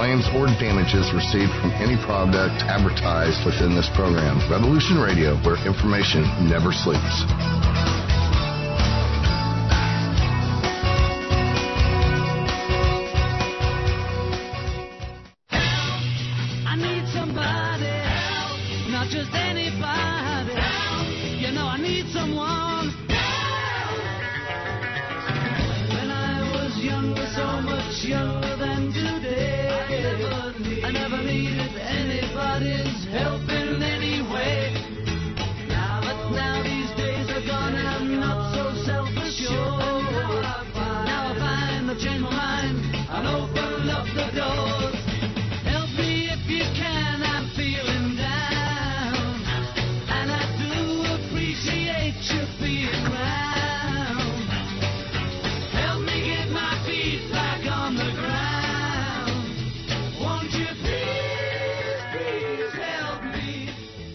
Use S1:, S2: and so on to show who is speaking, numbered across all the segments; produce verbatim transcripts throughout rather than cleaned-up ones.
S1: claims or damages received from any product advertised within this program. Revolution Radio, where information never sleeps.
S2: I need somebody help, not just anybody help. You know I need someone help. When I was younger, so much younger than today, I never, need, I never needed anybody's help in any way. Now, but now these days are gone and I'm not so self-assured. Now I find I've changed my mind and opened up the doors. Help me if you can, I'm feeling down, and I do appreciate you being around. Help me get my feet back on the ground. Won't you please, please help me?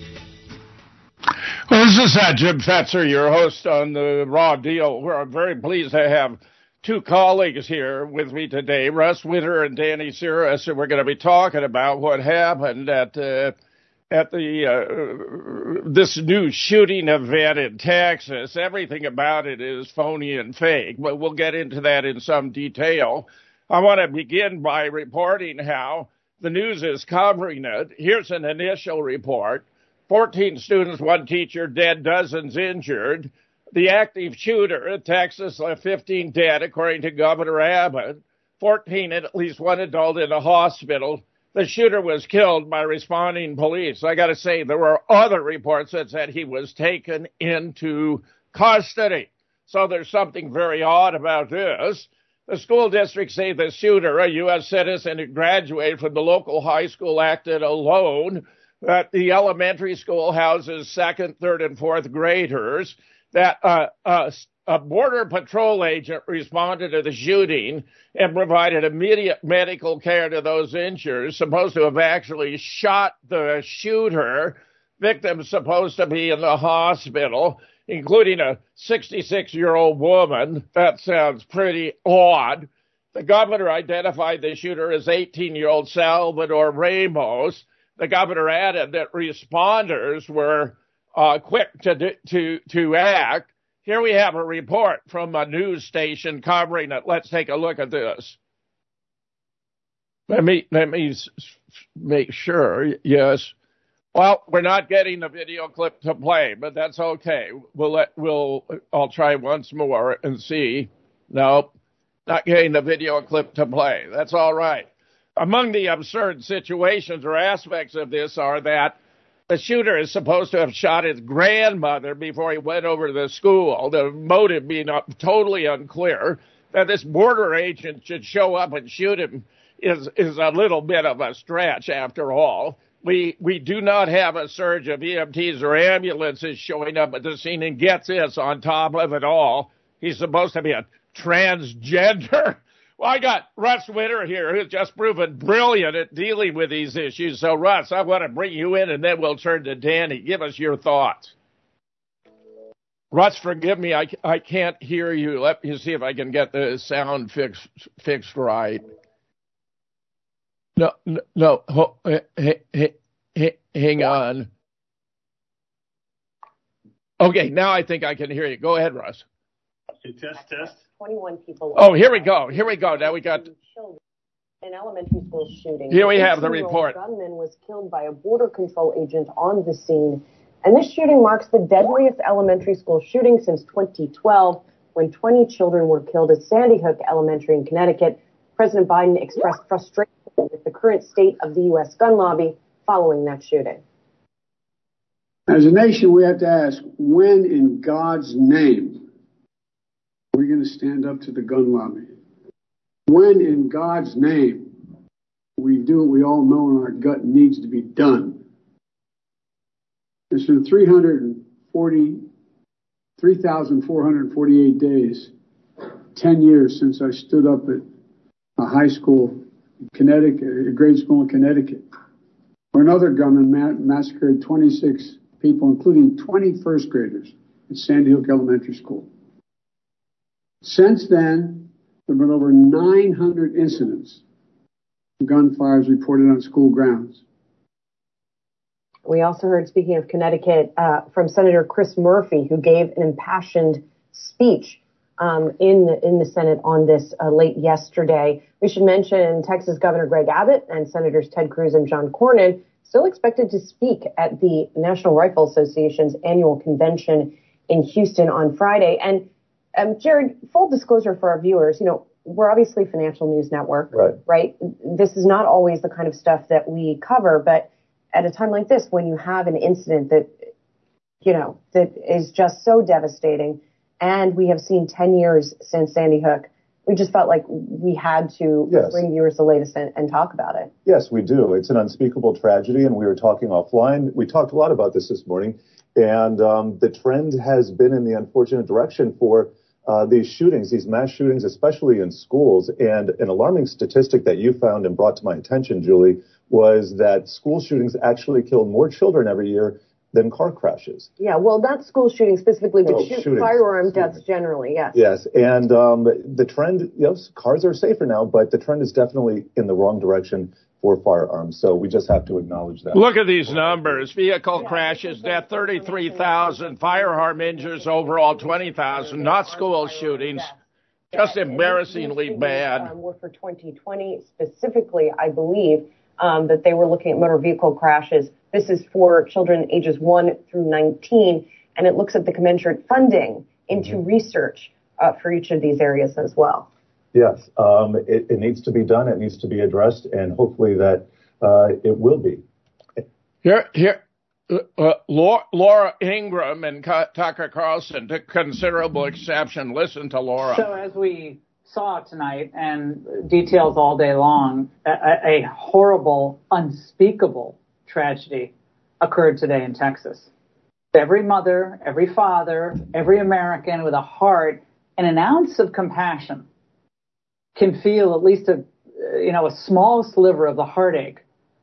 S3: Well, this is uh, Jim Fetzer, your host on the Raw Deal. We're very pleased to have two colleagues here with me today, Russ Winter and Danny Cirrus, and we're going to be talking about what happened at uh, at the uh, this new shooting event in Texas. Everything about it is phony and fake, but we'll get into that in some detail. I want to begin by reporting how the news is covering it. Here's an initial report. fourteen students, one teacher dead, dozens injured. The active shooter in Texas left fifteen dead, according to Governor Abbott, fourteen and at least one adult in a hospital. The shooter was killed by responding police. I got to say, there were other reports that said he was taken into custody. So there's something very odd about this. The school districts say the shooter, a U S citizen who graduated from the local high school, acted alone, that the elementary school houses second, third, and fourth graders, that uh, uh, a border patrol agent responded to the shooting and provided immediate medical care to those injured, supposed to have actually shot the shooter. Victims supposed to be in the hospital, including a sixty-six-year-old woman. That sounds pretty odd. The governor identified the shooter as eighteen-year-old Salvador Ramos. The governor added that responders were Uh, quick to, to, to act. Here we have a report from a news station covering it. Let's take a look at this. Let me, let me make sure. Yes. Well, we're not getting the video clip to play, but that's okay. We'll let, we'll, I'll try once more and see. No, not getting the video clip to play. That's all right. Among the absurd situations or aspects of this are that the shooter is supposed to have shot his grandmother before he went over to the school, the motive being totally unclear. That this border agent should show up and shoot him is, is a little bit of a stretch, after all. We we do not have a surge of E M Ts or ambulances showing up at the scene, and get this, on top of it all, he's supposed to be a transgender. Well, I got Russ Winter here, who's just proven brilliant at dealing with these issues. So, Russ, I want to bring you in, and then we'll turn to Danny. Give us your thoughts. Russ, forgive me, I, I can't hear you. Let me see if I can get the sound fixed fixed right. No, no, no. Hey, hey, hey, hang on. Okay, now I think I can hear you. Go ahead, Russ.
S4: Okay, test, test.
S5: twenty-one people.
S3: Oh, here we go. Here we go. Now we got
S5: an elementary school shooting.
S3: Here we have the report.
S5: A gunman was killed by a border control agent on the scene, and this shooting marks the deadliest elementary school shooting since twenty twelve, when twenty children were killed at Sandy Hook Elementary in Connecticut. President Biden expressed frustration with the current state of the U S gun lobby following that shooting.
S6: As a nation, we have to ask, when in God's name are we going to stand up to the gun lobby? When in God's name we do what we all know in our gut needs to be done? It's been three hundred forty, three thousand four hundred forty-eight days, ten years since I stood up at a high school in Connecticut, a grade school in Connecticut, where another gunman ma- massacred twenty-six people, including twenty first graders at Sandy Hook Elementary School. Since then, there have been over nine hundred incidents gunfires reported on school grounds.
S5: We also heard, speaking of Connecticut, uh, from Senator Chris Murphy, who gave an impassioned speech um, in the, in the Senate on this uh, late yesterday. We should mention Texas Governor Greg Abbott and Senators Ted Cruz and John Cornyn still expected to speak at the National Rifle Association's annual convention in Houston on Friday. And um, Jared, full disclosure for our viewers, you know, we're obviously a financial news network,
S7: right?
S5: right? This is not always the kind of stuff that we cover, but at a time like this, when you have an incident that, you know, that is just so devastating, and we have seen ten years since Sandy Hook, we just felt like we had to yes. bring viewers the latest and, and talk about it.
S7: Yes, we do. It's an unspeakable tragedy, and we were talking offline. We talked a lot about this this morning, and um, the trend has been in the unfortunate direction for uh, these shootings, these mass shootings, especially in schools. And an alarming statistic that you found and brought to my attention, Julie, was that school shootings actually kill more children every year than car crashes.
S5: Yeah, well, not school shootings specifically, but
S7: oh,
S5: shoot,
S7: shootings,
S5: firearm deaths generally, yes.
S7: Yes, and um, the trend, yes, cars are safer now, but the trend is definitely in the wrong direction for firearms. So we just have to acknowledge that.
S3: Look at these numbers. Vehicle crashes, death thirty-three thousand, firearm injuries overall twenty thousand, not school shootings. Just embarrassingly bad.
S5: Um, were for twenty twenty specifically, I believe, um, that they were looking at motor vehicle crashes. This is for children ages one through nineteen, and it looks at the commensurate funding into mm-hmm. research uh, for each of these areas as well.
S7: Yes, um, it, it needs to be done. It needs to be addressed, and hopefully that uh, it will be.
S3: Here, here, uh, Laura, Laura Ingraham and Tucker Carlson took considerable exception. Listen to Laura.
S8: So as we saw tonight, and details all day long, a, a horrible, unspeakable tragedy occurred today in Texas. Every mother, every father, every American with a heart and an ounce of compassion can feel at least a, you know, a small sliver of the heartache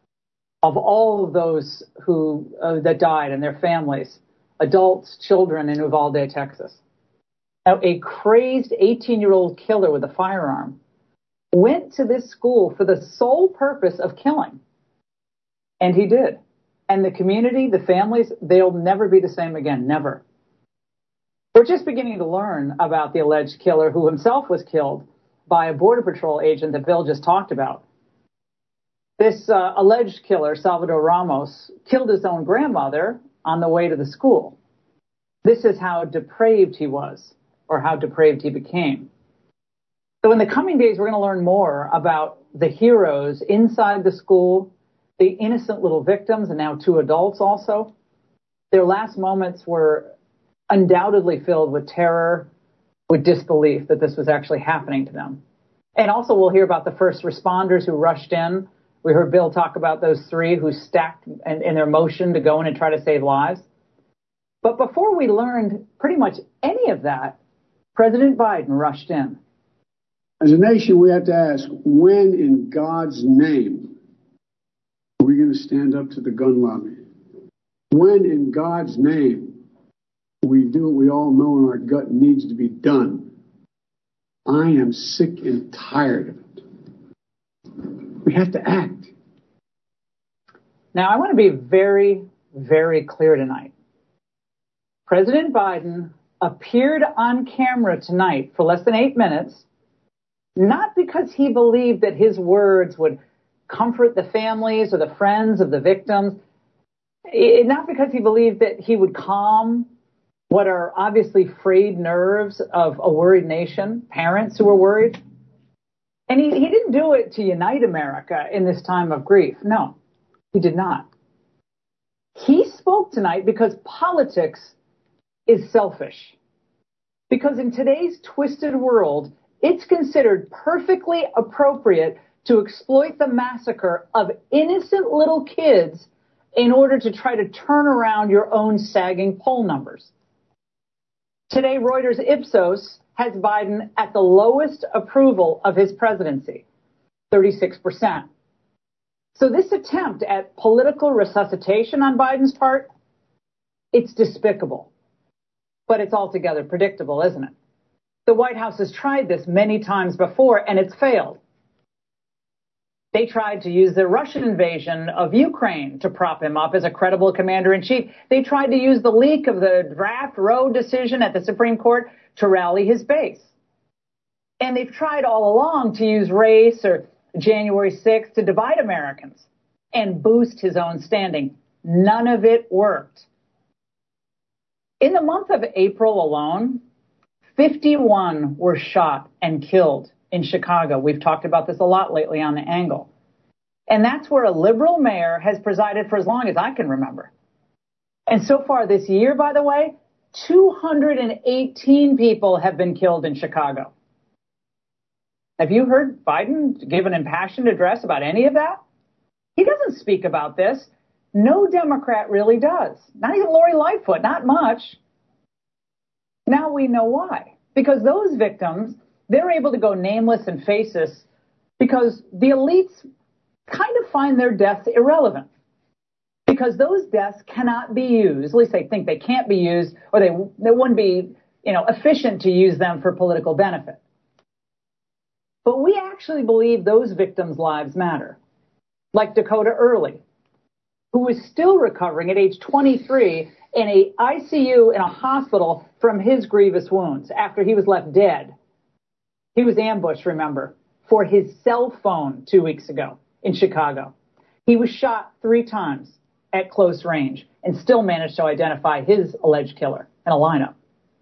S8: of all of those who uh, that died and their families, adults, children in Uvalde, Texas. Now, a crazed eighteen-year-old killer with a firearm went to this school for the sole purpose of killing. And he did. And the community, the families, they'll never be the same again. Never. We're just beginning to learn about the alleged killer who himself was killed by a Border Patrol agent that Bill just talked about. This uh, alleged killer, Salvador Ramos, killed his own grandmother on the way to the school. This is how depraved he was, or how depraved he became. So in the coming days, we're going to learn more about the heroes inside the school, the innocent little victims, and now two adults also. Their last moments were undoubtedly filled with terror, with disbelief that this was actually happening to them. And also we'll hear about the first responders who rushed in. We heard Bill talk about those three who stacked in, in their motion to go in and try to save lives. But before we learned pretty much any of that, President Biden rushed in.
S6: As a nation, we have to ask, when in God's name are we going to stand up to the gun lobby? When in God's name we do what we all know in our gut needs to be done? I am sick and tired of it. We have to act.
S8: Now, I want to be very, very clear tonight. President Biden appeared on camera tonight for less than eight minutes, not because he believed that his words would comfort the families or the friends of the victims, it, not because he believed that he would calm what are obviously frayed nerves of a worried nation, parents who are worried. And he, he didn't do it to unite America in this time of grief. No, he did not. He spoke tonight because politics is selfish. Because in today's twisted world, it's considered perfectly appropriate to exploit the massacre of innocent little kids in order to try to turn around your own sagging poll numbers. Today, Reuters Ipsos has Biden at the lowest approval of his presidency, thirty-six percent. So this attempt at political resuscitation on Biden's part, it's despicable. But it's altogether predictable, isn't it? The White House has tried this many times before, and it's failed. They tried to use the Russian invasion of Ukraine to prop him up as a credible commander-in-chief. They tried to use the leak of the draft Roe decision at the Supreme Court to rally his base. And they've tried all along to use race or January sixth to divide Americans and boost his own standing. None of it worked. In the month of April alone, fifty-one were shot and killed in Chicago. We've talked about this a lot lately on The Angle. And that's where a liberal mayor has presided for as long as I can remember. And so far this year, by the way, two hundred eighteen people have been killed in Chicago. Have you heard Biden give an impassioned address about any of that? He doesn't speak about this. No Democrat really does. Not even Lori Lightfoot, not much. Now we know why. Because those victims, they're able to go nameless and faceless because the elites kind of find their deaths irrelevant. Because those deaths cannot be used, at least they think they can't be used, or they, they wouldn't be, you know, efficient to use them for political benefit. But we actually believe those victims' lives matter. Like Dakota Early, who was still recovering at age twenty-three in a I C U in a hospital from his grievous wounds after he was left dead. He was ambushed, remember, for his cell phone two weeks ago in Chicago. He was shot three times at close range and still managed to identify his alleged killer in a lineup.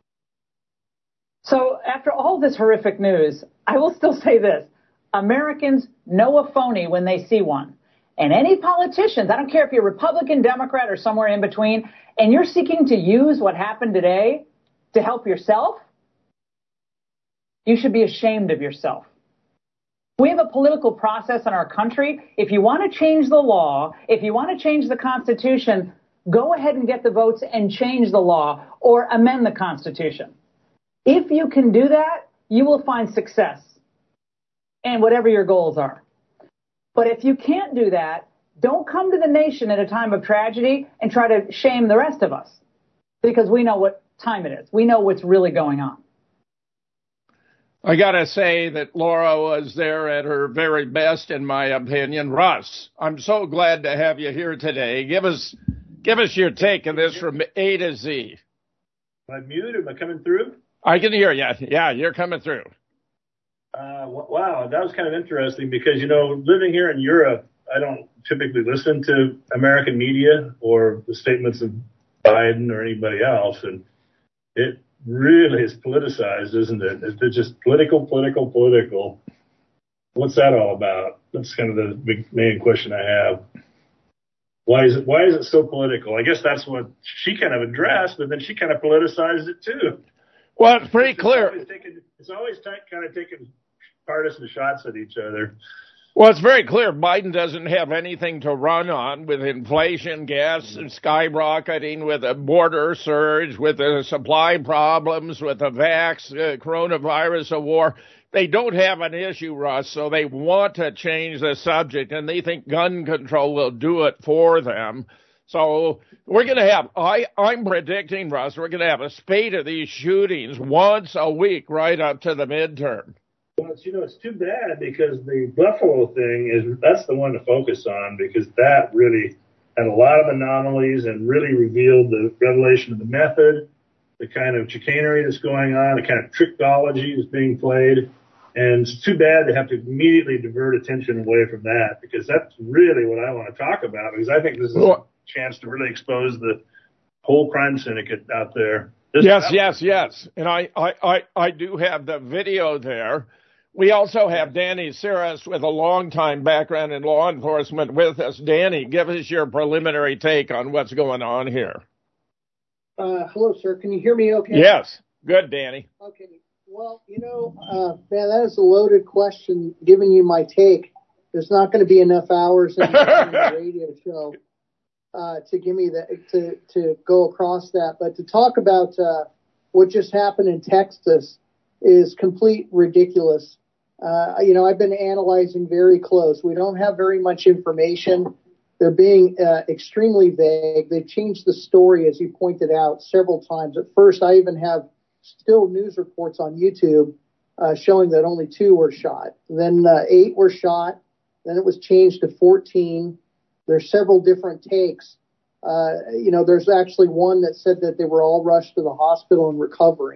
S8: So after all this horrific news, I will still say this. Americans know a phony when they see one. And any politicians, I don't care if you're Republican, Democrat, or somewhere in between, and you're seeking to use what happened today to help yourself, you should be ashamed of yourself. We have a political process in our country. If you want to change the law, if you want to change the Constitution, go ahead and get the votes and change the law or amend the Constitution. If you can do that, you will find success in whatever your goals are. But if you can't do that, don't come to the nation at a time of tragedy and try to shame the rest of us, because we know what time it is. We know what's really going on.
S3: I got to say that Laura was there at her very best, in my opinion. Russ, I'm so glad to have you here today. Give us give us your take on this from A to Z.
S4: Am I muted? Am I coming through?
S3: I can hear you. Yeah, you're coming through.
S4: Uh, wow, that was kind of interesting because, you know, living here in Europe, I don't typically listen to American media or the statements of Biden or anybody else. And it really is politicized, isn't it? It's just political, political, political. What's that all about? That's kind of the big main question I have. Why is it, why is it so political? I guess that's what she kind of addressed, but then she kind of politicized it too.
S3: Well, it's pretty
S4: it's
S3: clear.
S4: Always taking, it's always t- kind of taking partisan shots at each other.
S3: Well, it's very clear Biden doesn't have anything to run on with inflation, gas skyrocketing, with a border surge, with the supply problems, with the vax, uh, coronavirus, a war. They don't have an issue, Russ, so they want to change the subject, and they think gun control will do it for them. So we're going to have, I, I'm predicting, Russ, we're going to have a spate of these shootings once a week right up to the midterm.
S4: Well, it's, you know, it's too bad because the Buffalo thing is, that's the one to focus on because that really had a lot of anomalies and really revealed the revelation of the method, the kind of chicanery that's going on, the kind of trickology that's being played. And it's too bad to have to immediately divert attention away from that because that's really what I want to talk about because I think this is a chance to really expose the whole crime syndicate out there. This
S3: yes, yes, yes. And I, I, I, I do have the video there. We also have Danny Siris with a long-time background in law enforcement with us. Danny, give us your preliminary take on what's going on here.
S9: Uh, hello, sir. Can you hear me okay?
S3: Yes. Good, Danny.
S9: Okay. Well, you know, uh, man, that is a loaded question. Giving you my take, there's not going to be enough hours in the, in the radio show uh, to give me the to to go across that. But to talk about uh, what just happened in Texas is complete ridiculous. Uh, you know, I've been analyzing very close. We don't have very much information. They're being uh, extremely vague. They've changed the story, as you pointed out, several times. At first, I even have still news reports on YouTube uh, showing that only two were shot. Then uh, eight were shot. Then it was changed to fourteen. There's several different takes. Uh, you know, there's actually one that said that they were all rushed to the hospital and recovering.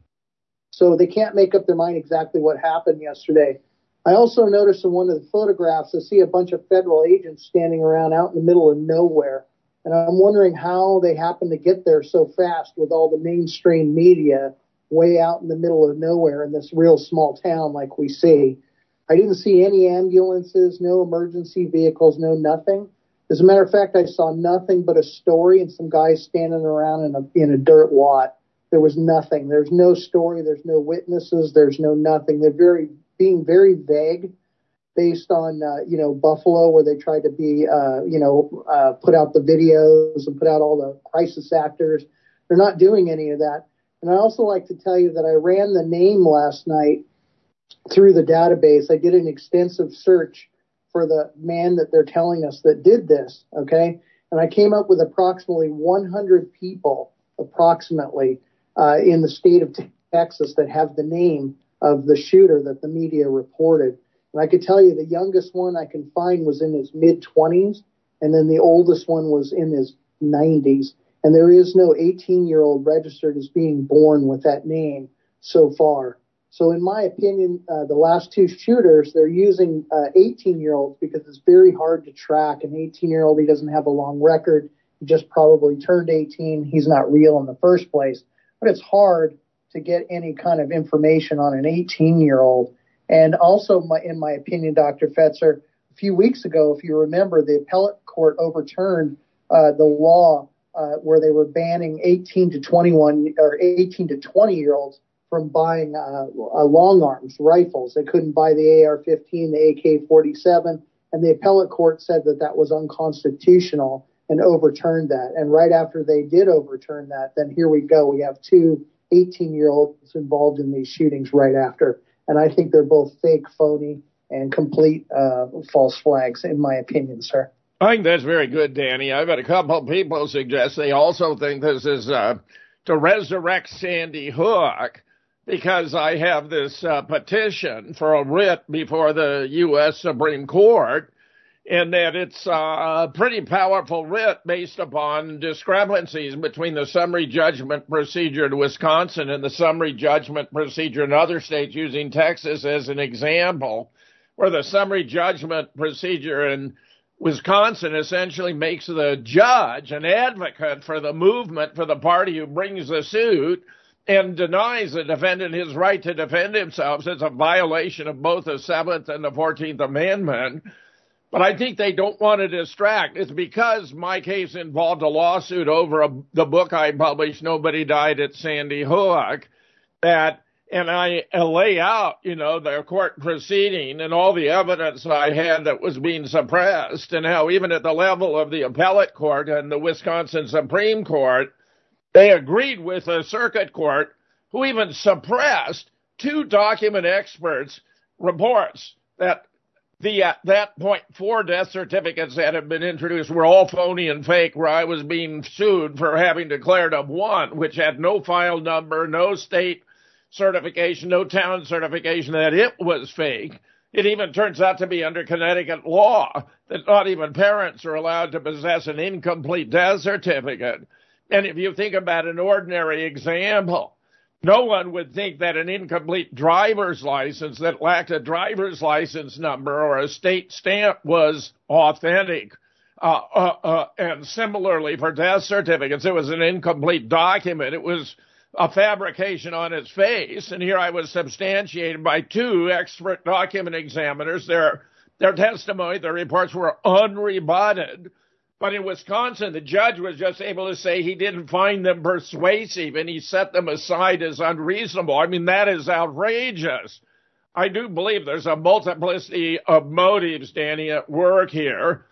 S9: So they can't make up their mind exactly what happened yesterday. I also noticed in one of the photographs, I see a bunch of federal agents standing around out in the middle of nowhere. And I'm wondering how they happened to get there so fast with all the mainstream media way out in the middle of nowhere in this real small town like we see. I didn't see any ambulances, no emergency vehicles, no nothing. As a matter of fact, I saw nothing but a story and some guys standing around in a, in a dirt lot. There was nothing. There's no story. There's no witnesses. There's no nothing. They're very being very vague based on, uh, you know, Buffalo, where they tried to be, uh, you know, uh, put out the videos and put out all the crisis actors. They're not doing any of that. And I also like to tell you that I ran the name last night through the database. I did an extensive search for the man that they're telling us that did this, okay? And I came up with approximately one hundred people, approximately, uh, in the state of Texas that have the name of the shooter that the media reported. And I could tell you the youngest one I can find was in his mid-twenties, and then the oldest one was in his nineties. And there is no eighteen-year-old registered as being born with that name so far. So in my opinion, uh, the last two shooters, they're using uh, eighteen-year-olds because it's very hard to track. An eighteen-year-old, he doesn't have a long record. He just probably turned eighteen. He's not real in the first place. But it's hard to get any kind of information on an eighteen-year-old. And also, my, in my opinion, Doctor Fetzer, a few weeks ago, if you remember, the appellate court overturned uh, the law uh, where they were banning eighteen to twenty-one or eighteen to twenty-year-olds from buying uh, uh, long arms, rifles. They couldn't buy the A R fifteen, the A K forty-seven, and the appellate court said that that was unconstitutional and overturned that. And right after they did overturn that, then here we go. We have two eighteen-year-olds involved in these shootings right after. And I think they're both fake, phony, and complete uh, false flags, in my opinion, sir.
S3: I think that's very good, Danny. I've had a couple of people suggest they also think this is uh, to resurrect Sandy Hook, because I have this uh, petition for a writ before the U S Supreme Court, and that it's uh, a pretty powerful writ based upon discrepancies between the summary judgment procedure in Wisconsin and the summary judgment procedure in other states, using Texas as an example, where the summary judgment procedure in Wisconsin essentially makes the judge an advocate for the movement for the party who brings the suit and denies the defendant his right to defend himself. It's a violation of both the seventh and the fourteenth Amendment. But I think they don't want to distract. It's because my case involved a lawsuit over a, the book I published, Nobody Died at Sandy Hook, that, and I lay out, you know, the court proceeding and all the evidence I had that was being suppressed, and how even at the level of the appellate court and the Wisconsin Supreme Court, they agreed with the circuit court, who even suppressed two document experts' reports that the at that point four death certificates that had been introduced were all phony and fake, where I was being sued for having declared of one, which had no file number, no state certification, no town certification, that it was fake. It even turns out to be under Connecticut law that not even parents are allowed to possess an incomplete death certificate. And if you think about an ordinary example, no one would think that an incomplete driver's license that lacked a driver's license number or a state stamp was authentic. Uh, uh, uh, and similarly for death certificates, it was an incomplete document. It was a fabrication on its face. And here I was substantiated by two expert document examiners. Their, their testimony, their reports were unrebutted. But in Wisconsin, the judge was just able to say he didn't find them persuasive, and he set them aside as unreasonable. I mean, that is outrageous. I do believe there's a multiplicity of motives, Danny, at work here.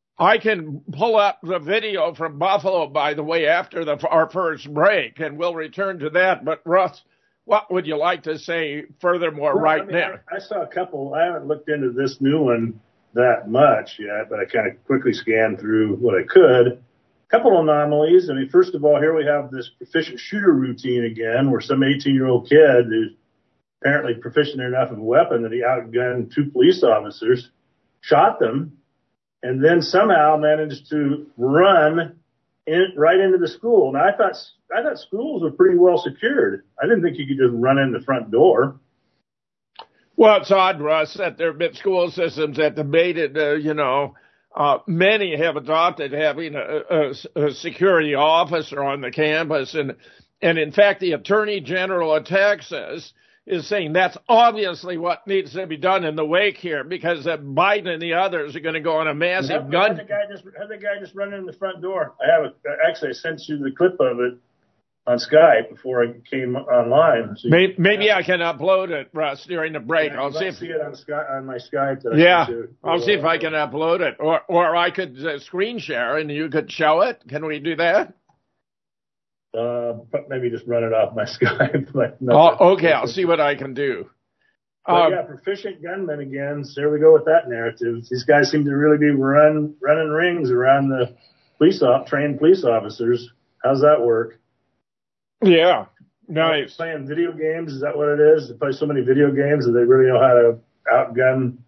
S3: I can pull up the video from Buffalo, by the way, after the, our first break, and we'll return to that. But, Russ, what would you like to say furthermore
S4: well,
S3: right
S4: I mean,
S3: now?
S4: I, I saw a couple. I haven't looked into this new one that much yet, but I kind of quickly scanned through what I could. A couple anomalies. I mean, first of all, here we have this proficient shooter routine again, where some eighteen-year-old kid who's apparently proficient enough of a weapon that he outgunned two police officers. shot them, and then somehow managed to run in, right into the school. Now I thought I thought schools were pretty well secured. I didn't think you could just run in the front door.
S3: Well, it's odd, Russ, that there have been school systems that debated, uh, you know, uh, many have adopted having a, a, a security officer on the campus. And, and in fact, the Attorney General of Texas is saying that's obviously what needs to be done in the wake here, because uh, Biden and the others are going to go on a massive
S4: Have,
S3: gun.
S4: Had the guy just had the guy just run in the front door. I have a, actually I sent you the clip of it on Skype before I came online. So
S3: maybe maybe I can upload it, Russ, during the break.
S4: yeah,
S3: I'll see if
S4: see it on Sky on my Skype. That I
S3: yeah,
S4: sent you.
S3: I'll see if I can upload it, or or I could uh, screen share and you could show it. Can we do that?
S4: Uh, maybe just run it off my Skype. But
S3: oh, okay, I'll see what I can do.
S4: But
S3: um,
S4: yeah, proficient gunmen again. So there we go with that narrative. These guys seem to really be run running rings around the police op, trained police officers. How's that work?
S3: Yeah, nice.
S4: Playing video games, is that what it is? They play so many video games that they really know how to outgun.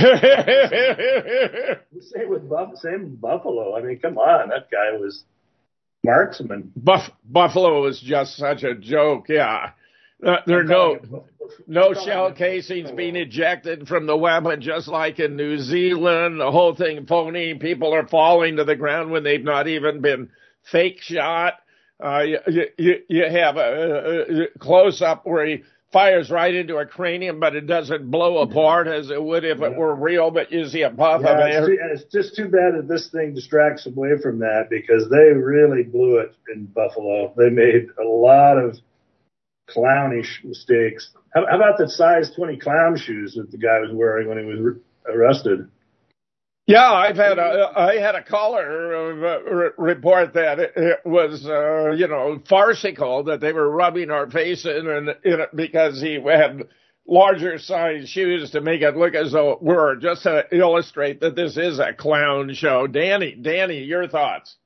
S4: Same with Buff- same with Buffalo. I mean, come on, that guy was marksman.
S3: Buff- Buffalo was just such a joke. Yeah, uh, there are no no shell casings being ejected from the weapon, just like in New Zealand. The whole thing phony. People are falling to the ground when they've not even been fake shot. Uh, you, you, you have a, a close up where he fires right into a cranium, but it doesn't blow apart as it would if it were real, but you see a puff
S4: yeah,
S3: of it.
S4: It's, too, and it's just too bad that this thing distracts away from that, because they really blew it in Buffalo. They made a lot of clownish mistakes. How, how about the size twenty clown shoes that the guy was wearing when he was re- arrested?
S3: Yeah, I've had a I had a caller uh, re- report that it, it was uh, you know farcical that they were rubbing our face in and in it because he had larger size shoes to make it look as though it were, just to illustrate that this is a clown show. Danny, Danny, your thoughts?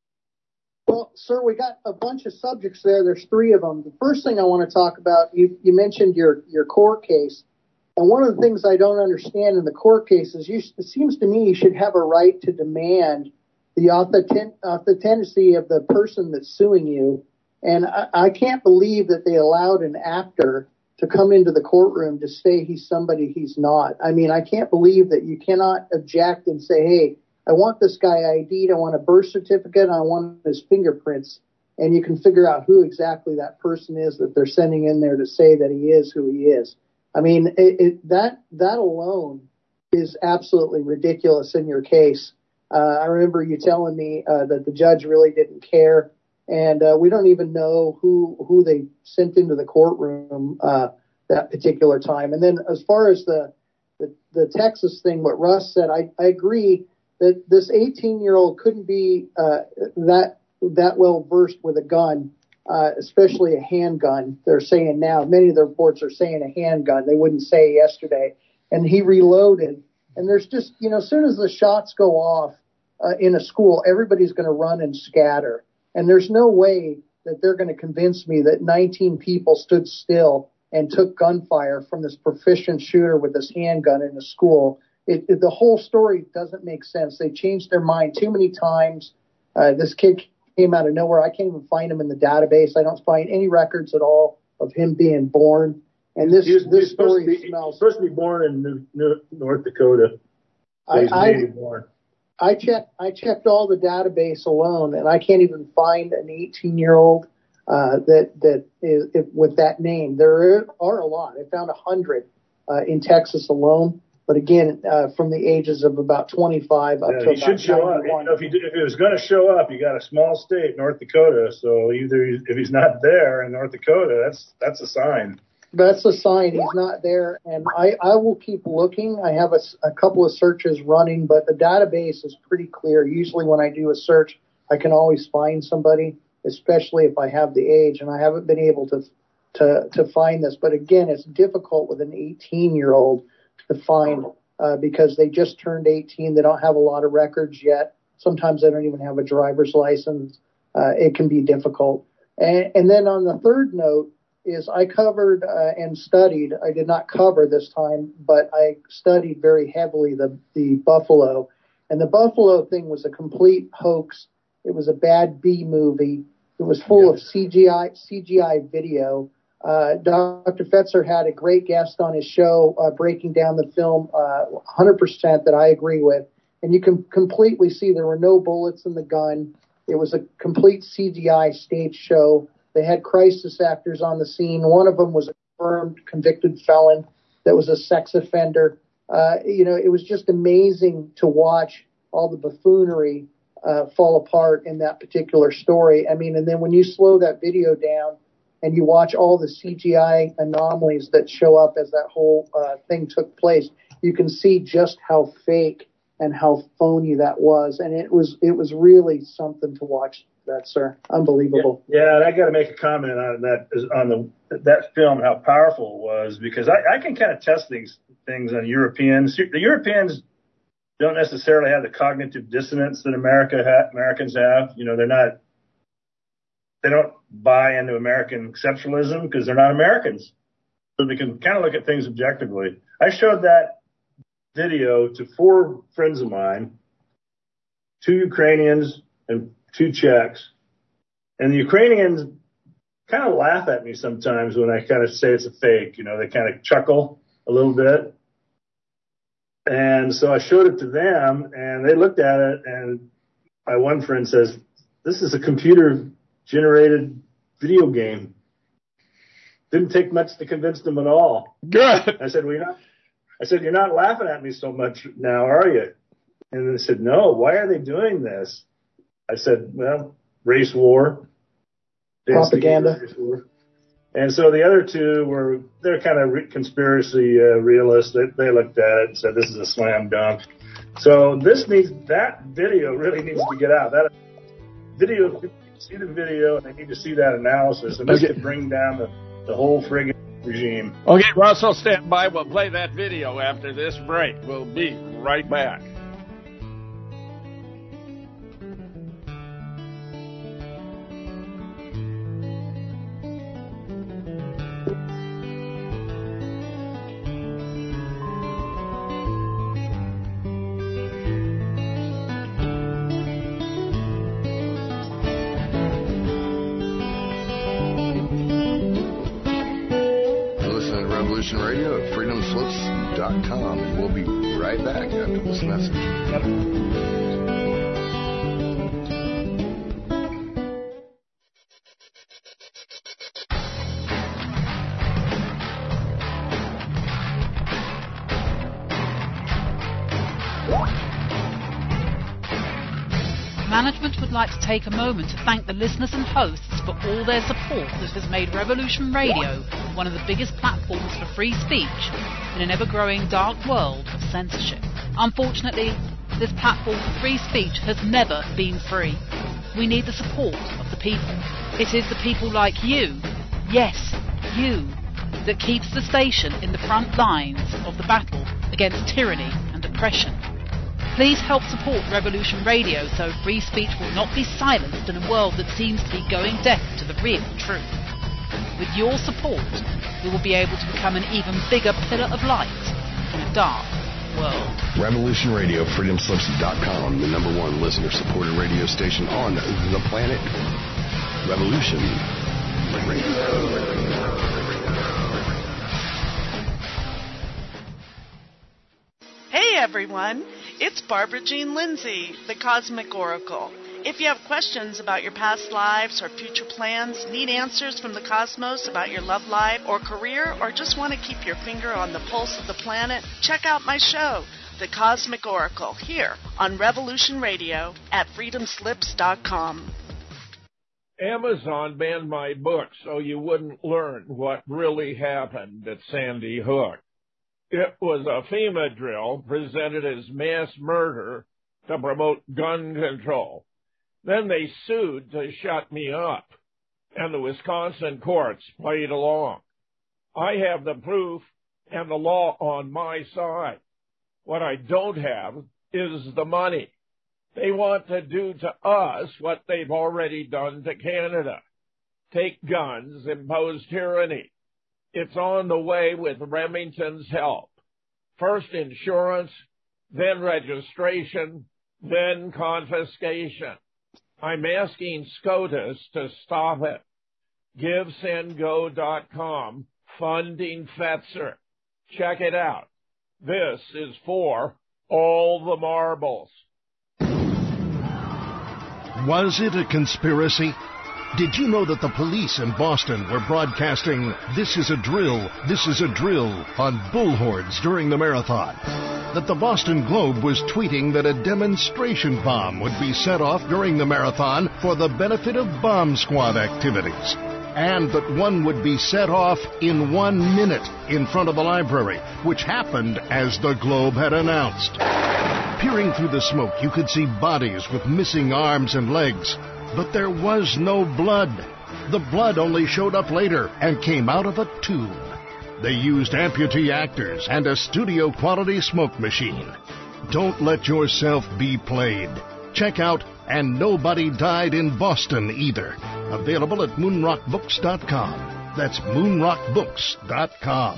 S9: Well, sir, we got a bunch of subjects there. There's three of them. The first thing I want to talk about, you you mentioned your your court case. And one of the things I don't understand in the court cases, you, it seems to me you should have a right to demand the authentic, authenticity of the person that's suing you. And I, I can't believe that they allowed an actor to come into the courtroom to say he's somebody he's not. I mean, I can't believe that you cannot object and say, hey, I want this guy I D'd, I want a birth certificate, I want his fingerprints. And you can figure out who exactly that person is that they're sending in there to say that he is who he is. I mean, it, it, that that alone is absolutely ridiculous in your case. Uh, I remember you telling me uh, that the judge really didn't care, and uh, we don't even know who who they sent into the courtroom uh, that particular time. And then, as far as the the, the Texas thing, what Russ said, I, I agree that this eighteen-year-old couldn't be uh, that that well versed with a gun. Uh, especially a handgun. They're saying now, many of the reports are saying a handgun. They wouldn't say yesterday. And he reloaded. And there's just, you know, as soon as the shots go off uh, in a school, everybody's going to run and scatter. And there's no way that they're going to convince me that nineteen people stood still and took gunfire from this proficient shooter with this handgun in a school. It, it, the whole story doesn't make sense. They changed their mind too many times. Uh, this kid came out of nowhere. I can't even find him in the database. I don't find any records at all of him being born. And this
S4: he was,
S9: this
S4: he
S9: story
S4: be,
S9: smells.
S4: He's supposed to be born in New, New, North Dakota. So
S9: I,
S4: he's
S9: I,
S4: born.
S9: I checked. I checked all the database alone, and I can't even find an eighteen-year-old uh, that that is if, with that name. There are a lot. I found a hundred uh, in Texas alone. But again, uh, from the ages of about twenty-five up
S4: yeah,
S9: to
S4: he
S9: about
S4: should show up. You know, if, he, if he was going to show up, you got a small state, North Dakota. So either he's, if he's not there in North Dakota, that's that's a sign.
S9: That's a sign he's not there. And I, I will keep looking. I have a, a couple of searches running, but the database is pretty clear. Usually when I do a search, I can always find somebody, especially if I have the age. And I haven't been able to to to find this. But again, it's difficult with an eighteen-year-old to find uh, because they just turned eighteen. They don't have a lot of records yet. Sometimes they don't even have a driver's license. Uh, it can be difficult. And, and then on the third note, is I covered uh, and studied. I did not cover this time, but I studied very heavily the the Buffalo, and the Buffalo thing was a complete hoax. It was a bad B movie. It was full yeah. of C G I C G I video. Uh, Doctor Fetzer had a great guest on his show uh, breaking down the film uh, one hundred percent that I agree with, and you can completely see there were no bullets in the gun. It was a complete C G I stage show. They had crisis actors on the scene. One of them was a confirmed convicted felon that was a sex offender. Uh, you know, it was just amazing to watch all the buffoonery uh, fall apart in that particular story. I mean, and then when you slow that video down and you watch all the C G I anomalies that show up as that whole uh, thing took place, you can see just how fake and how phony that was. And it was it was really something to watch. That, sir, unbelievable.
S4: Yeah, yeah, and I got to make a comment on that on the that film, how powerful it was, because I, I can kind of test things things on Europeans. The Europeans don't necessarily have the cognitive dissonance that America ha- Americans have. You know, they're not they don't buy into American exceptionalism because they're not Americans, so they can kind of look at things objectively. I showed that video to four friends of mine, two Ukrainians and two Czechs, and the Ukrainians kind of laugh at me sometimes when I kind of say it's a fake. You know, they kind of chuckle a little bit. And so I showed it to them, and they looked at it, and my one friend says, "This is a computer-generated video game." Didn't take much to convince them at all.
S3: Good.
S4: I said, well, you're not, I said, "You're not laughing at me so much now, are you?" And they said, "No, why are they doing this?" I said, well, race war.
S9: Propaganda.
S4: Race war. And so the other two were, they're kind of re- conspiracy uh, realists. They, they looked at it and said, this is a slam dunk. So this needs, that video really needs to get out. That video, see the video, and they need to see that analysis. And this okay. could bring down the, the whole friggin' regime.
S3: Okay, Russell, stand by. We'll play that video after this break. We'll be right back.
S1: Radio at freedom slips dot com. And we'll be right back after this message.
S10: Management would like to take a moment to thank the listeners and hosts for all their support that has made Revolution Radio one of the biggest platforms for free speech in an ever-growing dark world of censorship. Unfortunately, this platform for free speech has never been free. We need the support of the people. It is the people like you, yes, you, that keeps the station in the front lines of the battle against tyranny and oppression. Please help support Revolution Radio so free speech will not be silenced in a world that seems to be going deaf to the real truth. With your support, we will be able to become an even bigger pillar of light in a dark world.
S1: Revolution Radio, freedom slips dot com, the number one listener-supported radio station on the planet. Revolution Radio.
S11: Hey everyone, it's Barbara Jean Lindsay, the Cosmic Oracle. If you have questions about your past lives or future plans, need answers from the cosmos about your love life or career, or just want to keep your finger on the pulse of the planet, check out my show, The Cosmic Oracle, here on Revolution Radio at freedom slips dot com.
S3: Amazon banned my book so you wouldn't learn what really happened at Sandy Hook. It was a FEMA drill presented as mass murder to promote gun control. Then they sued to shut me up, and the Wisconsin courts played along. I have the proof and the law on my side. What I don't have is the money. They want to do to us what they've already done to Canada. take guns, impose tyranny. It's on the way with Remington's help. First insurance, then registration, then confiscation. I'm asking SCOTUS to stop it. Give Send Go dot com, funding Fetzer. Check it out. This is for all the marbles.
S12: Was it a conspiracy? Did you know that the police in Boston were broadcasting, "This is a drill, this is a drill," on bullhorns during the marathon? That the Boston Globe was tweeting that a demonstration bomb would be set off during the marathon for the benefit of bomb squad activities? And that one would be set off in one minute in front of the library, which happened as the Globe had announced. Peering through the smoke, you could see bodies with missing arms and legs. But there was no blood. The blood only showed up later and came out of a tube. They used amputee actors and a studio-quality smoke machine. Don't let yourself be played. Check out And Nobody Died in Boston Either. Available at moonrock books dot com. That's moonrock books dot com.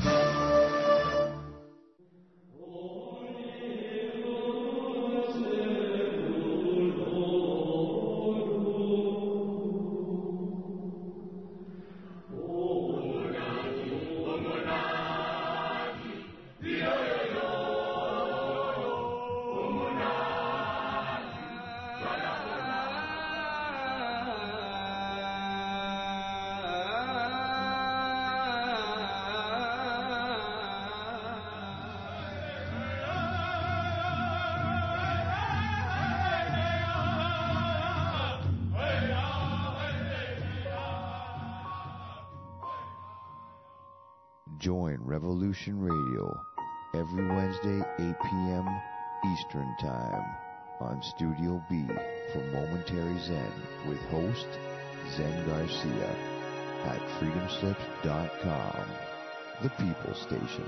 S13: Join Revolution Radio every Wednesday, eight p.m. Eastern Time on Studio B for Momentary Zen with host Zen Garcia at freedom slips dot com, the People Station.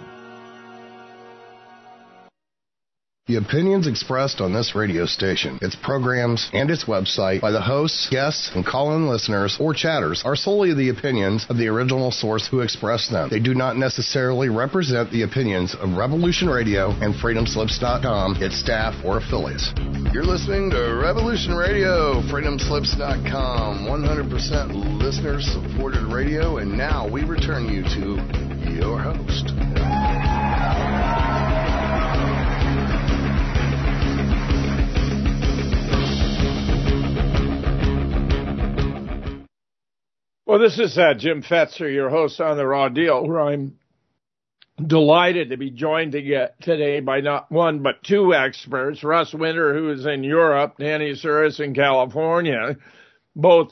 S1: The opinions expressed on this radio station, its programs, and its website by the hosts, guests, and call-in listeners or chatters are solely the opinions of the original source who expressed them. They do not necessarily represent the opinions of Revolution Radio and freedom slips dot com, its staff, or affiliates. You're listening to Revolution Radio, freedom slips dot com, one hundred percent listener-supported radio, and now we return you to your host.
S3: Well, this is uh, Jim Fetzer, your host on The Raw Deal, where I'm delighted to be joined to get today by not one but two experts, Russ Winter, who is in Europe, Danny Suris in California, both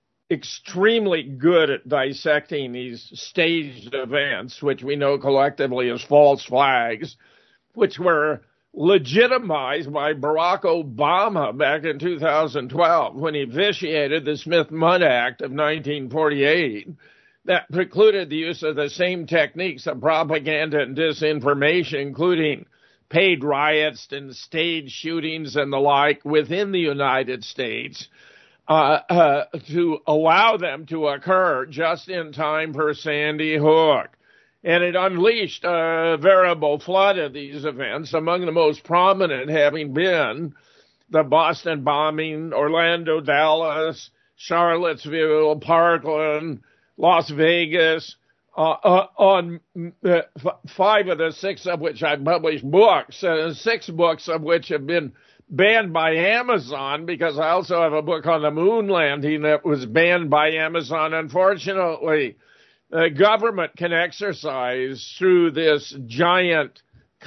S3: extremely good at dissecting these staged events, which we know collectively as false flags, which were legitimized by Barack Obama back in two thousand twelve when he vitiated the Smith-Munn Act of nineteen forty-eight that precluded the use of the same techniques of propaganda and disinformation, including paid riots and stage shootings and the like within the United States, uh, uh, to allow them to occur just in time for Sandy Hook. And it unleashed a veritable flood of these events, among the most prominent having been the Boston bombing, Orlando, Dallas, Charlottesville, Parkland, Las Vegas, uh, uh, on uh, f- five of the six of which I published books, and six books of which have been banned by Amazon, because I also have a book on the moon landing that was banned by Amazon, unfortunately. The government can exercise through this giant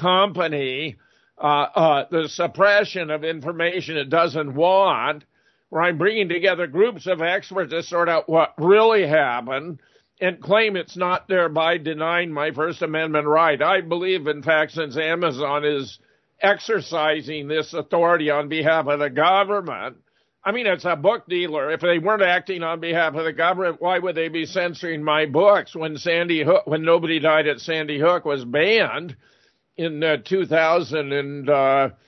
S3: company uh, uh, the suppression of information it doesn't want, where I'm bringing together groups of experts to sort out what really happened and claim it's not thereby denying my First Amendment right. I believe, in fact, since Amazon is exercising this authority on behalf of the government, I mean, it's a book dealer. If they weren't acting on behalf of the government, why would they be censoring my books when Sandy Hook, when Nobody Died at Sandy Hook was banned in uh, two thousand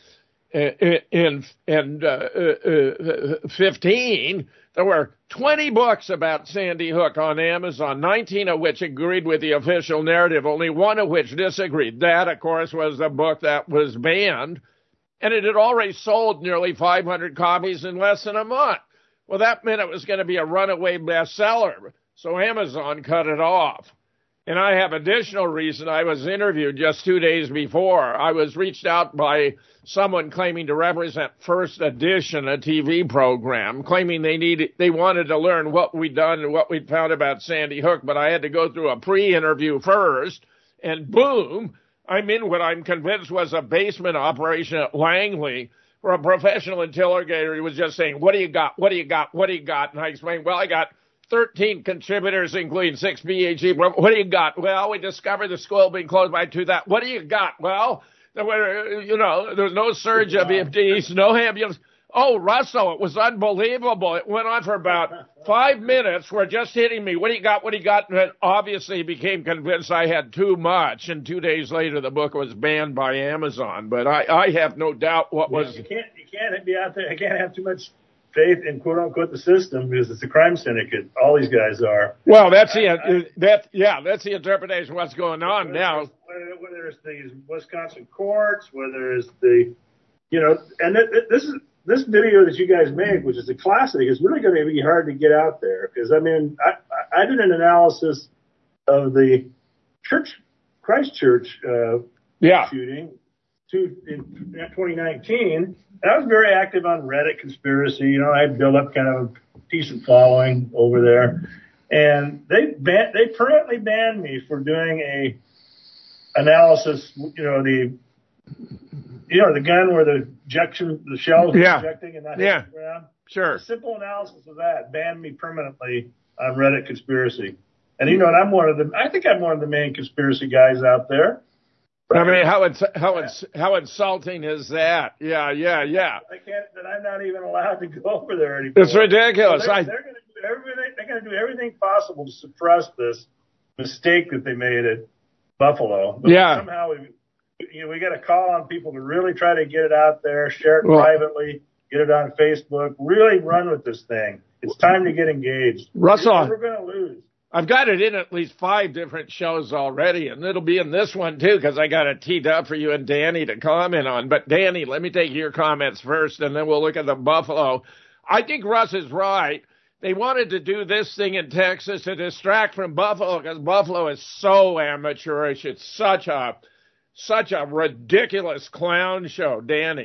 S3: in in uh, uh, fifteen, there were twenty books about Sandy Hook on Amazon, nineteen of which agreed with the official narrative, only one of which disagreed. That, of course, was the book that was banned, and it had already sold nearly five hundred copies in less than a month. Well, that meant it was going to be a runaway bestseller, so Amazon cut it off. And I have additional reason. I was interviewed just two days before. I was reached out by someone claiming to represent First Edition, a T V program, claiming they needed, they wanted to learn what we'd done and what we'd found about Sandy Hook, but I had to go through a pre-interview first, and boom, I'm in what I'm convinced was a basement operation at Langley, where a professional interrogator was just saying, what do you got, what do you got, what do you got? And I explained, well, I got thirteen contributors, including six B H E. What do you got? Well, we discovered the school being closed by two thousand. What do you got? Well, there were, you know, there was no surge of E M Ts, no ambulance. Oh, Russell, it was unbelievable. It went on for about five minutes. We're just hitting me. What do you got? What do you got? And obviously he became convinced I had too much. And two days later, the book was banned by Amazon. But I, I have no doubt what
S4: yeah,
S3: was.
S4: You can't, you can't be out there. You can't have too much faith in quote unquote the system because it's a crime syndicate. All these guys are.
S3: Well, that's the I, I, that yeah, that's the interpretation of what's going on
S4: whether
S3: now.
S4: Whether, whether it's these Wisconsin courts, whether it's the, you know, and th- th- this is this video that you guys made, which is a classic, is really going to be hard to get out there because I mean, I, I did an analysis of the church Christchurch uh,
S3: yeah.
S4: shooting to in twenty nineteen. And I was very active on Reddit conspiracy. You know, I built up kind of a decent following over there. And they ban- they permanently banned me for doing a analysis, you know, the, you know, the gun where the ejection, the shells
S3: yeah.
S4: are ejecting and not
S3: yeah.
S4: hitting the ground.
S3: Sure.
S4: A simple analysis of that banned me permanently on Reddit conspiracy. And, you know, and I'm one of the, I think I'm one of the main conspiracy guys out there.
S3: I mean, how ins- how ins- how insulting is that? Yeah, yeah, yeah.
S4: I can't. That I'm not even allowed to go over there anymore.
S3: It's ridiculous.
S4: So they're,
S3: I,
S4: they're going to do everything. They're going to do everything possible to suppress this mistake that they made at Buffalo. But
S3: yeah.
S4: Somehow we, you know, we got to call on people to really try to get it out there, share it
S3: well,
S4: privately, get it on Facebook, really run with this thing. It's time to get engaged.
S3: Russell,
S4: we're going to lose.
S3: I've got it in at least five different shows already, and it'll be in this one, too, because I got it teed up for you and Danny to comment on. But, Danny, let me take your comments first, and then we'll look at the Buffalo. I think Russ is right. They wanted to do this thing in Texas to distract from Buffalo, because Buffalo is so amateurish. It's such a, such a ridiculous clown show. Danny.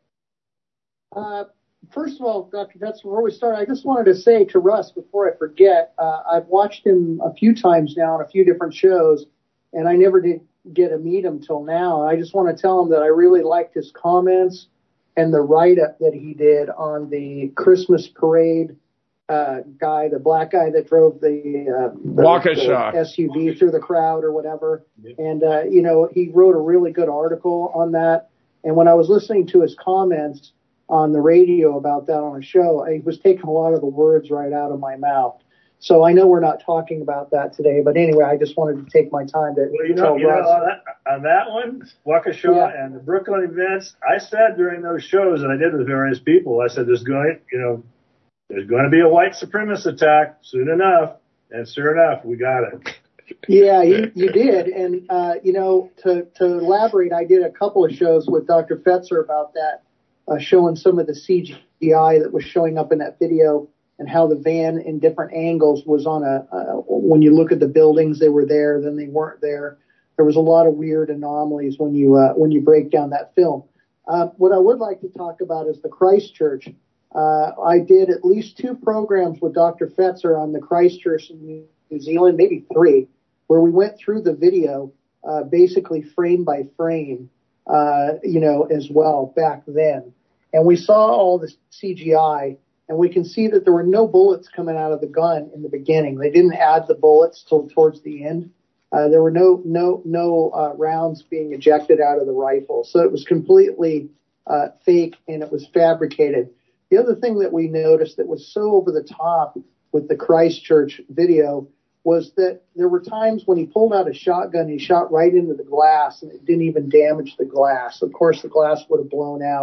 S9: Uh First of all, Doctor Fetzer, before we start, I just wanted to say to Russ, before I forget, uh, I've watched him a few times now on a few different shows, and I never did get to meet him till now. I just want to tell him that I really liked his comments and the write-up that he did on the Christmas parade uh, guy, the black guy that drove the, uh, the, the S U V through the crowd or whatever. Yeah. And, uh, you know, he wrote a really good article on that. And when I was listening to his comments on the radio about that on a show, I was taking a lot of the words right out of my mouth. So I know we're not talking about that today, but anyway, I just wanted to take my time to
S4: well, you know,
S9: tell
S4: you
S9: Russ.
S4: know, on, that, on that one, Waukesha yeah. and the Brooklyn events, I said during those shows, and I did with various people, I said there's going, you know, there's going to be a white supremacist attack soon enough, and sure enough, we got it.
S9: Yeah, you, you did, and uh, you know, to to elaborate, I did a couple of shows with Doctor Fetzer about that. Uh, showing some of the C G I that was showing up in that video and how the van in different angles was on a, uh, when you look at the buildings, they were there, then they weren't there. There was a lot of weird anomalies when you, uh, when you break down that film. Uh, what I would like to talk about is the Christchurch. Uh, I did at least two programs with Doctor Fetzer on the Christchurch in New Zealand, maybe three, where we went through the video, uh, basically frame by frame. Uh, you know, as well back then. And we saw all the C G I, and we can see that there were no bullets coming out of the gun in the beginning. They didn't add the bullets till towards the end. Uh, there were no, no, no, uh, rounds being ejected out of the rifle. So it was completely, uh, fake and it was fabricated. The other thing that we noticed that was so over the top with the Christchurch video was that there were times when he pulled out a shotgun, he shot right into the glass, and it didn't even damage the glass. Of course, the glass would have blown out,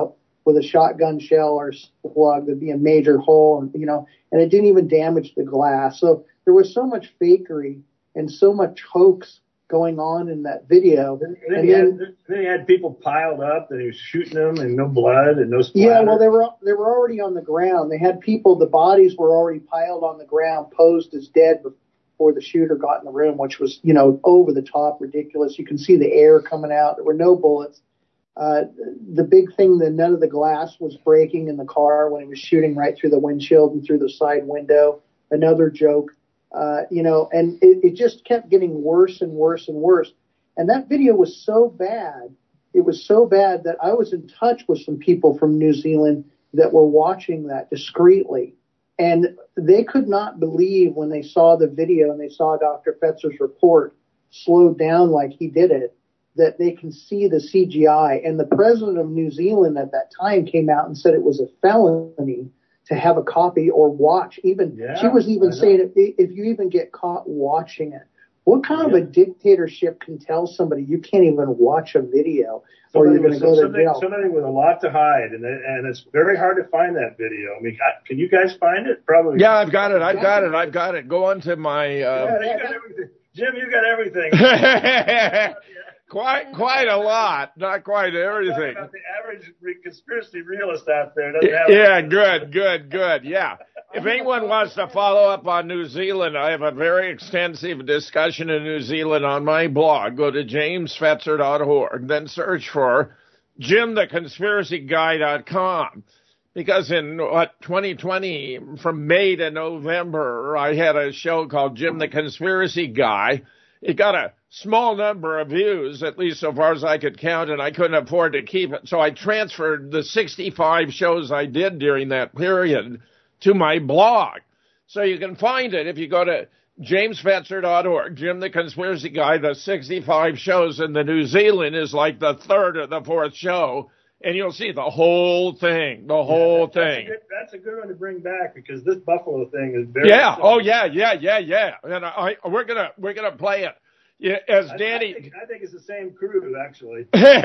S9: with a shotgun shell or slug, there'd be a major hole, and, you know, and it didn't even damage the glass. So there was so much fakery and so much hoax going on in that video.
S4: And then,
S9: and
S4: he,
S9: then,
S4: had, then he had people piled up and he was shooting them and no blood and no splatter.
S9: yeah, well, they were they were already on the ground. They had people, the bodies were already piled on the ground, posed as dead before the shooter got in the room, which was, you know, over the top ridiculous. You can see the air coming out. There were no bullets. Uh, the big thing, that none of the glass was breaking in the car when he was shooting right through the windshield and through the side window. Another joke. Uh, you know, and it, it just kept getting worse and worse and worse. And that video was so bad, it was so bad that I was in touch with some people from New Zealand that were watching that discreetly. And they could not believe when they saw the video and they saw Doctor Fetzer's report slowed down like he did it, that they can see the C G I. And the president of New Zealand at that time came out and said it was a felony to have a copy or watch. Even
S4: yeah,
S9: she was even saying if, if you even get caught watching it, what kind yeah. of a dictatorship can tell somebody you can't even watch a video somebody or you're going to go to
S4: somebody,
S9: jail?
S4: Somebody with a lot to hide, and and it's very hard to find that video. I mean, can you guys find it? Probably.
S3: Yeah, I've got it. I've got it. I've got it. Go on to my. Uh...
S4: Yeah, you got everything. Jim, you got everything.
S3: Quite, quite a lot. Not quite everything.
S4: About the average conspiracy realist out there doesn't have.
S3: Yeah, good, good, good. Yeah. If anyone wants to follow up on New Zealand, I have a very extensive discussion in New Zealand on my blog. Go to james fetzer dot org, then search for jim the conspiracy guy dot com. Because in what twenty twenty, from May to November, I had a show called Jim the Conspiracy Guy. It got a small number of views, at least so far as I could count, and I couldn't afford to keep it. So I transferred the sixty-five shows I did during that period to my blog. So you can find it if you go to james fetzer dot org, Jim the Conspiracy Guy. The sixty-five shows in the New Zealand is like the third or the fourth show, and you'll see the whole thing, the whole
S4: yeah, that,
S3: thing.
S4: That's a, good, that's a good one to bring back because this Buffalo thing is very.
S3: Yeah.
S4: Simple.
S3: Oh yeah. Yeah. Yeah. Yeah. And I, we're gonna we're gonna play it. Yeah, as Danny.
S4: I, I, think, I think it's the same crew actually.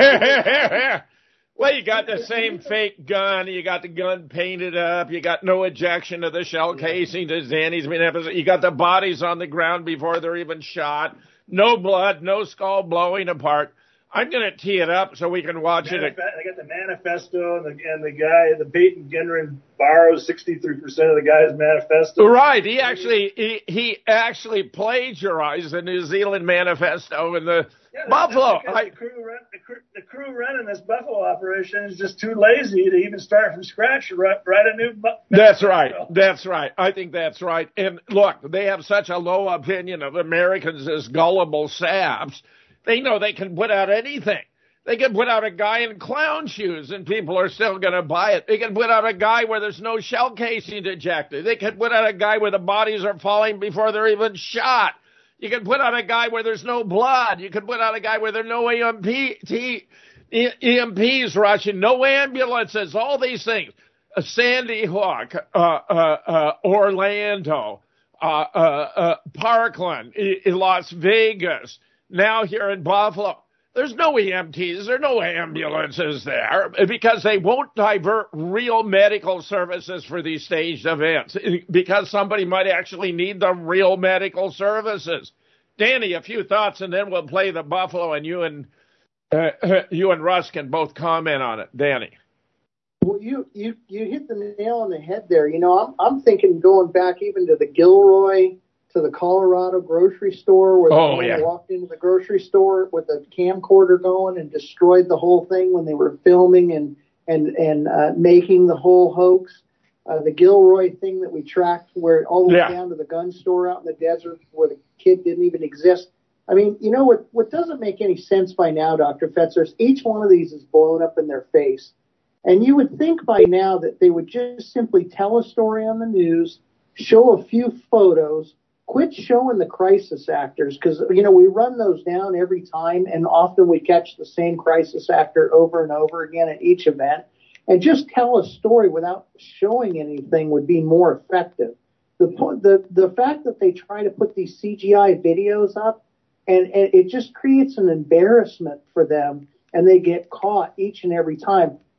S3: Well, you got the same fake gun. You got the gun painted up. You got no ejection of the shell casing as Danny's been episode. You got the bodies on the ground before they're even shot. No blood. No skull blowing apart. I'm going to tee it up so we can watch
S4: Manif-
S3: it.
S4: I got the manifesto and the, and the guy, the Peyton Gendron borrows sixty-three percent of the guy's manifesto.
S3: Right. He actually, he, he actually plagiarized the New Zealand manifesto in the
S4: yeah,
S3: Buffalo.
S4: I, the, crew run, the, crew, the crew running this Buffalo operation is just too lazy to even start from scratch to write, write a new manifesto.
S3: That's right. That's right. I think that's right. And look, they have such a low opinion of Americans as gullible saps. They know they can put out anything. They can put out a guy in clown shoes and people are still going to buy it. They can put out a guy where there's no shell casing ejected. They can put out a guy where the bodies are falling before they're even shot. You can put out a guy where there's no blood. You can put out a guy where there's no E M P, T, E M Ps rushing, no ambulances, all these things. Uh, Sandy Hook, uh, uh, uh, Orlando, uh, uh, uh, Parkland, I- Las Vegas. Now here in Buffalo, there's no E M Ts, there are no ambulances there because they won't divert real medical services for these staged events because somebody might actually need the real medical services. Danny, a few thoughts and then we'll play the Buffalo and you and uh, you and Russ can both comment on it. Danny.
S9: Well, you, you, you hit the nail on the head there. You know, I'm, I'm thinking going back even to the Gilroy, to the Colorado grocery store where
S3: oh,
S9: they
S3: yeah.
S9: walked into the grocery store with a camcorder going and destroyed the whole thing when they were filming and and and uh, making the whole hoax. Uh, the Gilroy thing that we tracked where all the way
S3: yeah.
S9: down to the gun store out in the desert where the kid didn't even exist. I mean, you know what? What doesn't make any sense by now, Doctor Fetzer, is each one of these is blown up in their face, and you would think by now that they would just simply tell a story on the news, show a few photos. Quit showing the crisis actors because, you know, we run those down every time and often we catch the same crisis actor over and over again at each event. And just tell a story without showing anything would be more effective. The the the fact that they try to put these C G I videos up and, and it just creates an embarrassment for them and they get caught each and every time.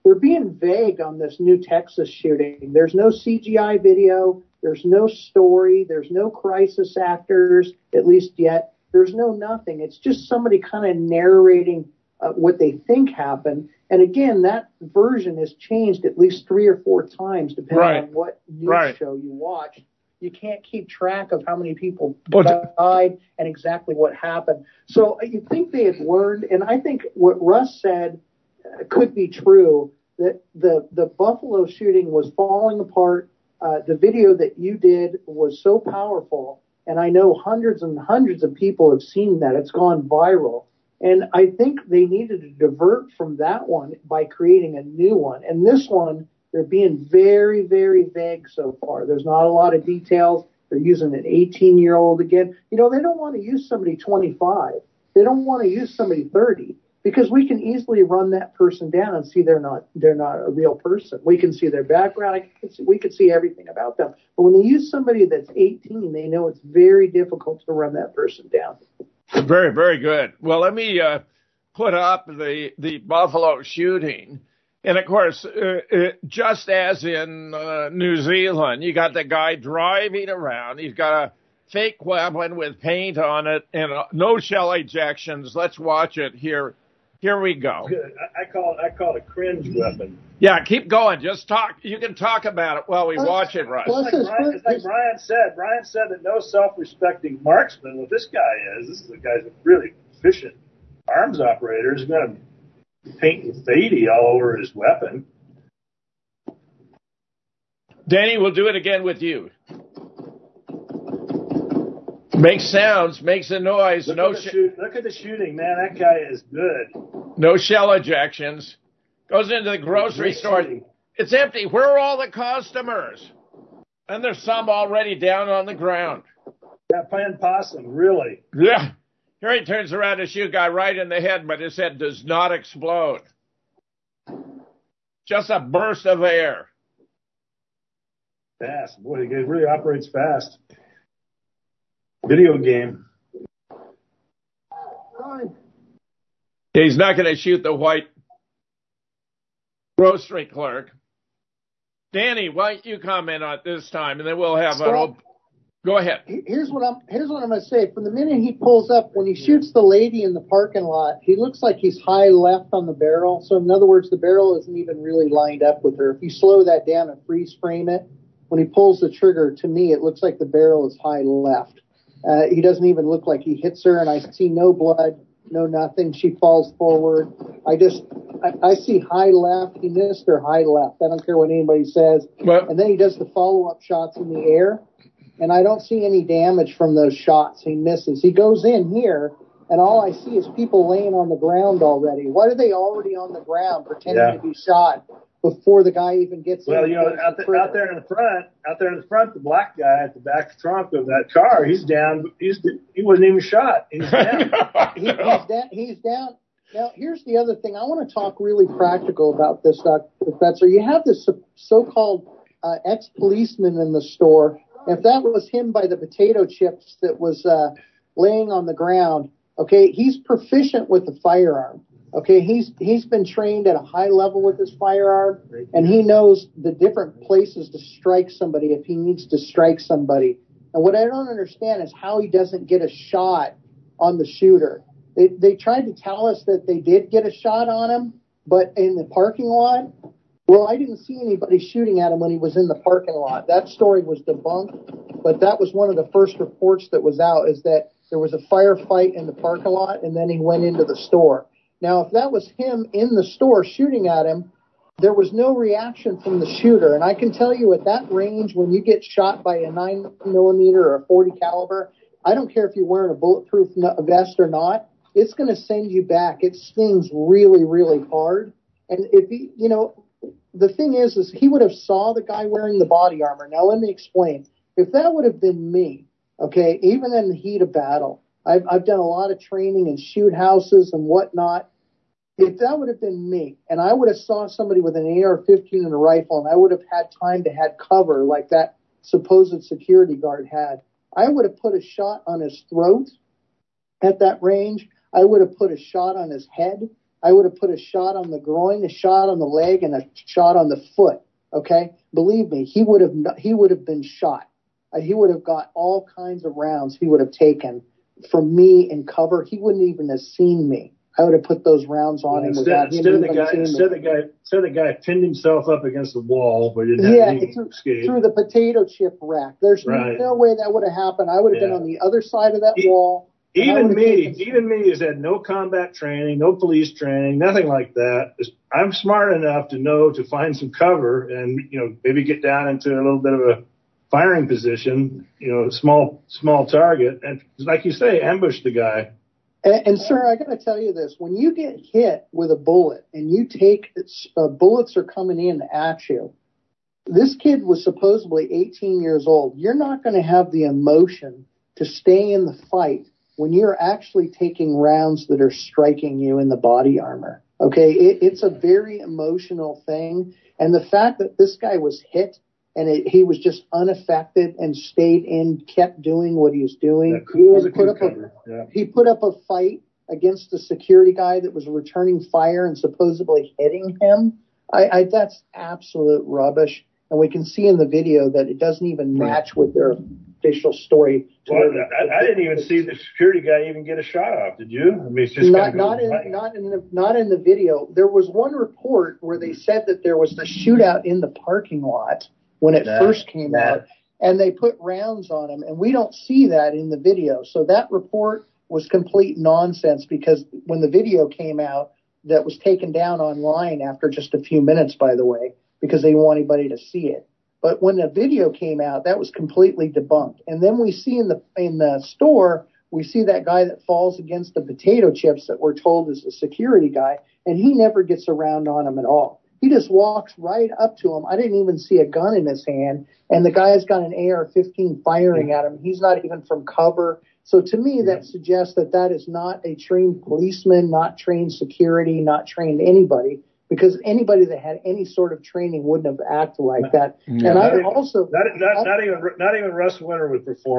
S9: they're being vague on this new Texas shooting. There's no C G I video. There's no story. There's no crisis actors, at least yet. There's no nothing. It's just somebody kind of narrating uh, what they think happened. And again, that version has changed at least three or four times, depending
S3: right.
S9: on what news
S3: right.
S9: show you watch. You can't keep track of how many people
S3: well,
S9: died and exactly what happened. So you think they had learned, and I think what Russ said uh, could be true, that the, the Buffalo shooting was falling apart. Uh, the video that you did was so powerful, and I know hundreds and hundreds of people have seen that. It's gone viral. And I think they needed to divert from that one by creating a new one. And this one, they're being very, very vague so far. There's not a lot of details. They're using an eighteen-year-old again. You know, they don't want to use somebody twenty-five. They don't want to use somebody thirty, because we can easily run that person down and see they're not they're not a real person. We can see their background. I can see, we can see everything about them. But when they use somebody that's eighteen, they know it's very difficult to run that person down.
S3: Very, very good. Well, let me uh, put up the, the Buffalo shooting. And, of course, uh, uh, just as in uh, New Zealand, you got the guy driving around. He's got a fake weapon with paint on it and uh, no shell ejections. Let's watch it here. Here we go.
S4: Good. I, I call it I call it a cringe weapon.
S3: Yeah, keep going. Just talk. You can talk about it while we watch it, Russ.
S4: It's like, Brian, it's like Brian said. Brian said that no self-respecting marksman, what this guy is, this is a guy who's really efficient arms operator, is going to paint graffiti all over his weapon.
S3: Danny, we'll do it again with you. Makes sounds, makes a noise.
S4: Look,
S3: no
S4: at the
S3: sh-
S4: shoot, look at the shooting, man. That guy is good.
S3: No shell ejections. Goes into the grocery
S4: Great
S3: store.
S4: shooting.
S3: It's empty. Where are all the customers? And there's some already down on the ground.
S4: Yeah, playing possum, really.
S3: Yeah. Here he turns around to shoot a guy right in the head, but his head does not explode. Just a burst of air.
S4: Fast. Boy, he really operates fast. Video game.
S3: He's not going to shoot the white grocery clerk. Danny, why don't you comment on it this time, and then we'll have
S9: so,
S3: a... Go ahead.
S9: Here's what I'm here's what I'm going to say. From the minute he pulls up, when he shoots the lady in the parking lot, he looks like he's high left on the barrel. So in other words, the barrel isn't even really lined up with her. If you slow that down and freeze frame it, when he pulls the trigger, to me, it looks like the barrel is high left. Uh, he doesn't even look like he hits her, and I see no blood, no nothing. She falls forward. I just, I, I see high left. He missed her high left. I don't care what anybody says.
S3: Well,
S9: and then he does the follow-up shots in the air, and I don't see any damage from those shots. He misses. He goes in here, and all I see is people laying on the ground already. Why are they already on the ground pretending
S4: yeah.
S9: to be shot before the guy even gets
S4: well,
S9: in?
S4: Well, you know, out, the, out there in the front, out there in the front, the black guy at the back trunk of that car, he's down. He's he wasn't even shot. He's down.
S9: he, he's down. He's down. Now, here's the other thing. I want to talk really practical about this, Doctor Fetzer. You have this so-called uh, ex-policeman in the store. If that was him by the potato chips that was uh, laying on the ground, okay, he's proficient with the firearm. Okay, he's he's been trained at a high level with his firearm, and he knows the different places to strike somebody if he needs to strike somebody. And what I don't understand is how he doesn't get a shot on the shooter. They they tried to tell us that they did get a shot on him, but in the parking lot, well, I didn't see anybody shooting at him when he was in the parking lot. That story was debunked, but that was one of the first reports that was out, is that there was a firefight in the parking lot, and then he went into the store. Now, if that was him in the store shooting at him, there was no reaction from the shooter. And I can tell you at that range, when you get shot by a nine millimeter or a forty caliber, I don't care if you're wearing a bulletproof vest or not, it's going to send you back. It stings really, really hard. And if he, you know, the thing is, is he would have saw the guy wearing the body armor. Now, let me explain. If that would have been me, okay, even in the heat of battle, I've, I've done a lot of training in shoot houses and whatnot. If that would have been me, and I would have saw somebody with an A R fifteen and a rifle, and I would have had time to have cover like that supposed security guard had, I would have put a shot on his throat at that range. I would have put a shot on his head. I would have put a shot on the groin, a shot on the leg, and a shot on the foot. Okay, believe me, he would have he would have been shot. Uh, he would have got all kinds of rounds. He would have taken from me in cover. He wouldn't even have seen me. I would have put those rounds on him
S4: instead,
S9: without
S4: instead
S9: him
S4: of the guy,
S9: seeing
S4: instead
S9: me.
S4: the guy, instead the guy pinned himself up against the wall where he didn't have
S9: Yeah,
S4: any
S9: through,
S4: escape.
S9: through the potato chip rack. There's
S4: Right.
S9: no way that would have happened. I would have
S4: Yeah.
S9: been on the other side of that
S4: E-
S9: wall. and I
S4: Even
S9: would have
S4: me,
S9: taken-
S4: even me has had no combat training, no police training, nothing like that. I'm smart enough to know to find some cover and, you know, maybe get down into a little bit of a firing position, you know, small, small target. And like you say, ambush the guy.
S9: And, and sir, I got to tell you this: when you get hit with a bullet and you take uh, bullets are coming in at you, this kid was supposedly eighteen years old. You're not going to have the emotion to stay in the fight when you're actually taking rounds that are striking you in the body armor. Okay, it, it's a very emotional thing, and the fact that this guy was hit and it, he was just unaffected and stayed in, kept doing what he was doing.
S4: Yeah, cool as a
S9: and put up a,
S4: cucumber. Yeah.
S9: He put up a fight against the security guy that was returning fire and supposedly hitting him. I, I that's absolute rubbish. And we can see in the video that it doesn't even match with their official story.
S4: Well, I, I didn't even see the security guy even get a shot off. Did you? I mean, it's just
S9: Not,
S4: kind of
S9: not in, not in the, not in the video. There was one report where they said that there was the shootout in the parking lot when it
S4: Nah,
S9: first came
S4: nah.
S9: out, and they put rounds on him, and we don't see that in the video. So that report was complete nonsense, because when the video came out, that was taken down online after just a few minutes, by the way, because they didn't want anybody to see it. But when the video came out, that was completely debunked. And then we see in the in the store, we see that guy that falls against the potato chips that we're told is the security guy, and he never gets around on him at all. He just walks right up to him. I didn't even see a gun in his hand, and the guy's got an A R fifteen firing at him. He's not even from cover. So to me, that suggests that that is not a trained policeman, not trained security, not trained anybody, because anybody that had any sort of training wouldn't have acted like that.
S4: Yeah,
S9: and
S4: not
S9: I
S4: even,
S9: also
S4: not, not, not even not even Russ Winter would perform.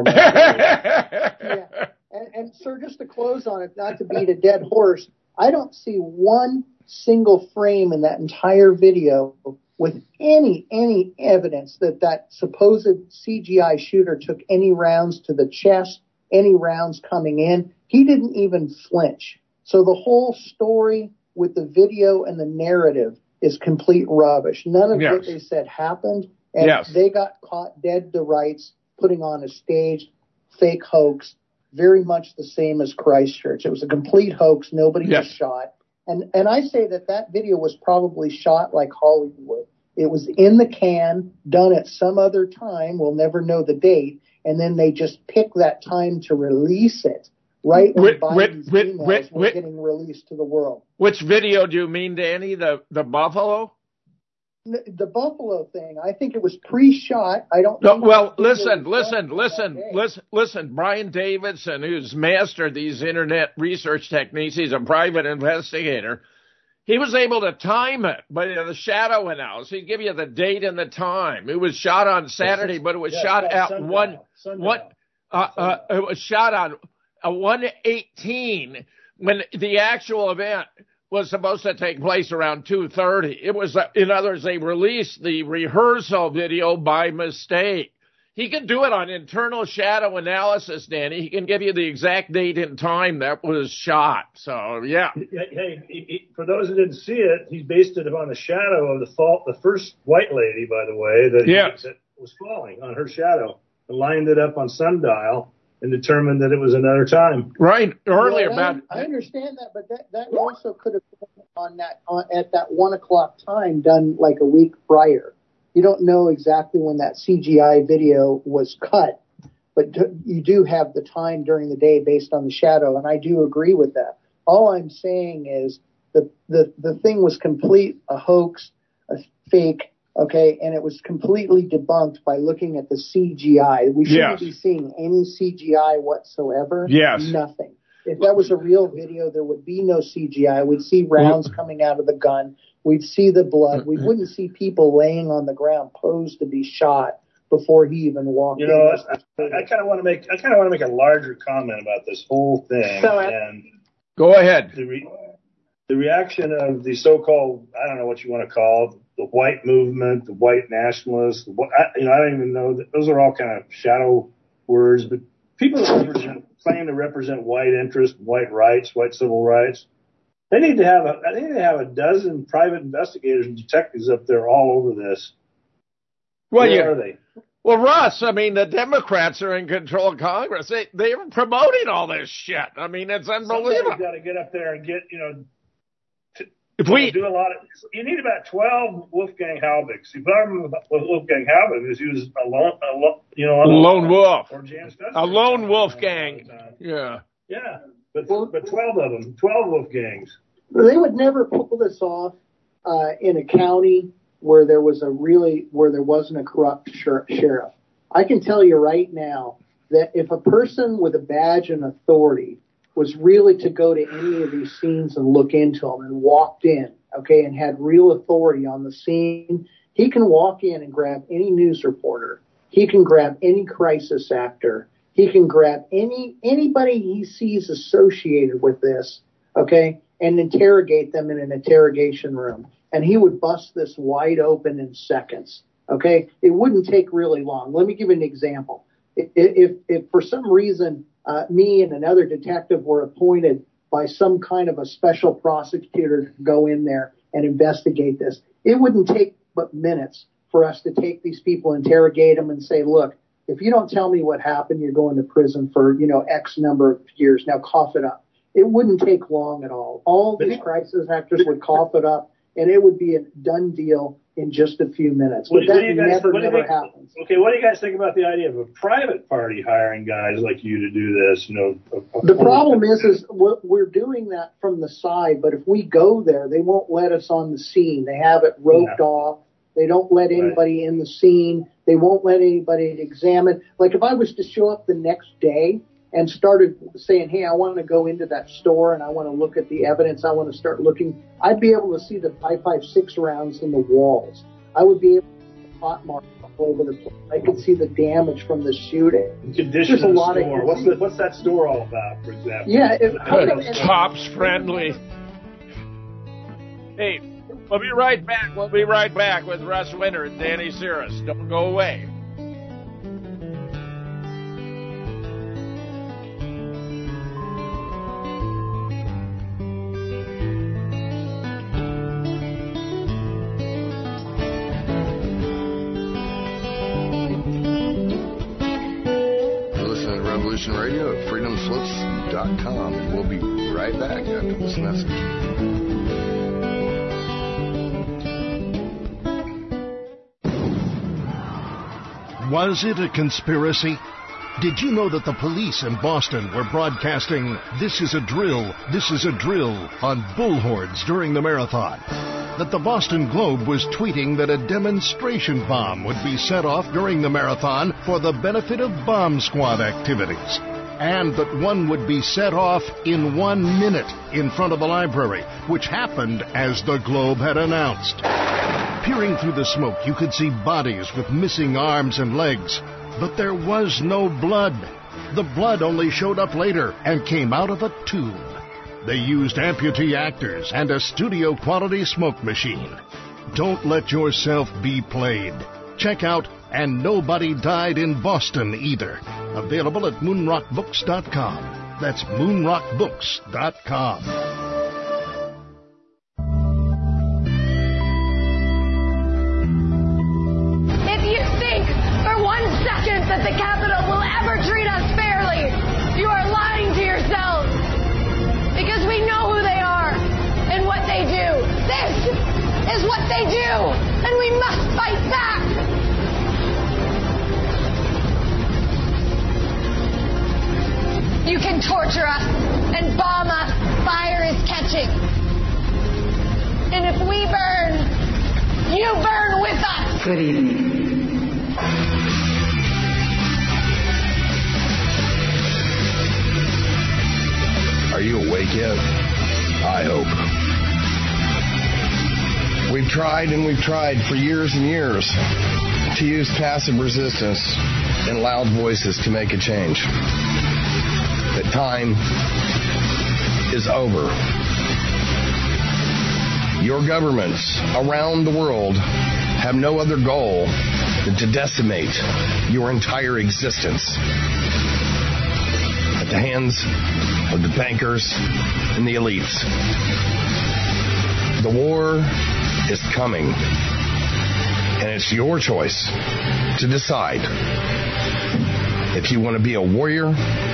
S9: yeah. And, and sir, just to close on it, not to beat a dead horse, I don't see one single frame in that entire video with any any evidence that that supposed C G I shooter took any rounds to the chest, any rounds coming in. He didn't even flinch. So the whole story with the video and the narrative is complete rubbish. None of
S3: Yes.
S9: what they said happened, and
S3: Yes.
S9: they got caught dead to rights, putting on a stage fake hoax, very much the same as Christchurch. It was a complete hoax. Nobody
S3: Yes.
S9: was shot. And and I say that that video was probably shot like Hollywood. It was in the can, done at some other time. We'll never know the date. And then they just picked that time to release it right when
S3: Whit-
S9: Biden's
S3: whit-
S9: emails
S3: whit-
S9: were
S3: whit-
S9: getting released to the world.
S3: Which video do you mean, Danny? The the buffalo?
S9: The, the Buffalo thing, I think it was pre-shot. I don't
S3: No,
S9: think
S3: well,
S9: the video
S3: listen,
S9: was
S3: listen,
S9: done
S3: listen,
S9: that day.
S3: listen, listen. Brian Davidson, who's mastered these internet research techniques, he's a private investigator. He was able to time it, but the shadow analysis, he'd give you the date and the time. It was shot on Saturday, but it was
S4: Yeah,
S3: shot
S4: it's
S3: at
S4: called sundial.
S3: one,
S4: Sundial.
S3: one, uh, uh, it was shot on a one eighteen when the actual event was supposed to take place around two thirty. It was, uh, in other words, they released the rehearsal video by mistake. He can do it on internal shadow analysis, Danny. He can give you the exact date and time that was shot. So, yeah.
S4: Hey, he, he, for those who didn't see it, he based it upon the shadow of the fall, the first white lady, by the way, that,
S3: Yes.
S4: that was falling on her shadow, and lined it up on sundial and determined that it was another time.
S3: Right. Earlier,
S9: Well, I,
S3: about
S9: I understand that, but that, that also could have been on that on, at that one o'clock time, done like a week prior. You don't know exactly when that C G I video was cut, but d- you do have the time during the day based on the shadow, and I do agree with that. All I'm saying is the the the thing was complete a hoax, a fake. Okay, and it was completely debunked by looking at the C G I. We shouldn't
S3: Yes.
S9: be seeing any C G I whatsoever.
S3: Yes.
S9: Nothing. If that was a real video, there would be no C G I. We'd see rounds coming out of the gun. We'd see the blood. We wouldn't see people laying on the ground posed to be shot before he even walked
S4: You
S9: in.
S4: know, I, I kind of want to make I kind of want to make a larger comment about this whole thing.
S9: So, uh,
S4: and
S3: go ahead.
S4: the re- the reaction of the so-called, I don't know what you want to call it, the white movement, the white nationalists, the, I, you know, I don't even know. Those are all kind of shadow words, but people that represent, claim to represent white interests, white rights, white civil rights, they need to have a, they need to have a dozen private investigators and detectives up there all over this.
S3: Well,
S4: Where
S3: you,
S4: are they?
S3: Well, Russ, I mean, the Democrats are in control of Congress. They, they're promoting all this shit. I mean, it's unbelievable.
S4: Somebody's got to get up there and get, you know,
S3: If we
S4: do a lot of, you need about twelve Wolfgang Halbigs. If I'm with Wolfgang Halbig, he was a lone, a lo, you know,
S3: a lone wolf,
S4: or Jan
S3: a lone Wolfgang. Yeah,
S4: yeah, but but twelve of them, twelve Wolfgangs.
S9: They would never pull this off uh, in a county where there was a really where there wasn't a corrupt sheriff. I can tell you right now that if a person with a badge and authority was really to go to any of these scenes and look into them and walked in, okay, and had real authority on the scene, he can walk in and grab any news reporter. He can grab any crisis actor. He can grab any anybody he sees associated with this, okay, and interrogate them in an interrogation room. And he would bust this wide open in seconds, okay? It wouldn't take really long. Let me give you an example. If, if, if for some reason Uh, me and another detective were appointed by some kind of a special prosecutor to go in there and investigate this, it wouldn't take but minutes for us to take these people, interrogate them, and say, look, if you don't tell me what happened, you're going to prison for, you know, X number of years. Now cough it up. It wouldn't take long at all. All these crisis actors would cough it up, and it would be a done deal in just a few minutes. But
S4: What, what
S9: that
S4: do you guys,
S9: never,
S4: what do you
S9: never
S4: think,
S9: happens.
S4: Okay, what do you guys think about the idea of a private party hiring guys like you to do this? You know, a, a
S9: The problem is, is we're, we're doing that from the side, but if we go there, they won't let us on the scene. They have it roped
S4: Yeah.
S9: off. They don't let anybody in the scene. They won't let anybody examine. Like if I was to show up the next day and started saying, hey, I want to go into that store and I want to look at the evidence, I want to start looking, I'd be able to see the five five six rounds in the walls. I would be able to see the hot marks all over the place. I could see the damage from the shooting.
S4: Condition
S9: There's a
S4: of the
S9: lot
S4: store.
S9: of
S4: What's, the, what's that store all about, for example?
S9: Yeah, it,
S3: uh, cops friendly. Hey, we'll be right back. We'll be right back with Russ Winter and Danny Cirrus. Don't go away.
S1: Radio at freedom slips dot com, and we'll be right back after this message.
S12: Was it a conspiracy? Did you know that the police in Boston were broadcasting "This is a drill, this is a drill" on bullhorns during the marathon? That the Boston Globe was tweeting that a demonstration bomb would be set off during the marathon for the benefit of bomb squad activities? And that one would be set off in one minute in front of the library, which happened as the Globe had announced. Peering through the smoke, you could see bodies with missing arms and legs. But there was no blood. The blood only showed up later and came out of a tube. They used amputee actors and a studio-quality smoke machine. Don't let yourself be played. Check out And Nobody Died in Boston Either. Available at moonrock books dot com. That's moonrock books dot com.
S14: If you think for one second that the Capitol will ever treat us fairly, you are lying to yourselves. Because we know who they are and what they do. This is what they do, and we must fight back. You can torture us and bomb us. Fire is catching. And if we burn, you burn with us.
S15: Good evening.
S1: Are you awake yet? I hope. We've tried and we've tried for years and years to use passive resistance and loud voices to make a change. The time is over. Your governments around the world have no other goal than to decimate your entire existence at the hands of the bankers and the elites. The war is coming, and it's your choice to decide if you want to be a warrior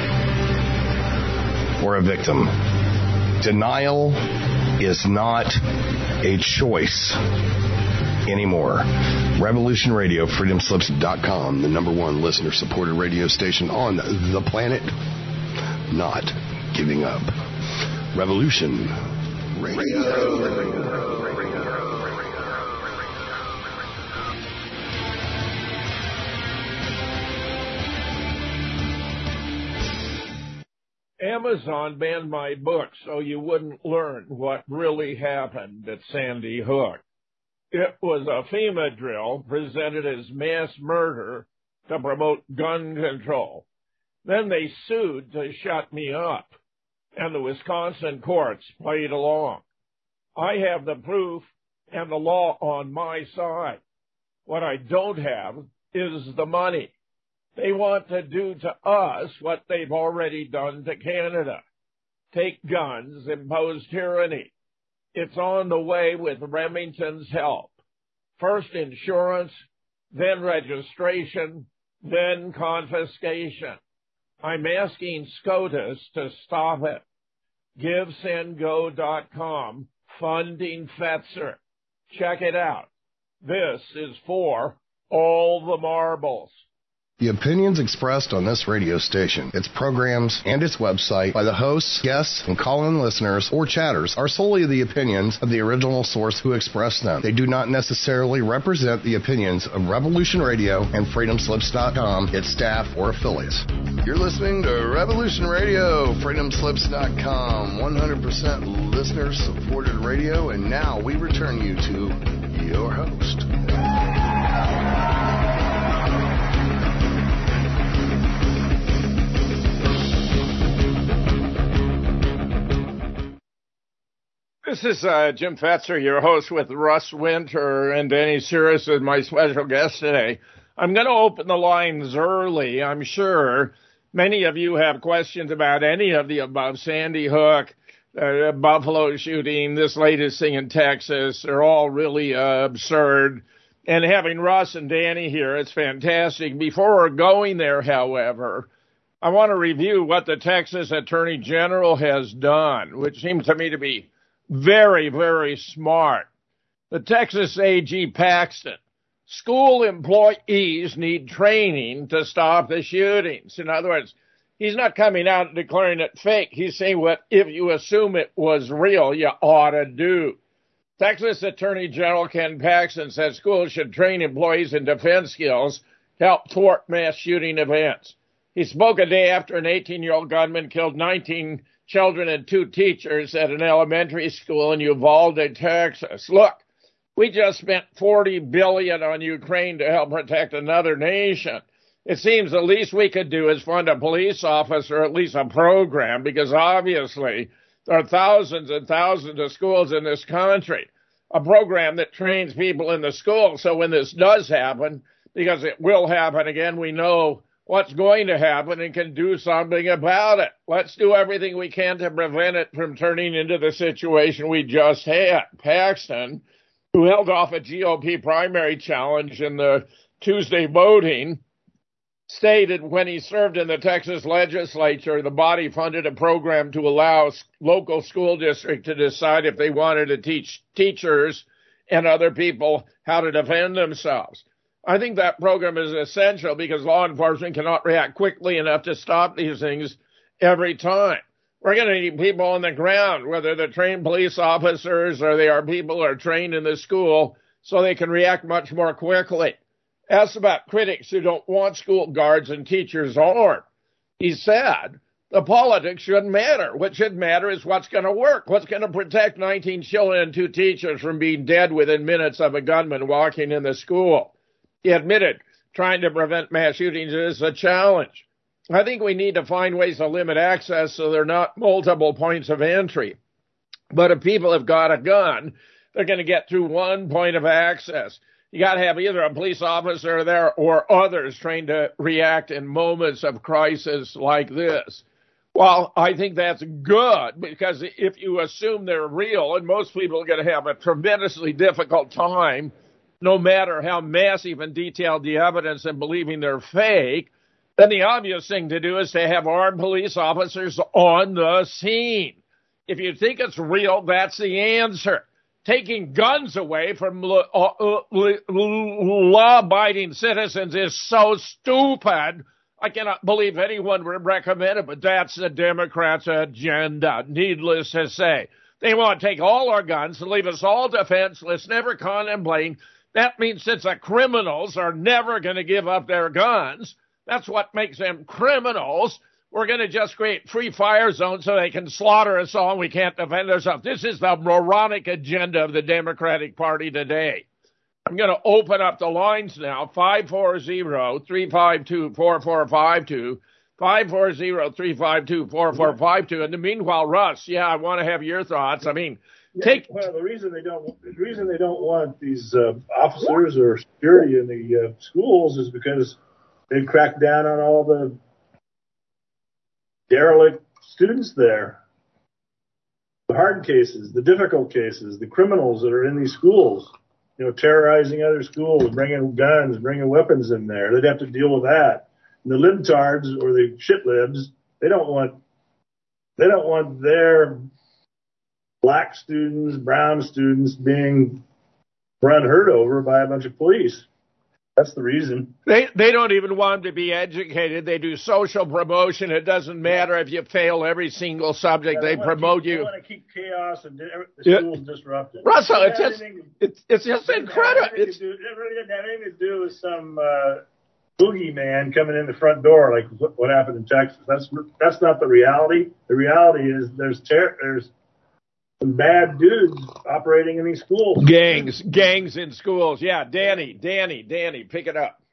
S1: or a victim. Denial is not a choice anymore. Revolution Radio, freedom slips dot com, the number one listener-supported radio station on the planet. Not giving up. Revolution Radio.
S3: Amazon banned my book so you wouldn't learn what really happened at Sandy Hook. It was a FEMA drill presented as mass murder to promote gun control. Then they sued to shut me up, and the Wisconsin courts played along. I have the proof and the law on my side. What I don't have is the money. They want to do to us what they've already done to Canada. Take guns, impose tyranny. It's on the way with Remington's help. First insurance, then registration, then confiscation. I'm asking SCOTUS to stop it. Give Send Go dot com, funding Fetzer. Check it out. This is for all the marbles.
S1: The opinions expressed on this radio station, its programs, and its website by the hosts, guests, and call-in listeners or chatters are solely the opinions of the original source who expressed them. They do not necessarily represent the opinions of Revolution Radio and freedom slips dot com, its staff, or affiliates. You're listening to Revolution Radio, freedom slips dot com, one hundred percent listener-supported radio, and now we return you to your host.
S3: This is uh, Jim Fetzer, your host, with Russ Winter and Danny Cirrus as my special guest today. I'm going to open the lines early. I'm sure many of you have questions about any of the above. Sandy Hook, uh, Buffalo shooting, this latest thing in Texas. They're all really uh, absurd. And having Russ and Danny here, it's fantastic. Before we're going there, however, I want to review what the Texas Attorney General has done, which seems to me to be very, very smart. The Texas A G Paxton. School employees need training to stop the shootings. In other words, he's not coming out and declaring it fake. He's saying what if you assume it was real, you ought to do. Texas Attorney General Ken Paxton says schools should train employees in defense skills to help thwart mass shooting events. He spoke a day after an eighteen-year-old gunman killed nineteen children and two teachers at an elementary school in Uvalde, Texas. Look, we just spent forty billion dollars on Ukraine to help protect another nation. It seems the least we could do is fund a police office or at least a program, because obviously there are thousands and thousands of schools in this country. A program that trains people in the school so when this does happen, because it will happen again, we know what's going to happen and can do something about it. Let's do everything we can to prevent it from turning into the situation we just had. Paxton, who held off a G O P primary challenge in the Tuesday voting, stated when he served in the Texas legislature, the body funded a program to allow local school districts to decide if they wanted to teach teachers and other people how to defend themselves. I think that program is essential because law enforcement cannot react quickly enough to stop these things every time. We're going to need people on the ground, whether they're trained police officers or they are people who are trained in the school, so they can react much more quickly. Asked about critics who don't want school guards and teachers armed. He said the politics shouldn't matter. What should matter is what's going to work, what's going to protect nineteen children and two teachers from being dead within minutes of a gunman walking in the school. He admitted trying to prevent mass shootings is a challenge. I think we need to find ways to limit access so there are not multiple points of entry. But if people have got a gun, they're going to get through one point of access. You got to have either a police officer there or others trained to react in moments of crisis like this. Well, I think that's good, because if you assume they're real, and most people are going to have a tremendously difficult time, no matter how massive and detailed the evidence, and believing they're fake, then the obvious thing to do is to have armed police officers on the scene. If you think it's real, that's the answer. Taking guns away from law-abiding citizens is so stupid. I cannot believe anyone would recommend it, but that's the Democrats' agenda, needless to say. They want to take all our guns and leave us all defenseless, never contemplating. That means since the criminals are never going to give up their guns, that's what makes them criminals. We're going to just create free fire zones so they can slaughter us all and we can't defend ourselves. This is the moronic agenda of the Democratic Party today. I'm going to open up the lines now, five four zero, three five two, four four five two, five four zero, three five two, four four five two. And meanwhile, Russ, yeah, I want to have your thoughts. I mean,
S4: yeah,
S3: take...
S4: Well, the reason they don't, the reason they don't want these uh, officers or security in the uh, schools is because they've cracked down on all the derelict students there. The hard cases, the difficult cases, the criminals that are in these schools. You know, terrorizing other schools, bringing guns, bringing weapons in there. They'd have to deal with that. And the libtards or the shit libs, they don't want, they don't want their black students, brown students being run herd over by a bunch of police. That's the reason.
S3: They they don't even want them to be educated. They do social promotion. It doesn't matter if you fail every single subject. Yeah, they, they promote
S4: keep,
S3: you.
S4: They want to keep chaos and the
S3: yeah.
S4: schools disrupted.
S3: Russell, it's just, it's, it's just incredible.
S4: It's, it really didn't have anything to do with some uh, boogeyman coming in the front door like what, what happened in Texas. That's that's not the reality. The reality is there's ter- there's some bad dudes operating in these schools.
S3: Gangs, gangs in schools. Yeah, Danny, Danny, Danny, pick it up.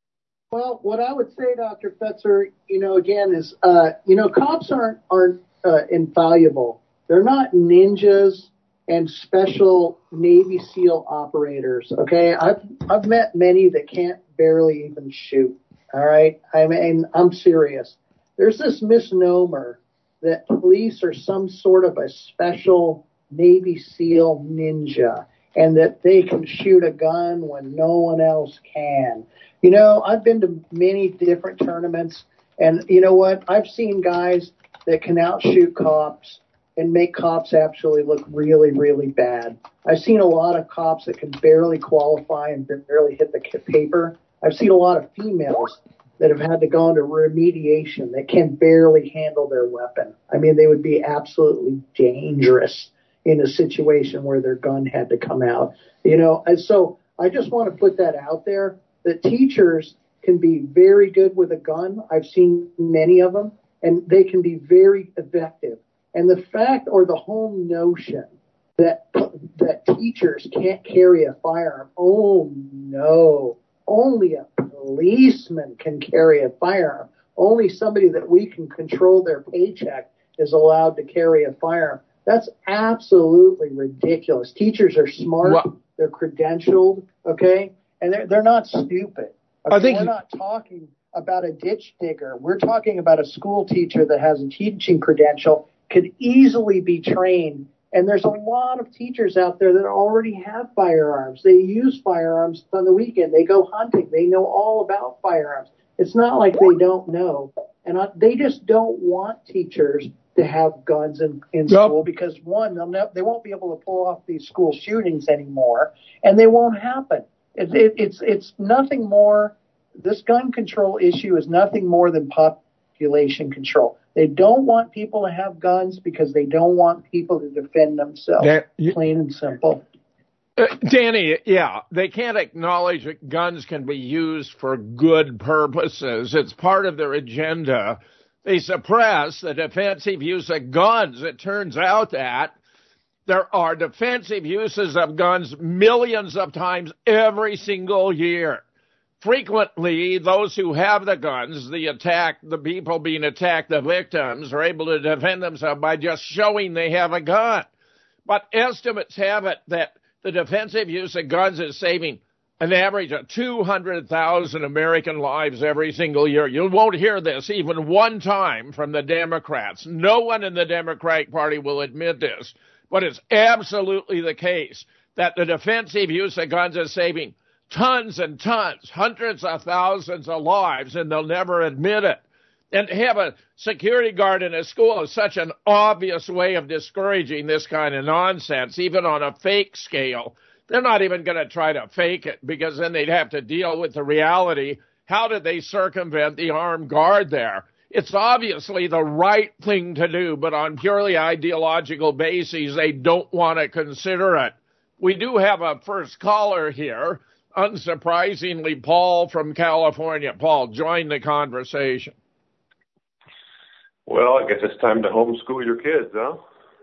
S9: Well, what I would say, Doctor Fetzer, you know, again, is, uh, you know, cops aren't aren't uh, infallible. They're not ninjas and special Navy SEAL operators. Okay, I've I've met many that can't barely even shoot. All right, I mean, I'm serious. There's this misnomer that police are some sort of a special Navy SEAL ninja and that they can shoot a gun when no one else can. You know, I've been to many different tournaments, and you know what? I've seen guys that can outshoot cops and make cops actually look really, really bad. I've seen a lot of cops that can barely qualify and barely hit the paper. I've seen a lot of females that have had to go into remediation that can barely handle their weapon. I mean, they would be absolutely dangerous in a situation where their gun had to come out. You know, and so I just want to put that out there, that teachers can be very good with a gun. I've seen many of them, and they can be very effective. And the fact or the whole notion that that teachers can't carry a firearm, oh no, only a policeman can carry a firearm. Only somebody that we can control their paycheck is allowed to carry a firearm. That's absolutely ridiculous. Teachers are smart. Well, they're credentialed, okay? And they're, they're not stupid. Okay? I think we're not talking about a ditch digger. We're talking about a school teacher that has a teaching credential, could easily be trained. And there's a lot of teachers out there that already have firearms. They use firearms on the weekend. They go hunting. They know all about firearms. It's not like they don't know. And I, they just don't want teachers to have guns in, in yep. school because, one, they'll ne- they won't be able to pull off these school shootings anymore, and they won't happen. It, it, it's, it's nothing more. This gun control issue is nothing more than population control. They don't want people to have guns because they don't want people to defend themselves, that, you, plain and simple.
S3: Uh, Danny, yeah, they can't acknowledge that guns can be used for good purposes. It's part of their agenda. They suppress the defensive use of guns. It turns out that there are defensive uses of guns millions of times every single year. Frequently, those who have the guns, the attack, the people being attacked, the victims, are able to defend themselves by just showing they have a gun. But estimates have it that the defensive use of guns is saving an average of two hundred thousand American lives every single year. You won't hear this even one time from the Democrats. No one in the Democratic Party will admit this, but it's absolutely the case that the defensive use of guns is saving tons and tons, hundreds of thousands of lives, and they'll never admit it. And to have a security guard in a school is such an obvious way of discouraging this kind of nonsense, even on a fake scale. They're not even going to try to fake it because then they'd have to deal with the reality. How did they circumvent the armed guard there? It's obviously the right thing to do, but on purely ideological bases, they don't want to consider it. We do have a first caller here. Unsurprisingly, Paul from California. Paul, join the conversation.
S15: Well, I guess it's time to homeschool your kids, huh?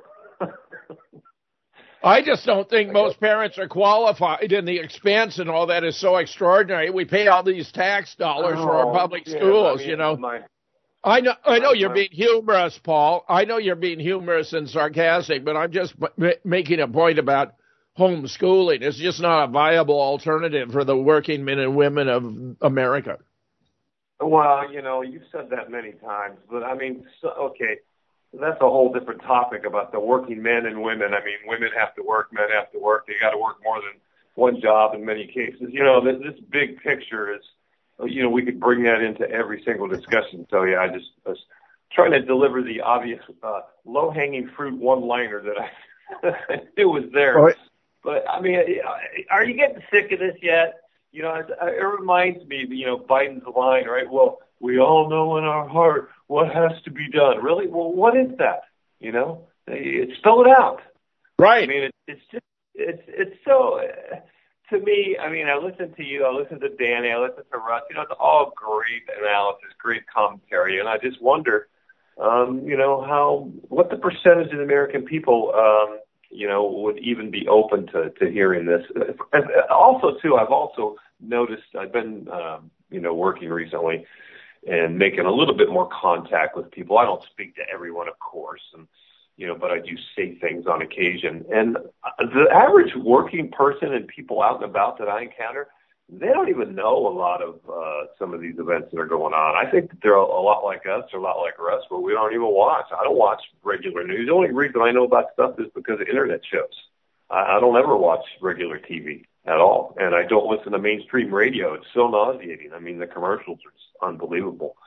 S3: I just don't think most parents are qualified, and the expense and all that is so extraordinary. We pay all these tax dollars oh, for our public yeah, schools, I mean, you know. My, I know, I know you're being humorous, Paul. I know you're being humorous and sarcastic, but I'm just b- making a point about homeschooling. It's just not a viable alternative for the working men and women of America.
S15: Well, you know, you've said that many times, but I mean, so, okay, that's a whole different topic about the working men and women. I mean, women have to work, men have to work. They got to work more than one job in many cases. You know, this, this big picture is, you know, we could bring that into every single discussion. So, yeah, I just was trying to deliver the obvious uh, low-hanging fruit one-liner that I it was there. Right. But, I mean, are you getting sick of this yet? You know, it, it reminds me, you know, Biden's line, right? Well, we all know in our heart what has to be done. Really? Well, what is that? You know, it, spell it out.
S3: Right.
S15: I mean, it, it's just, it's, it's so, uh, to me, I mean, I listen to you, I listen to Danny, I listen to Russ, you know, it's all great analysis, great commentary, and I just wonder, um, you know, how, what the percentage of the American people, um, you know, would even be open to, to hearing this. And also, too, I've also noticed, I've been, um, you know, working recently and making a little bit more contact with people. I don't speak to everyone, of course, and, you know, but I do say things on occasion. And the average working person and people out and about that I encounter, they don't even know a lot of uh, some of these events that are going on. I think that they're a, a lot like us, or a lot like us, where we don't even watch. I don't watch regular news. The only reason I know about stuff is because of internet shows. I, I don't ever watch regular T V at all, and I don't listen to mainstream radio. It's so nauseating. I mean, the commercials are just unbelievable.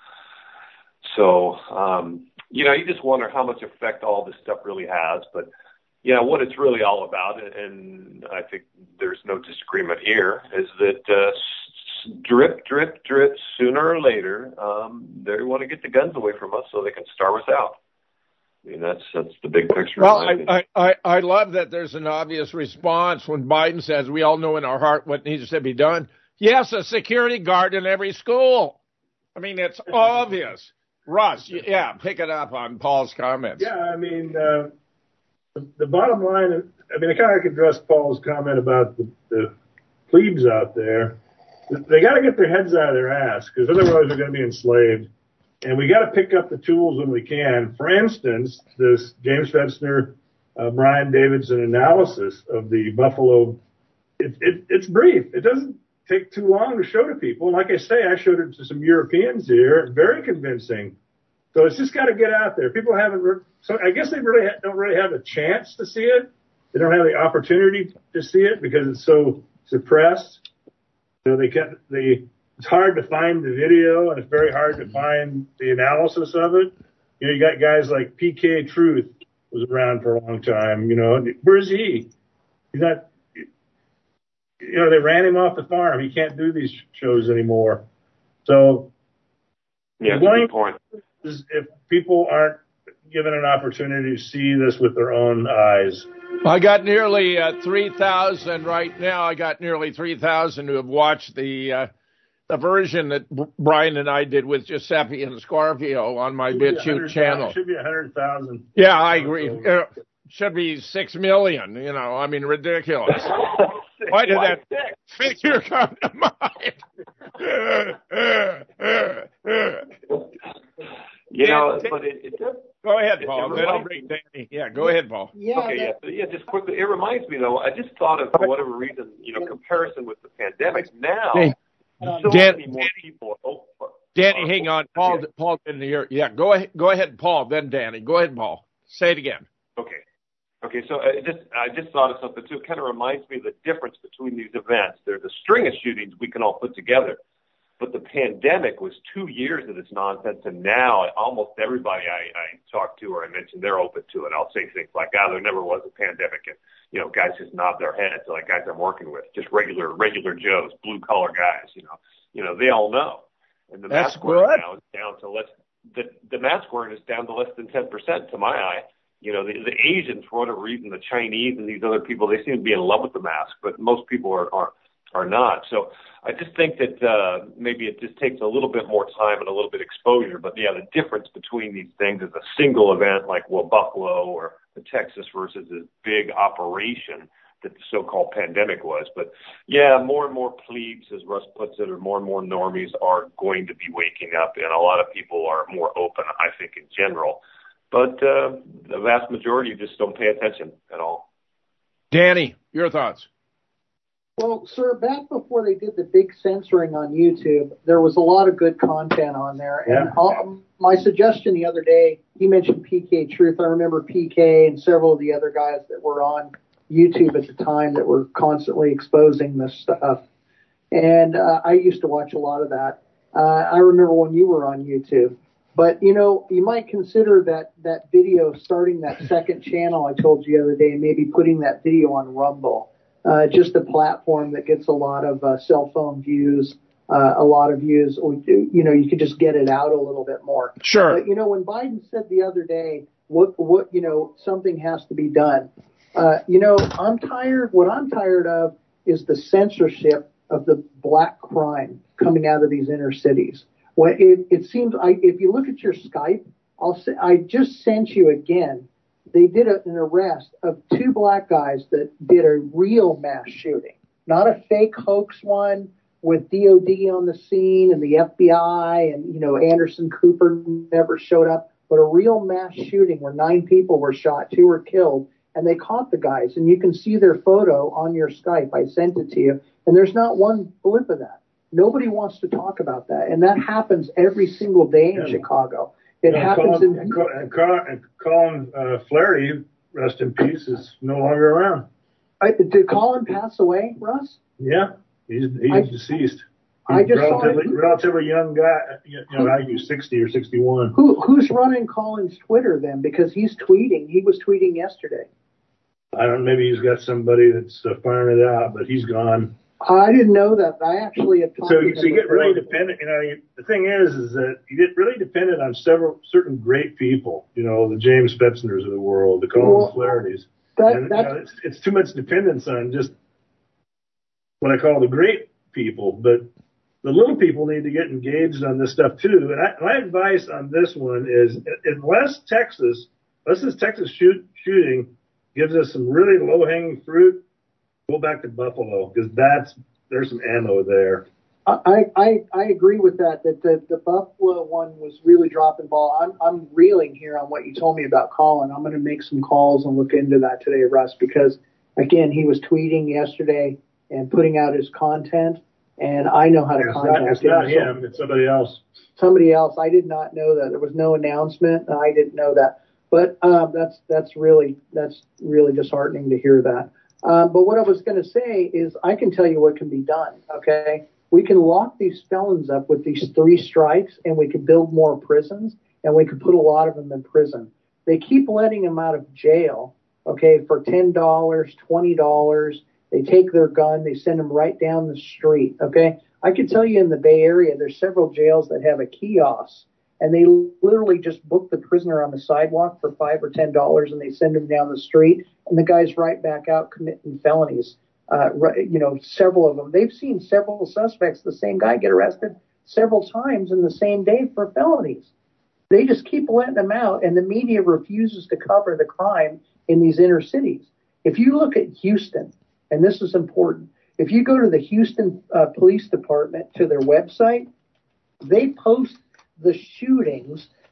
S15: So, um, you know, you just wonder how much effect all this stuff really has. But, you know, what it's really all about, and I think there's no disagreement here, is that uh, drip, drip, drip, sooner or later, um, they want to get the guns away from us so they can starve us out. I mean, that's that's the big picture.
S3: Well, I, I, I, I love that there's an obvious response when Biden says we all know in our heart what needs to be done. Yes, a security guard in every school. I mean, it's obvious. Russ, yeah, pick it up on Paul's comments.
S4: Yeah, I mean, uh, the, the bottom line, I mean, I kind of address Paul's comment about the, the plebes out there. They got to get their heads out of their ass, because otherwise they're going to be enslaved. And we got to pick up the tools when we can. For instance, this James Fetzner, uh, Brian Davidson analysis of the Buffalo, it, it, it's brief. It doesn't take too long to show to people. And like I say, I showed it to some Europeans here. Very convincing. So it's just got to get out there. People haven't, re- so I guess they really ha- don't really have a chance to see it. They don't have the opportunity to see it because it's so suppressed. You know, they can't, they, it's hard to find the video, and it's very hard to find the analysis of it. You know, you got guys like P K Truth was around for a long time. You know, where's he? He's not. You know, they ran him off the farm. He can't do these shows anymore. So,
S15: yeah, that's a good point.
S4: Is if people aren't given an opportunity to see this with their own eyes.
S3: I got nearly uh, three thousand right now. I got nearly three thousand who have watched the. Uh, The version that Brian and I did with Giuseppe and Scarfio on my BitChute channel.
S4: Should be a hundred thousand.
S3: Yeah, I agree. Uh, should be six million. You know, I mean, ridiculous. Why did that figure come to mind?
S15: You know, but it, it does.
S3: Go Go ahead,
S15: It-
S3: Paul.
S15: it
S3: Then I'll
S15: reminds
S3: bring
S15: me-
S3: Danny. Yeah, go ahead, Paul.
S9: Yeah,
S15: okay,
S9: that-
S15: yeah, yeah. Just quickly, it reminds me though. I just thought of, for whatever reason, you know, comparison with the pandemic. Now,
S3: Hey,
S15: so
S3: Dan-
S15: many more people. Oh,
S3: Danny,
S15: uh,
S3: hang on. Paul, Paul didn't hear. Yeah, go ahead. Go ahead, Paul. Then Danny. Go ahead, Paul. Say it again.
S15: Okay. Okay, so I just I just thought of something too. It kind of reminds me of the difference between these events. There's a string of shootings we can all put together, but the pandemic was two years of this nonsense, and now almost everybody I, I talk to or I mention, they're open to it. I'll say things like, "Ah, there never was a pandemic," and you know, guys just nod their heads, like guys I'm working with, just regular regular Joes, blue collar guys. You know, you know, they all know. And the
S3: That's
S15: mask wearing
S3: good.
S15: now is down to less. The the mask wearing is down to less than ten percent to my eye. You know, the, the Asians, for whatever reason, the Chinese and these other people, they seem to be in love with the mask, but most people are are, are not. So I just think that uh, maybe it just takes a little bit more time and a little bit exposure. But yeah, the difference between these things is a single event like well Buffalo or the Texas versus this big operation that the so-called pandemic was. But yeah, more and more plebes, as Russ puts it, or more and more normies are going to be waking up, and a lot of people are more open, I think, in general. But uh, the vast majority just don't pay attention at all.
S3: Danny, your thoughts?
S9: Well, sir, back before they did the big censoring on YouTube, there was a lot of good content on there. And
S4: Yeah.
S9: all, my suggestion the other day, he mentioned P K Truth. I remember P K and several of the other guys that were on YouTube at the time that were constantly exposing this stuff. And uh, I used to watch a lot of that. Uh, I remember when you were on YouTube. But, you know, you might consider that, that video, starting that second channel I told you the other day, and maybe putting that video on Rumble. Uh, just a platform that gets a lot of uh, cell phone views, uh, a lot of views. You know, you could just get it out a little bit more.
S3: Sure.
S9: But, you know, when Biden said the other day, what, what, you know, something has to be done. Uh, you know, I'm tired. What I'm tired of is the censorship of the black crime coming out of these inner cities. When it, it seems, I, if you look at your Skype, I'll say, I just sent you again. They did a, an arrest of two black guys that did a real mass shooting, not a fake hoax one with D O D on the scene and the F B I and, you know, Anderson Cooper never showed up, but a real mass shooting where nine people were shot, two were killed, and they caught the guys. And you can see their photo on your Skype. I sent it to you, and there's not one blip of that. Nobody wants to talk about that, and that happens every single day in
S4: Yeah.
S9: Chicago. It
S4: Yeah,
S9: happens
S4: Colin,
S9: in
S4: and, Col- and, Col- and Colin uh, Flaherty, rest in peace, is no longer around.
S9: I, did Colin pass away, Russ?
S4: Yeah, he's he's
S9: I-
S4: deceased. He's
S9: I just saw
S4: relatively,
S9: it.
S4: relatively young guy. You know, I think he's sixty or sixty-one.
S9: Who who's running Colin's Twitter then? Because he's tweeting. He was tweeting yesterday.
S4: I don't know, maybe he's got somebody that's uh, firing it out, but he's gone.
S9: I didn't know that. I actually have talked
S4: So,
S9: to
S4: you-
S9: him
S4: so you get
S9: before.
S4: really dependent. You know, you, the thing is, is that you get really dependent on several certain great people. You know, the James Spetzners of the world, the Colin
S9: Well,
S4: Flahertys.
S9: that-
S4: and, you
S9: that's-
S4: know, it's, it's too much dependence on just what I call the great people, but the little people need to get engaged on this stuff too. And I, my advice on this one is, unless Texas, unless this Texas shoot, shooting gives us some really low hanging fruit, go back to Buffalo, because that's there's some ammo there.
S9: I, I I agree with that. That the, the Buffalo one was really dropping ball. I'm I'm reeling here on what you told me about Colin. I'm going to make some calls and look into that today, Russ, because again, he was tweeting yesterday and putting out his content, and I know how to
S4: It's
S9: contact
S4: not, it's
S9: him.
S4: not
S9: so-
S4: him, it's somebody else.
S9: somebody else. I did not know that. There was no announcement, and I didn't know that. But um, that's that's really that's really disheartening to hear that. Um, but what I was going to say is, I can tell you what can be done. Okay, we can lock these felons up with these three strikes, and we can build more prisons, and we can put a lot of them in prison. They keep letting them out of jail. Okay, for ten dollars, twenty dollars. They take their gun, they send them right down the street. Okay, I can tell you in the Bay Area, there's several jails that have a kiosk, and they literally just book the prisoner on the sidewalk for five or ten dollars, and they send him down the street, and the guy's right back out committing felonies. Uh, right, you know, several of them. They've seen several suspects, the same guy, get arrested several times in the same day for felonies. They just keep letting them out, and the media refuses to cover the crime in these inner cities. If you look at Houston, and this is important, if you go to the Houston uh, Police Department, to their website, they post the shootings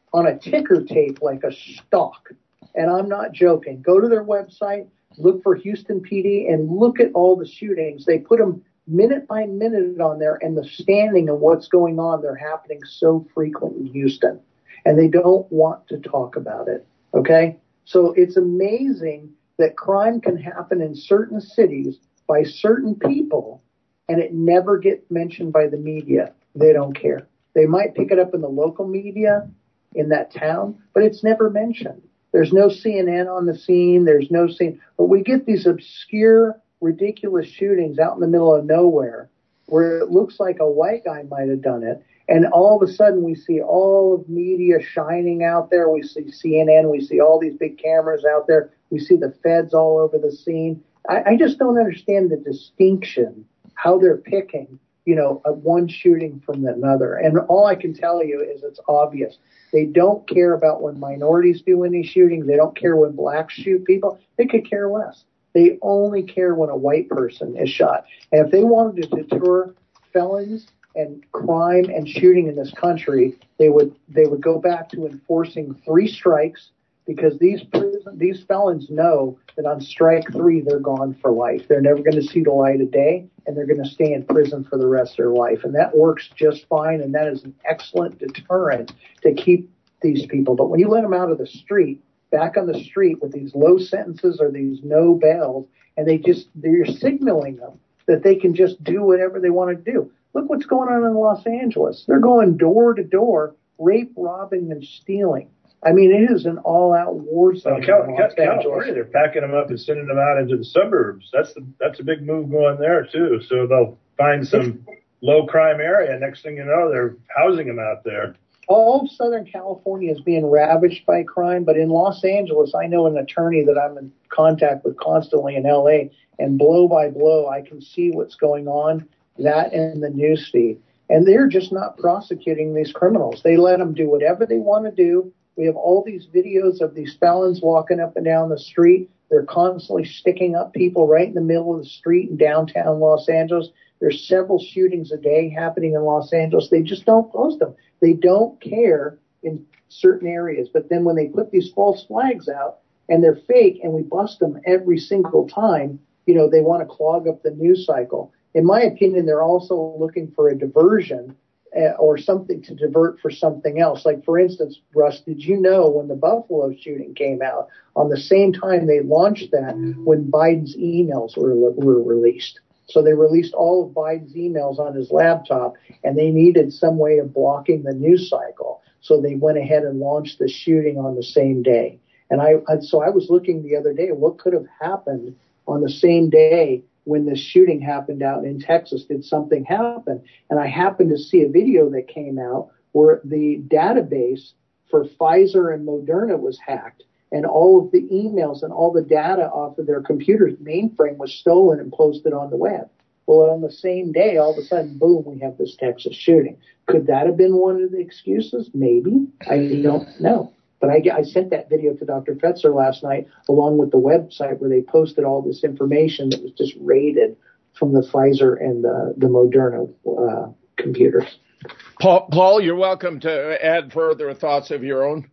S9: on a ticker tape like a stock. And I'm not joking. Go to their website, look for Houston P D, and look at all the shootings. They put them minute by minute on there, and the standing of what's going on, they're happening so frequent in Houston. And they don't want to talk about it, okay? So it's amazing that crime can happen in certain cities by certain people, and it never gets mentioned by the media. They don't care. They might pick it up in the local media in that town, but it's never mentioned. There's no C N N on the scene. There's no scene. But we get these obscure, ridiculous shootings out in the middle of nowhere where it looks like a white guy might have done it. And all of a sudden we see all of media shining out there. We see C N N. We see all these big cameras out there. We see the feds all over the scene. I, I just don't understand the distinction, how they're picking, you know, a one shooting from another. And all I can tell you is it's obvious. They don't care about when minorities do any shootings. They don't care when blacks shoot people. They could care less. They only care when a white person is shot. And if they wanted to deter felons and crime and shooting in this country, they would they would go back to enforcing three strikes, because these prison, these felons know that on strike three they're gone for life. They're never going to see the light of day, and they're going to stay in prison for the rest of their life. And that works just fine, and that is an excellent deterrent to keep these people. But when you let them out of the street, back on the street with these low sentences or these no bails, and they just, they're signaling them that they can just do whatever they want to do. Look what's going on in Los Angeles. They're going door to door, rape, robbing, and stealing. I mean, it is an all-out war zone.
S4: Well, Cal- Cal- California, they're packing them up and sending them out into the suburbs. That's the, that's a big move going there, too. So they'll find some low-crime area. Next thing you know, they're housing them out there.
S9: All of Southern California is being ravaged by crime, but in Los Angeles, I know an attorney that I'm in contact with constantly in L A, and blow by blow, I can see what's going on, that and the newsfeed. And they're just not prosecuting these criminals. They let them do whatever they want to do. We have all these videos of these felons walking up and down the street. They're constantly sticking up people right in the middle of the street in downtown Los Angeles. There's several shootings a day happening in Los Angeles. They just don't post them. They don't care in certain areas. But then when they put these false flags out and they're fake and we bust them every single time, you know, they want to clog up the news cycle. In my opinion, they're also looking for a diversion uh, or something to divert for something else. Like, for instance, Russ, did you know when the Buffalo shooting came out, on the same time they launched that, when Biden's emails were, were released? So they released all of Biden's emails on his laptop, and they needed some way of blocking the news cycle. So they went ahead and launched the shooting on the same day. And I, I so I was looking the other day, what could have happened on the same day when the shooting happened out in Texas? Did something happen? And I happened to see a video that came out where the database for Pfizer and Moderna was hacked, and all of the emails and all the data off of their computers mainframe was stolen and posted on the web. Well, on the same day, all of a sudden, boom, we have this Texas shooting. Could that have been one of the excuses? Maybe. I don't know. But I, I sent that video to Doctor Fetzer last night, along with the website where they posted all this information that was just raided from the Pfizer and the, the Moderna uh, computers.
S3: Paul, Paul, you're welcome to add further thoughts of your own.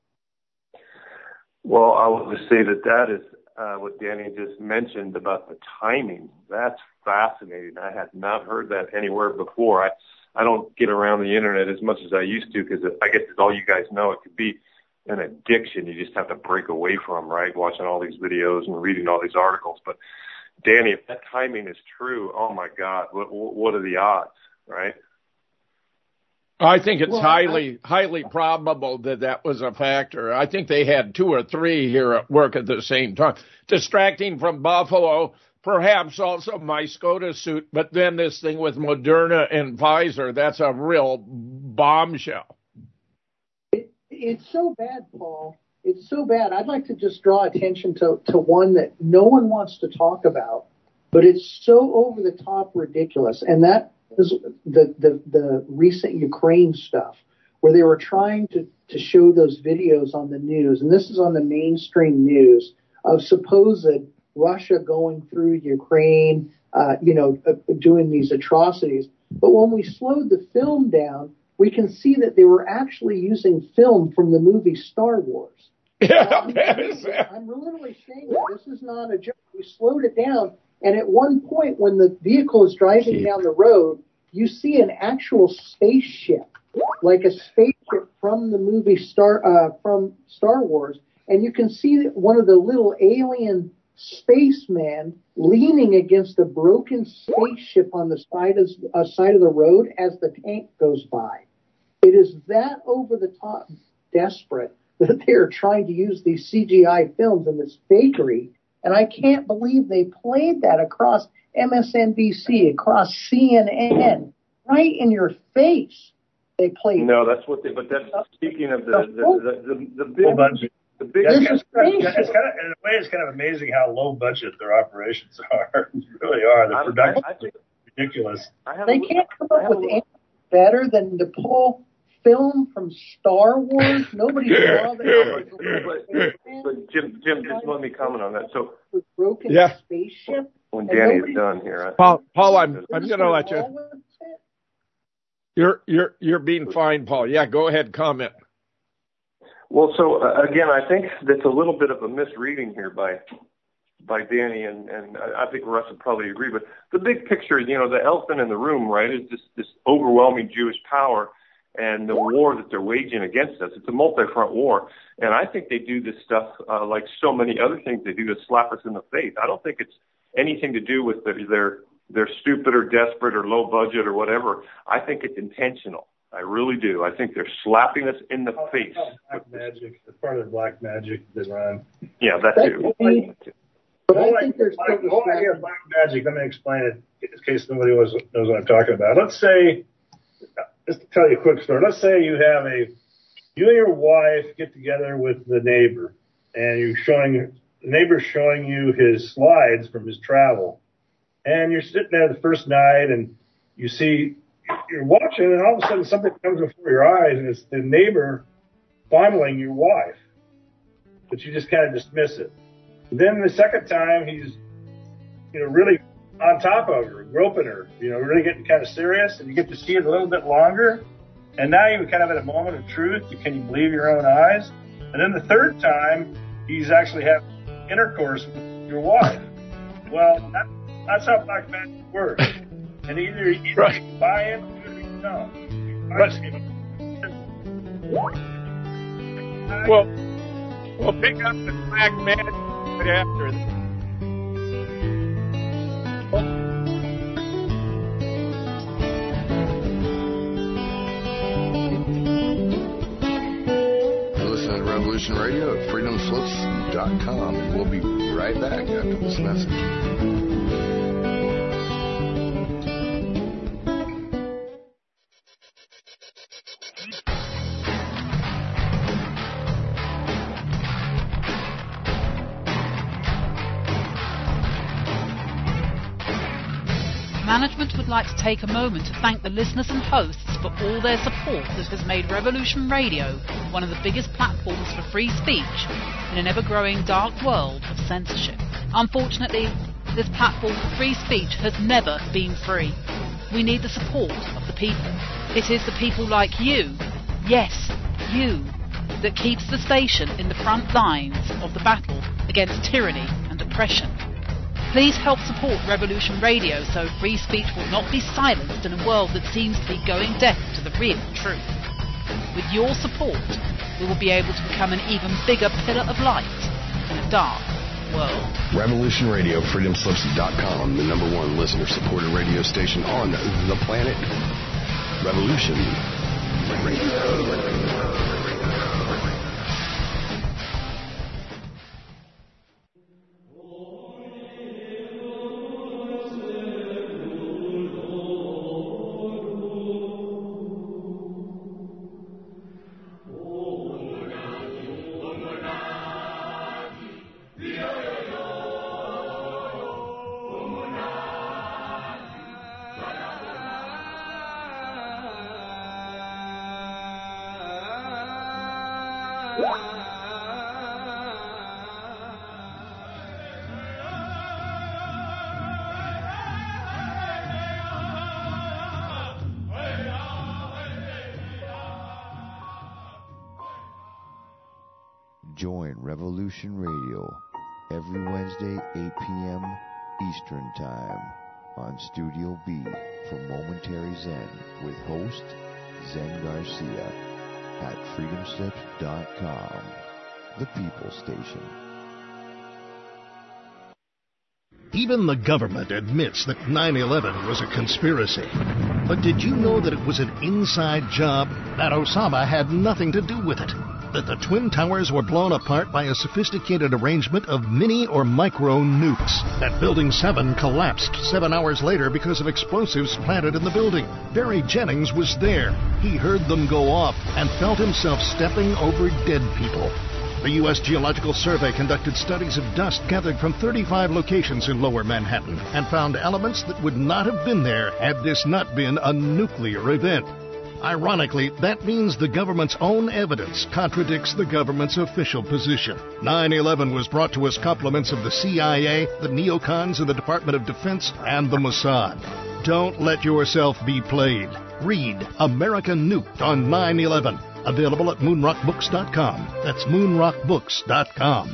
S15: Well, I will just say that that is uh, what Danny just mentioned about the timing. That's fascinating. I had not heard that anywhere before. I, I don't get around the internet as much as I used to, because I guess as all you guys know, it could be an addiction. You just have to break away from, right? Watching all these videos and reading all these articles. But Danny, if that timing is true, oh my God, what, what are the odds, right?
S3: I think it's
S9: well,
S3: highly,
S9: I,
S3: highly probable that that was a factor. I think they had two or three here at work at the same time. Distracting from Buffalo, perhaps also my SCOTUS suit, but then this thing with Moderna and Pfizer, that's a real bombshell.
S9: It, it's so bad, Paul. It's so bad. I'd like to just draw attention to, to one that no one wants to talk about, but it's so over the top ridiculous. And that is the, the, the recent Ukraine stuff, where they were trying to, to show those videos on the news. And this is on the mainstream news of supposed Russia going through Ukraine, uh, you know, uh, doing these atrocities. But when we slowed the film down, we can see that they were actually using film from the movie Star Wars.
S3: Yeah,
S9: I'm, I'm literally saying that this is not a joke. We slowed it down, and at one point when the vehicle is driving down the road, you see an actual spaceship, like a spaceship from the movie Star uh, from Star Wars, and you can see one of the little alien spacemen leaning against a broken spaceship on the side of uh, side of the road as the tank goes by. It is that over the top desperate that they are trying to use these C G I films in this fakery, and I can't believe they played that across M S N B C, across C N N, right in your face. They played.
S15: No, that's what they. But that's speaking of the the the, the, the big budget. The big.
S4: Yeah, it's, kind of, it's kind of in a way, it's kind of amazing how low budget their operations are. They really are. The production I, I think, is ridiculous.
S9: They can't come up with anything better than to pull film from Star Wars. Nobody saw that.
S15: But, but Jim, Jim, just let me comment on that. So,
S9: broken
S3: yeah.
S9: spaceship.
S15: When Danny's done here,
S3: Paul, Paul, I'm I'm going to let you. You're you're you're being fine, Paul. Yeah, go ahead, comment.
S15: Well, so uh, again, I think that's a little bit of a misreading here by by Danny, and and I think Russ would probably agree. But the big picture, you know, the elephant in the room, right, is this this overwhelming Jewish power and the war that they're waging against us. It's a multi-front war, and I think they do this stuff uh, like so many other things they do to slap us in the face. I don't think it's anything to do with their their they're stupid or desperate or low budget or whatever. I think it's intentional. I really do. I think they're slapping us in the
S4: oh,
S15: face.
S4: Oh, black magic. It's part of the black magic they run.
S15: Yeah, that too.
S9: But I think there's
S4: black, the whole idea of black magic. Let me explain it in case nobody knows what I'm talking about. Let's say, just to tell you a quick story. Let's say you have a, you and your wife get together with the neighbor, and you're showing the neighbor's showing you his slides from his travel, and you're sitting there the first night, and you see. You're watching, and all of a sudden something comes before your eyes, and it's the neighbor fondling your wife. But you just kind of dismiss it. And then the second time, he's, you know, really on top of her, groping her, you know, really getting kind of serious, and you get to see it a little bit longer. And now you're kind of at a moment of truth. Can you believe your own eyes? And then the third time, he's actually having intercourse with your wife. Well, that, that's how black magic works. And either, either right. you buy it or you don't.
S3: Right. Well, we'll pick up the black magic right after this.
S1: You're listening to Revolution Radio at freedom slips dot com, and we'll be right back after this message.
S10: Management would like to take a moment to thank the listeners and hosts for all their support that has made Revolution Radio one of the biggest platforms for free speech in an ever-growing dark world of censorship. Unfortunately, this platform for free speech has never been free. We need the support of the people. It is the people like you, yes, you, that keeps the station in the front lines of the battle against tyranny and oppression. Please help support Revolution Radio so free speech will not be silenced in a world that seems to be going deaf to the real truth. With your support, we will be able to become an even bigger pillar of light in a dark world.
S1: Revolution Radio, freedom slips dot com, the number one listener-supported radio station on the planet. Revolution Radio.
S13: Join Revolution Radio every Wednesday, eight p.m. Eastern Time on Studio B for Momentary Zen with host Zen Garcia at freedom slips dot com, the People Station.
S12: Even the government admits that nine eleven was a conspiracy. But did you know that it was an inside job? That Osama had nothing to do with it? That the Twin Towers were blown apart by a sophisticated arrangement of mini or micro nukes? That Building seven collapsed seven hours later because of explosives planted in the building? Barry Jennings was there. He heard them go off and felt himself stepping over dead people. The U S Geological Survey conducted studies of dust gathered from thirty-five locations in Lower Manhattan and found elements that would not have been there had this not been a nuclear event. Ironically, that means the government's own evidence contradicts the government's official position. nine eleven was brought to us compliments of the C I A, the neocons of the Department of Defense, and the Mossad. Don't let yourself be played. Read American Nuked on nine eleven. Available at moonrock books dot com. That's moonrock books dot com.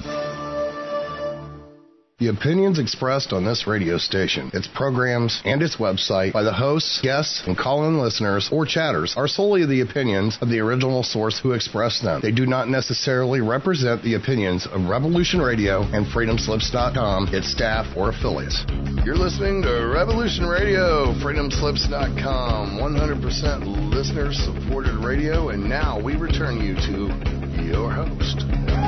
S1: The opinions expressed on this radio station, its programs, and its website by the hosts, guests, and call-in listeners or chatters are solely the opinions of the original source who expressed them. They do not necessarily represent the opinions of Revolution Radio and freedom slips dot com, its staff, or affiliates. You're listening to Revolution Radio, freedom slips dot com, one hundred percent listener-supported radio, and now we return you to your host.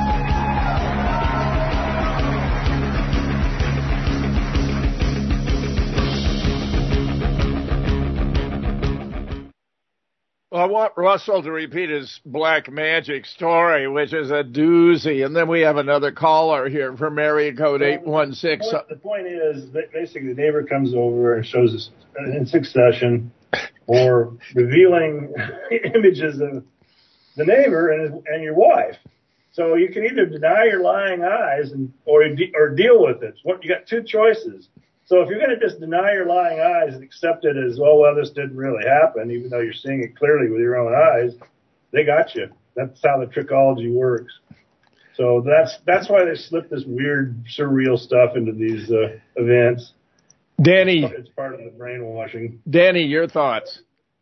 S3: Well, I want Russell to repeat his black magic story, which is a doozy. And then we have another caller here from area code eight one six.
S4: The point, the point is that basically the neighbor comes over and shows us in succession or revealing images of the neighbor and, his, and your wife. So you can either deny your lying eyes and or or deal with it. What you got two choices. So if you're going to just deny your lying eyes and accept it as, oh, well, this didn't really happen, even though you're seeing it clearly with your own eyes, they got you. That's how the trichology works. So that's that's why they slip this weird, surreal stuff into these uh, events.
S3: Danny.
S4: It's part of the brainwashing.
S3: Danny, your thoughts?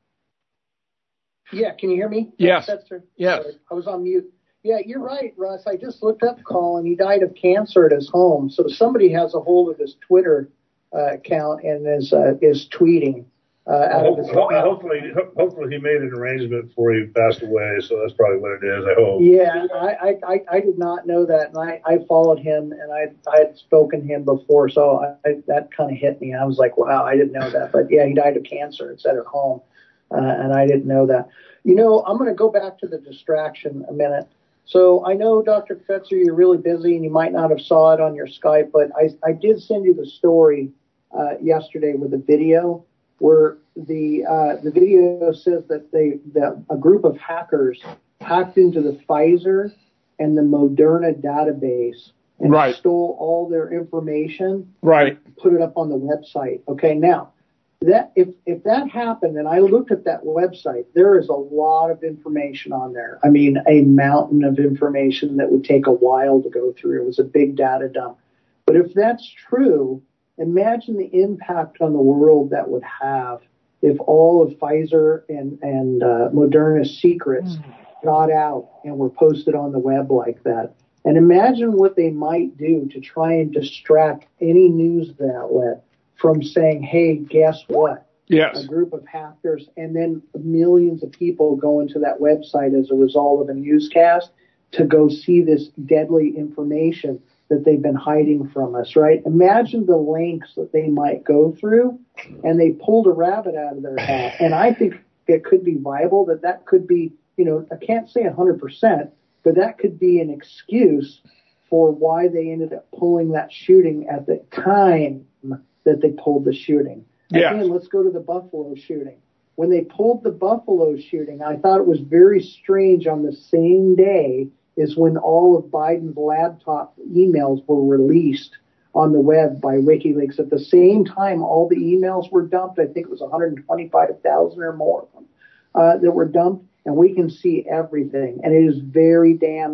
S9: Yeah, can you hear me?
S3: Yes.
S9: That's, that's,
S3: yes.
S9: Sorry, I was on mute. Yeah, you're right, Russ. I just looked up Colin. He died of cancer at his home. So somebody has a hold of his Twitter Uh, account and is uh, is tweeting uh, out of his
S4: hopefully, hopefully, hopefully he made an arrangement before he passed away. So that's probably what it is. I hope.
S9: Yeah, I I, I did not know that, and I, I followed him, and I I had spoken to him before, so I, I, that kind of hit me. I was like, wow, I didn't know that. But yeah, he died of cancer. It's at her home, uh, and I didn't know that. You know, I'm going to go back to the distraction a minute. So I know, Doctor Fetzer, you're really busy, and you might not have saw it on your Skype, but I I did send you the story Uh, yesterday with a video where the uh, the video says that they that a group of hackers hacked into the Pfizer and the Moderna database and
S3: right.
S9: stole all their information,
S3: right?
S9: And put it up on the website. Okay, now that if if that happened, and I looked at that website, there is a lot of information on there. I mean, a mountain of information that would take a while to go through. It was a big data dump. But if that's true, imagine the impact on the world that would have if all of Pfizer and, and uh, Moderna's secrets got out and were posted on the web like that. And imagine what they might do to try and distract any news outlet from saying, hey, guess what?
S3: Yes.
S9: A group of hackers, and then millions of people go into that website as a result of a newscast to go see this deadly information that they've been hiding from us, right? Imagine the lengths that they might go through, and they pulled a rabbit out of their hat. And I think it could be viable that that could be, you know, I can't say one hundred percent, but that could be an excuse for why they ended up pulling that shooting at the time that they pulled the shooting.
S3: Yes.
S9: Again, let's go to the Buffalo shooting. When they pulled the Buffalo shooting, I thought it was very strange on the same day is when all of Biden's laptop emails were released on the web by WikiLeaks. At the same time, all the emails were dumped. I think it was one hundred twenty-five thousand or more of them uh, that were dumped, and we can see everything. And it is very damning.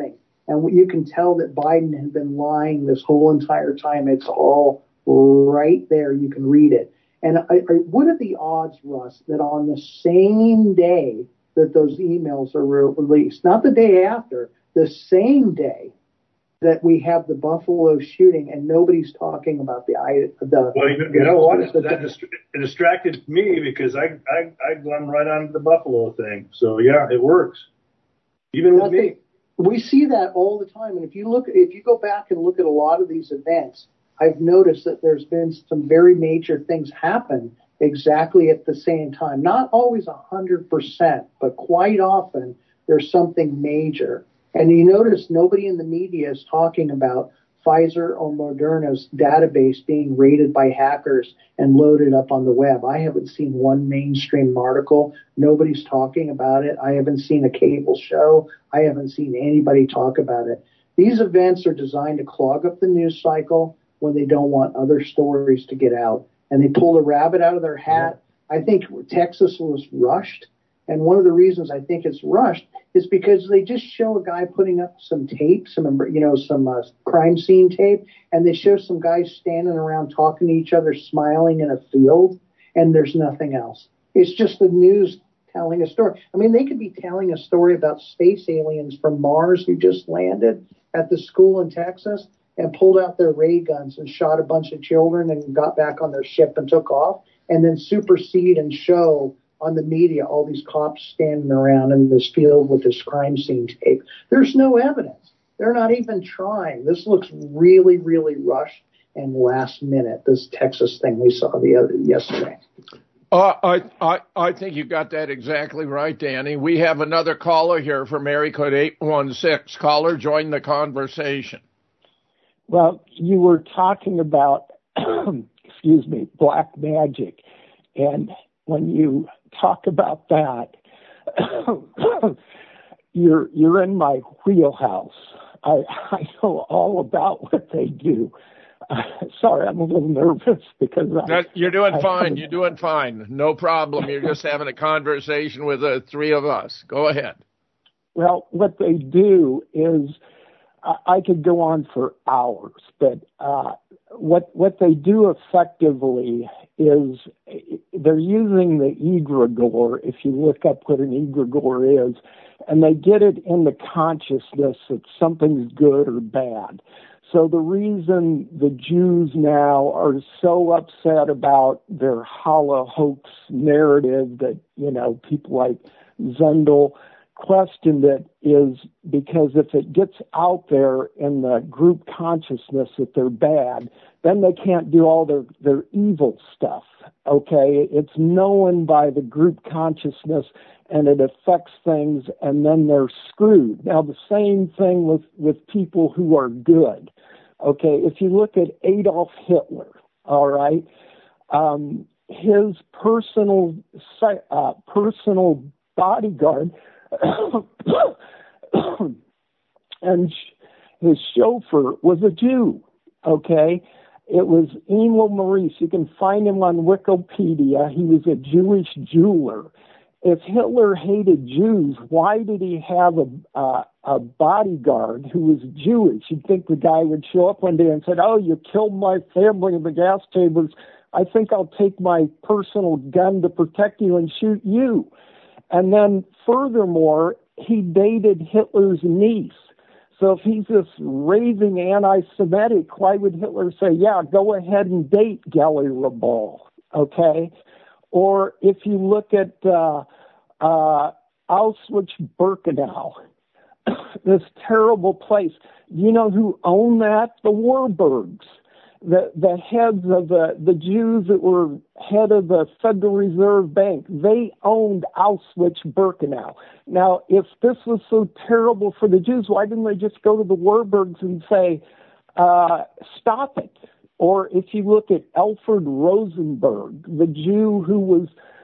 S9: And you can tell that Biden has been lying this whole entire time. It's all right there. You can read it. And I, I, what are the odds, Russ, that on the same day that those emails are re- released, not the day after, the same day that we have the Buffalo shooting and nobody's talking about the the.
S4: Well, you, you know what? That dist- it distracted me because I I I glom right onto the Buffalo thing. So yeah, it works. Even with me,
S9: we see that all the time. And if you look, if you go back and look at a lot of these events, I've noticed that there's been some very major things happen exactly at the same time. Not always a hundred percent, but quite often there's something major. And you notice nobody in the media is talking about Pfizer or Moderna's database being raided by hackers and loaded up on the web. I haven't seen one mainstream article. Nobody's talking about it. I haven't seen a cable show. I haven't seen anybody talk about it. These events are designed to clog up the news cycle when they don't want other stories to get out. And they pulled a rabbit out of their hat. I think Texas was rushed. And one of the reasons I think it's rushed is because they just show a guy putting up some tape, some, you know, some uh, crime scene tape, and they show some guys standing around talking to each other, smiling in a field, and there's nothing else. It's just the news telling a story. I mean, they could be telling a story about space aliens from Mars who just landed at the school in Texas and pulled out their ray guns and shot a bunch of children and got back on their ship and took off, and then supersede and show on the media all these cops standing around in this field with this crime scene tape. There's no evidence. They're not even trying. This looks really, really rushed and last minute, this Texas thing we saw the other yesterday.
S3: Uh, I, I, I think you got that exactly right, Danny. We have another caller here from area code eight one six. Caller, join the conversation.
S16: Well, you were talking about, excuse me, black magic. And when you talk about that, you're you're in my wheelhouse. I, I know all about what they do. Uh, sorry, I'm a little nervous because I,
S3: that, you're doing
S16: I,
S3: fine.
S16: I,
S3: you're doing fine. No problem. You're just having a conversation with the three of us. Go ahead.
S16: Well, what they do is, I, I could go on for hours, but uh, what what they do effectively is they're using the egregore, if you look up what an egregore is, and they get it in the consciousness that something's good or bad. So the reason the Jews now are so upset about their Holocaust narrative that, you know, people like Zundel questioned it is because if it gets out there in the group consciousness that they're bad, then they can't do all their, their evil stuff, okay? It's known by the group consciousness, and it affects things, and then they're screwed. Now, the same thing with, with people who are good, okay? If you look at Adolf Hitler, all right, um, his personal uh, personal bodyguard and his chauffeur was a Jew, okay? It was Emil Maurice. You can find him on Wikipedia. He was a Jewish jeweler. If Hitler hated Jews, why did he have a, uh, a bodyguard who was Jewish? You'd think the guy would show up one day and say, oh, you killed my family in the gas chambers. I think I'll take my personal gun to protect you and shoot you. And then furthermore, he dated Hitler's niece. So if he's this raving anti-Semitic, why would Hitler say, yeah, go ahead and date Gelly Rabal, okay? Or if you look at uh, uh, Auschwitz-Birkenau, this terrible place, do you know who owned that? The Warburgs. The the heads of the, the Jews that were head of the Federal Reserve Bank, they owned Auschwitz-Birkenau. Now, if this was so terrible for the Jews, why didn't they just go to the Warburgs and say, uh, stop it? Or if you look at Alfred Rosenberg, the Jew who was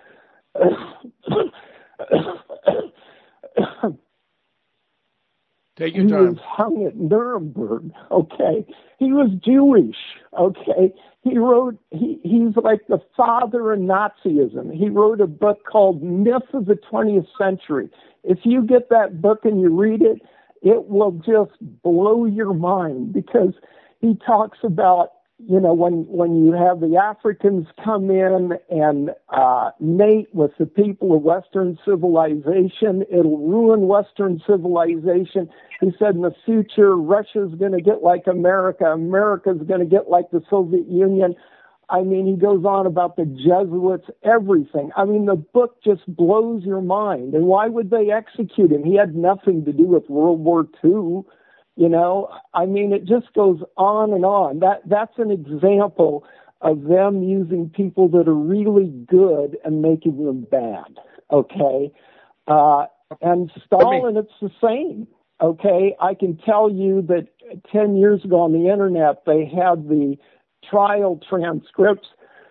S3: Take your
S16: he
S3: time.
S16: was hung at Nuremberg, okay? He was Jewish, okay? He wrote, he, he's like the father of Nazism. He wrote a book called Myth of the twentieth century. If you get that book and you read it, it will just blow your mind, because he talks about, you know, when when you have the Africans come in and uh, mate with the people of Western civilization, it'll ruin Western civilization. He said in the future, Russia's going to get like America, America's going to get like the Soviet Union. I mean, he goes on about the Jesuits, everything. I mean, the book just blows your mind. And why would they execute him? He had nothing to do with World War Two. You know, I mean, it just goes on and on. That that's an example of them using people that are really good and making them bad. Okay, uh, and Stalin, it's the same. Okay, I can tell you that ten years ago on the internet they had the trial transcripts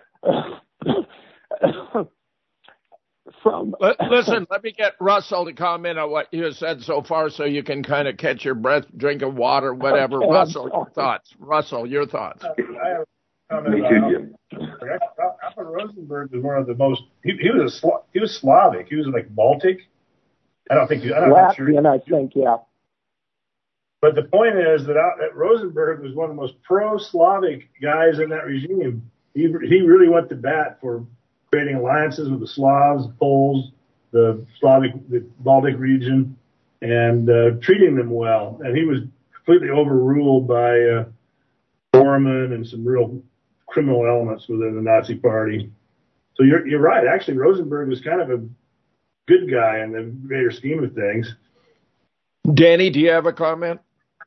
S16: from.
S3: Listen, let me get Russell to comment on what you said so far, so you can kind of catch your breath, drink of water, whatever.
S16: Okay,
S3: Russell, your thoughts. Russell, your thoughts.
S4: I have a comment about Alfred Rosenberg was one of the most. He, he was a Sla- he was Slavic. He was like Baltic. I don't think. I don't know. Sure.
S16: Latvian, I think, yeah.
S4: But the point is that, that Rosenberg was one of the most pro-Slavic guys in that regime. He he really went to bat for creating alliances with the Slavs, the Poles, the Slavic, the Baltic region, and uh, treating them well. And he was completely overruled by uh, Bormann and some real criminal elements within the Nazi Party. So you're you're right. Actually, Rosenberg was kind of a good guy in the greater scheme of things.
S3: Danny, do you have a comment?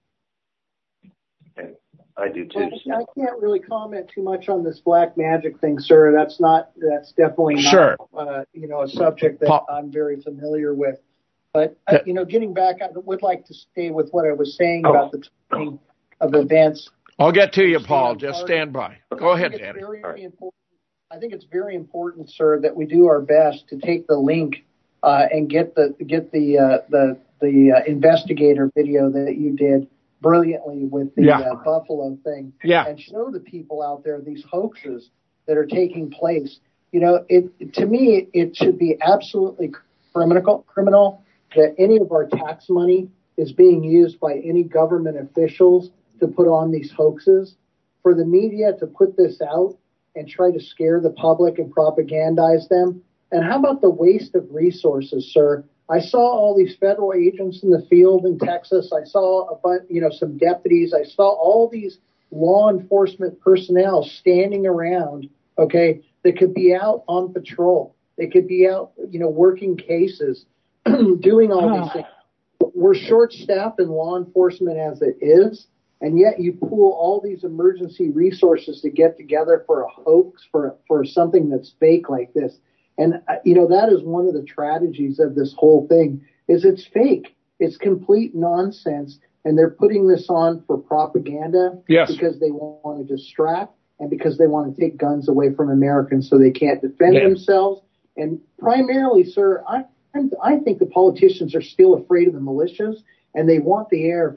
S15: I do too.
S9: Well, I can't really comment too much on this black magic thing, sir. That's not. That's definitely not.
S3: Sure.
S9: Uh, you know, a subject that
S3: Paul.
S9: I'm very familiar with. But uh, you know, getting back, I would like to stay with what I was saying oh. about the timing of events.
S3: I'll get to you, Paul. Just stand by. Go ahead, Danny.
S9: Very, very important. I think it's very important, sir, that we do our best to take the link uh, and get the get the uh, the the uh, investigator video that you did brilliantly with the
S3: yeah.
S9: uh, Buffalo thing,
S3: yeah.
S9: and show the people out there these hoaxes that are taking place. You know, it to me it should be absolutely criminal criminal that any of our tax money is being used by any government officials to put on these hoaxes. For the media to put this out and try to scare the public and propagandize them. And how about the waste of resources, sir? I saw all these federal agents in the field in Texas. I saw a bunch, you know, some deputies. I saw all these law enforcement personnel standing around, okay, that could be out on patrol. They could be out, you know, working cases, doing all these things. We're short-staffed in law enforcement as it is, and yet you pool all these emergency resources to get together for a hoax, for for something that's fake like this. And, you know, that is one of the tragedies of this whole thing, is it's fake. It's complete nonsense. And they're putting this on for propaganda
S3: yes.
S9: because they want to distract and because they want to take guns away from Americans so they can't defend yeah. themselves. And primarily, sir, I, I think the politicians are still afraid of the militias, and they want the A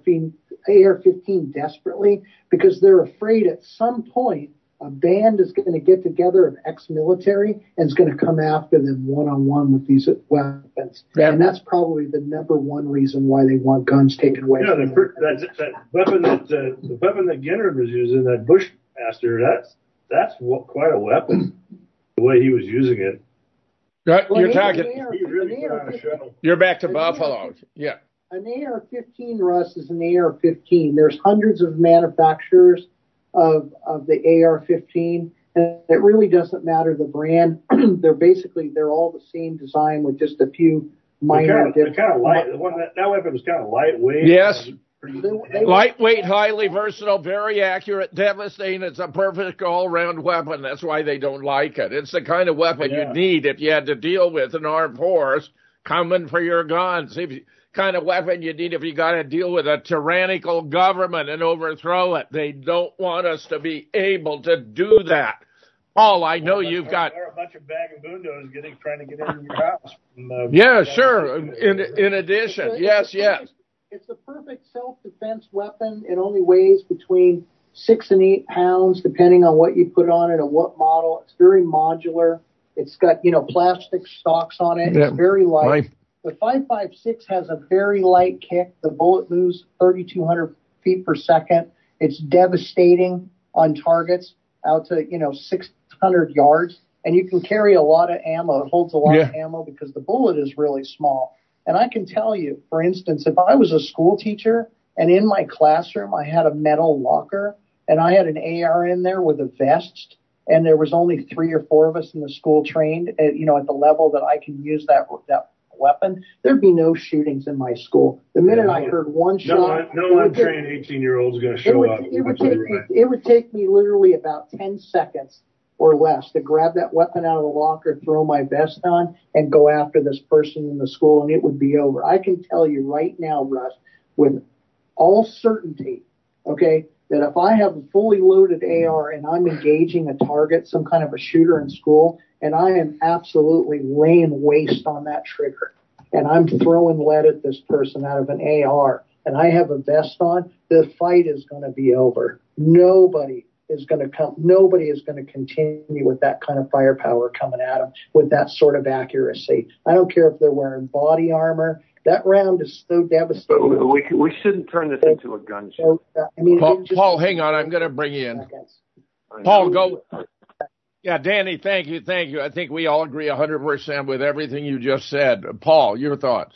S9: R fifteen desperately because they're afraid at some point a band is going to get together of ex-military and is going to come after them one-on-one with these weapons. Yeah. And that's probably the number one reason why they want guns taken away
S4: yeah,
S9: from
S4: the,
S9: them.
S4: That, that weapon that uh, the weapon that Ginner was using, that Bushmaster, that's that's quite a weapon. The way he was using it.
S3: Right,
S9: well,
S3: you're talking.
S4: He really put on a show.
S3: You're back to Buffalo. Yeah.
S9: An A R fifteen, Russ, is an A R fifteen. There's hundreds of manufacturers of of the A R fifteen, and it really doesn't matter the brand. They're basically they're all the same design with just a few minor
S4: differences. Kind of light. The one that, that weapon was kind of lightweight.
S3: Yes.
S4: Pretty,
S9: they,
S3: lightweight, highly versatile, very accurate, devastating. It's a perfect all-round weapon. That's why they don't like it. It's the kind of weapon yeah. you need if you had to deal with an armed force coming for your guns. If you, kind of weapon you need if you got to deal with a tyrannical government and overthrow it. They don't want us to be able to do that. Paul, I know
S4: well,
S3: you've
S4: there,
S3: got...
S4: There are a bunch of vagabundos getting, trying to get into your house. From, uh,
S3: yeah, sure. In, in addition,
S9: it's a,
S3: yes,
S9: it's a
S3: yes.
S9: perfect, it's a perfect self-defense weapon. It only weighs between six and eight pounds, depending on what you put on it and what model. It's very modular. It's got, you know, plastic stocks on it.
S3: Yeah.
S9: It's very light.
S3: My...
S9: The five five six has a very light kick. The bullet moves thirty-two hundred feet per second. It's devastating on targets out to, you know, six hundred yards. And you can carry a lot of ammo. It holds a lot yeah. of ammo because the bullet is really small. And I can tell you, for instance, if I was a school teacher and in my classroom I had a metal locker and I had an A R in there with a vest, and there was only three or four of us in the school trained, at, you know, at the level that I can use that that weapon, there'd be no shootings in my school. The minute
S4: yeah,
S9: I heard one
S4: no,
S9: shot,
S4: no untrained eighteen-year-old is going to show
S9: would,
S4: up.
S9: It would, take me, right. it would take me literally about ten seconds or less to grab that weapon out of the locker, throw my vest on, and go after this person in the school, and it would be over. I can tell you right now, Russ, with all certainty, okay, that if I have a fully loaded A R and I'm engaging a target, some kind of a shooter in school, and I am absolutely laying waste on that trigger, and I'm throwing lead at this person out of an A R, and I have a vest on, the fight is going to be over. Nobody is going to come, nobody is going to continue with that kind of firepower coming at them with that sort of accuracy. I don't care if they're wearing body armor. That round is so devastating.
S15: But we, we shouldn't turn this into a gun show.
S9: So, I mean,
S3: Paul,
S9: just,
S3: Paul, hang on. I'm going to bring you in. Paul, go. Yeah, Danny, thank you, thank you. I think we all agree one hundred percent with everything you just said. Paul, your thoughts?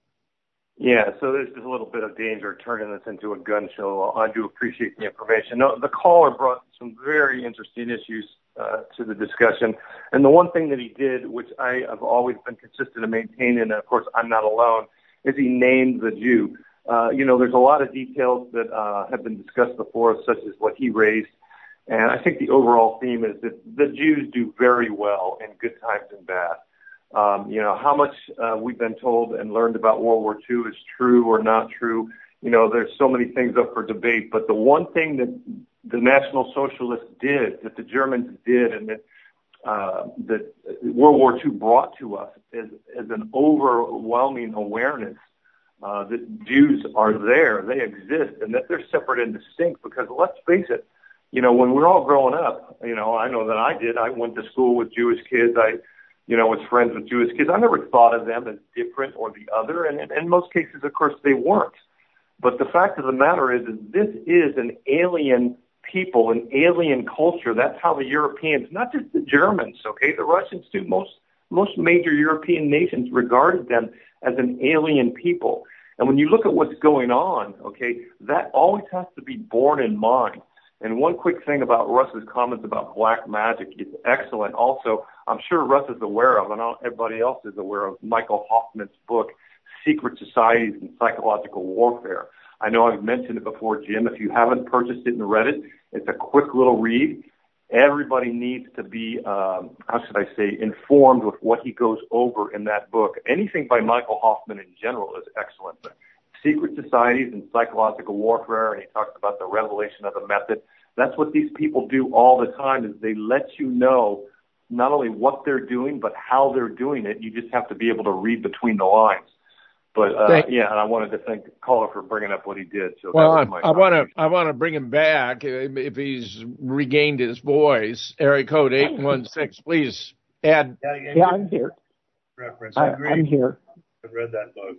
S15: Yeah, so there's just a little bit of danger turning this into a gun show. I do appreciate the information. No, the caller brought some very interesting issues uh, to the discussion. And the one thing that he did, which I have always been consistent in maintaining, and of course I'm not alone, is he named the Jew. Uh, you know, there's a lot of details that uh, have been discussed before, such as what he raised. And I think the overall theme is that the Jews do very well in good times and bad. Um, you know, how much uh, we've been told and learned about World War Two is true or not true. You know, there's so many things up for debate. But the one thing that the National Socialists did, that the Germans did, and that, uh, that World War Two brought to us is, is an overwhelming awareness uh, that Jews are there, they exist, and that they're separate and distinct. Because let's face it, you know, when we're all growing up, you know, I know that I did. I went to school with Jewish kids. I you know, was friends with Jewish kids. I never thought of them as different or the other, and in most cases, of course, they weren't. But the fact of the matter is, is this is an alien people, an alien culture. That's how the Europeans, not just the Germans, okay, the Russians too, most, most major European nations regarded them as an alien people. And when you look at what's going on, okay, that always has to be borne in mind. And one quick thing about Russ's comments about black magic is excellent. Also, I'm sure Russ is aware of, and everybody else is aware of, Michael Hoffman's book, Secret Societies and Psychological Warfare. I know I've mentioned it before, Jim. If you haven't purchased it and read it, it's a quick little read. Everybody needs to be, um, how should I say, informed with what he goes over in that book. Anything by Michael Hoffman in general is excellent. But Secret Societies and Psychological Warfare, and he talks about the revelation of the method. That's what these people do all the time, is they let you know not only what they're doing, but how they're doing it. You just have to be able to read between the lines. But, uh, yeah, and I wanted to thank the caller for bringing up what he did. So
S3: well,
S15: that was my
S3: I want to I want to bring him back if he's regained his voice. Area code eight one six, please add.
S9: Yeah, yeah, yeah I'm here.
S4: Reference. I agree.
S16: I'm here.
S4: I've read that book.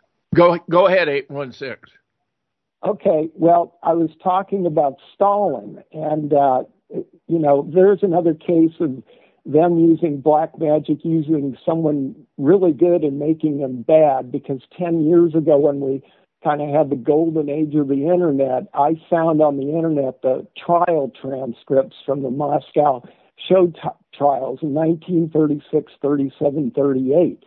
S3: Go go ahead, eight one six.
S16: Okay, well, I was talking about Stalin, and, uh, you know, there's another case of them using black magic, using someone really good and making them bad, because ten years ago when we kind of had the golden age of the Internet, I found on the Internet the trial transcripts from the Moscow show t- trials in nineteen thirty-six, thirty-seven, thirty-eight.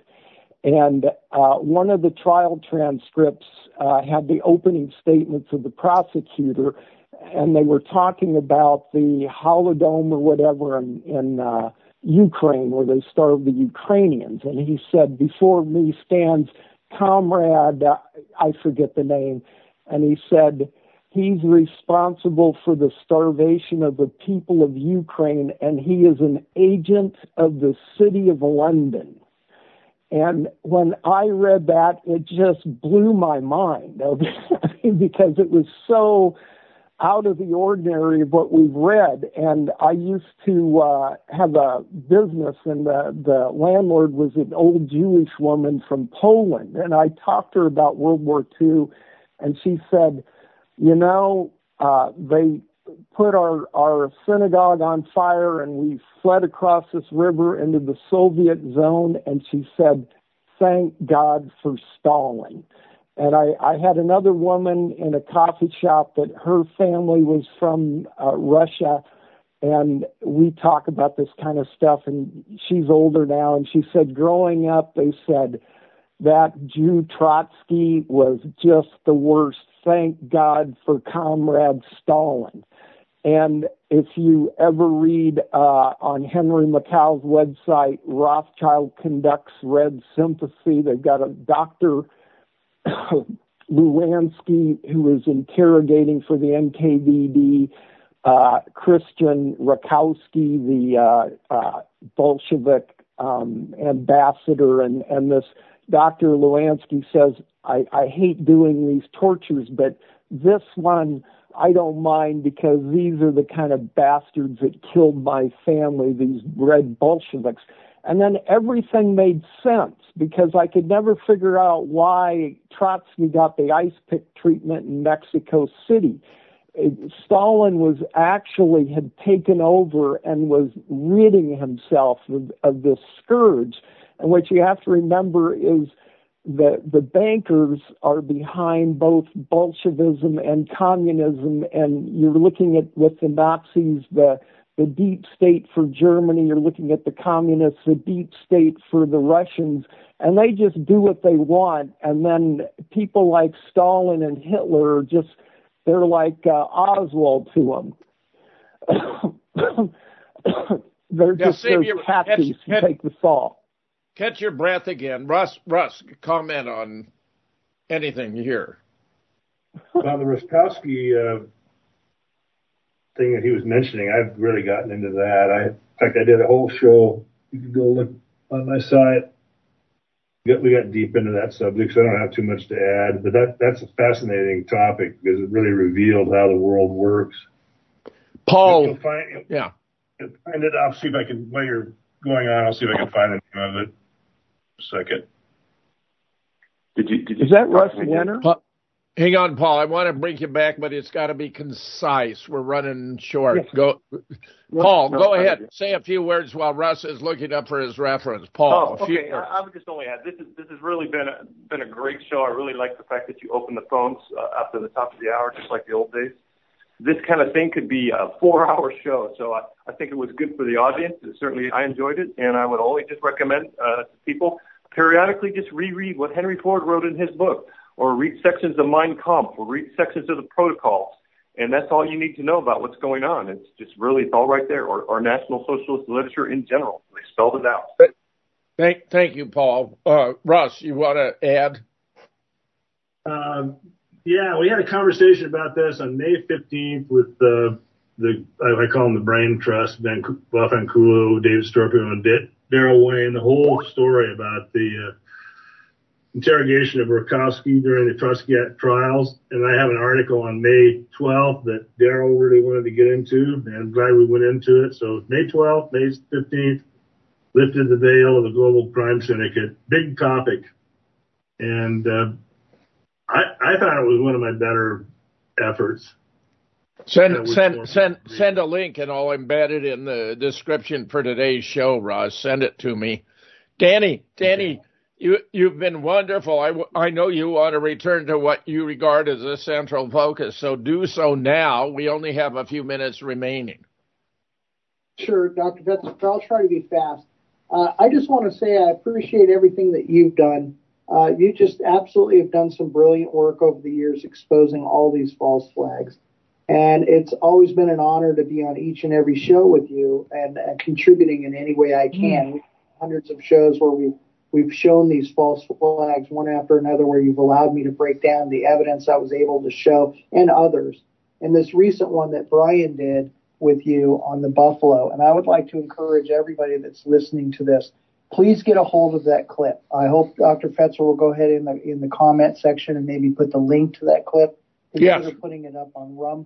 S16: And uh, one of the trial transcripts uh, had the opening statements of the prosecutor, and they were talking about the Holodomor or whatever in, in uh, Ukraine, where they starved the Ukrainians. And he said, before me stands Comrade, uh, I forget the name, and he said, he's responsible for the starvation of the people of Ukraine, and he is an agent of the city of London. And when I read that, it just blew my mind because it was so out of the ordinary of what we've read. And I used to uh, have a business, and the, the landlord was an old Jewish woman from Poland. And I talked to her about World War Two, and she said, you know, uh, they put our, our synagogue on fire, and we fled across this river into the Soviet zone. And she said, thank God for Stalin. And I, I had another woman in a coffee shop that her family was from uh, Russia, and we talk about this kind of stuff, and she's older now, and she said growing up they said that Jew Trotsky was just the worst. Thank God for Comrade Stalin. And if you ever read uh, on Henry Macau's website, Rothschild Conducts Red Sympathy, they've got a doctor Luansky, who is interrogating for the N K V D, uh, Christian Rakowski, the uh, uh, Bolshevik um, ambassador, and, and this Doctor Luansky says, I, I hate doing these tortures, but this one I don't mind because these are the kind of bastards that killed my family, these red Bolsheviks. And then everything made sense because I could never figure out why Trotsky got the ice pick treatment in Mexico City. It, Stalin was actually had taken over and was ridding himself of, of this scourge. And what you have to remember is that the bankers are behind both Bolshevism and communism, and you're looking at with the Nazis, the the deep state for Germany, you're looking at the communists, the deep state for the Russians, and they just do what they want. And then people like Stalin and Hitler are just, they're like uh, Oswald to them. They're
S3: Yeah,
S16: just their captives who take the fall.
S3: Catch your breath again. Russ, Russ, comment on anything you hear.
S4: Well, the Roskowski uh, thing that he was mentioning, I've really gotten into that. I, in fact, I did a whole show. You can go look on my site. We got, we got deep into that subject, so I don't have too much to add. But that that's a fascinating topic because it really revealed how the world works.
S3: Paul,
S4: you'll find, you'll,
S3: yeah,
S4: you'll find it. I'll see if I can. While you're going on, I'll see if I can find the name of it. A second.
S15: Did you? Did you
S16: Is that Russ Winter?
S3: Hang on, Paul. I want to bring you back, but it's got to be concise. We're running short. Yes. Go, Paul. No, go ahead. Say a few words while Russ is looking up for his reference. Paul.
S15: Oh, okay. I, I would just only add this is this has really been a, been a great show. I really like the fact that you open the phones uh, after the top of the hour, just like the old days. This kind of thing could be a four-hour show, so I, I think it was good for the audience. Certainly, I enjoyed it, and I would only just recommend uh, to people periodically just reread what Henry Ford wrote in his book, or read sections of Mein Kampf, or read sections of the Protocols, and that's all you need to know about what's going on. It's just really, it's all right there, or, or National Socialist literature in general. They spelled it out.
S3: Thank, thank you, Paul. Uh, Russ, you want to add?
S4: Um, yeah, we had a conversation about this on May fifteenth with the, the I call them the Brain Trust, Ben Vafanculo, David Storpio, and Daryl Wayne, the whole story about the uh, interrogation of Rakowski during the Trotsky trials. And I have an article on May twelfth that Daryl really wanted to get into, and I'm glad we went into it. So May twelfth, May fifteenth, lifted the veil of the global crime syndicate. Big topic. And uh, I, I thought it was one of my better efforts.
S3: Send send send send a link, and I'll embed it in the description for today's show, Russ. Send it to me. Danny, Danny, you, you've been wonderful. I, I know you want to return to what you regard as a central focus, so do so now. We only have a few minutes remaining.
S9: Sure, Doctor Fetzer, I'll try to be fast. Uh, I just want to say I appreciate everything that you've done. Uh, you just absolutely have done some brilliant work over the years exposing all these false flags. And it's always been an honor to be on each and every show with you and, and contributing in any way I can. Mm. We've hundreds of shows where we've, we've shown these false flags one after another, where you've allowed me to break down the evidence I was able to show, and others. And this recent one that Brian did with you on the Buffalo. And I would like to encourage everybody that's listening to this, please get a hold of that clip. I hope Doctor Fetzer will go ahead in the in the comment section and maybe put the link to that clip. Instead
S3: yes.
S9: of putting it up on Rumble,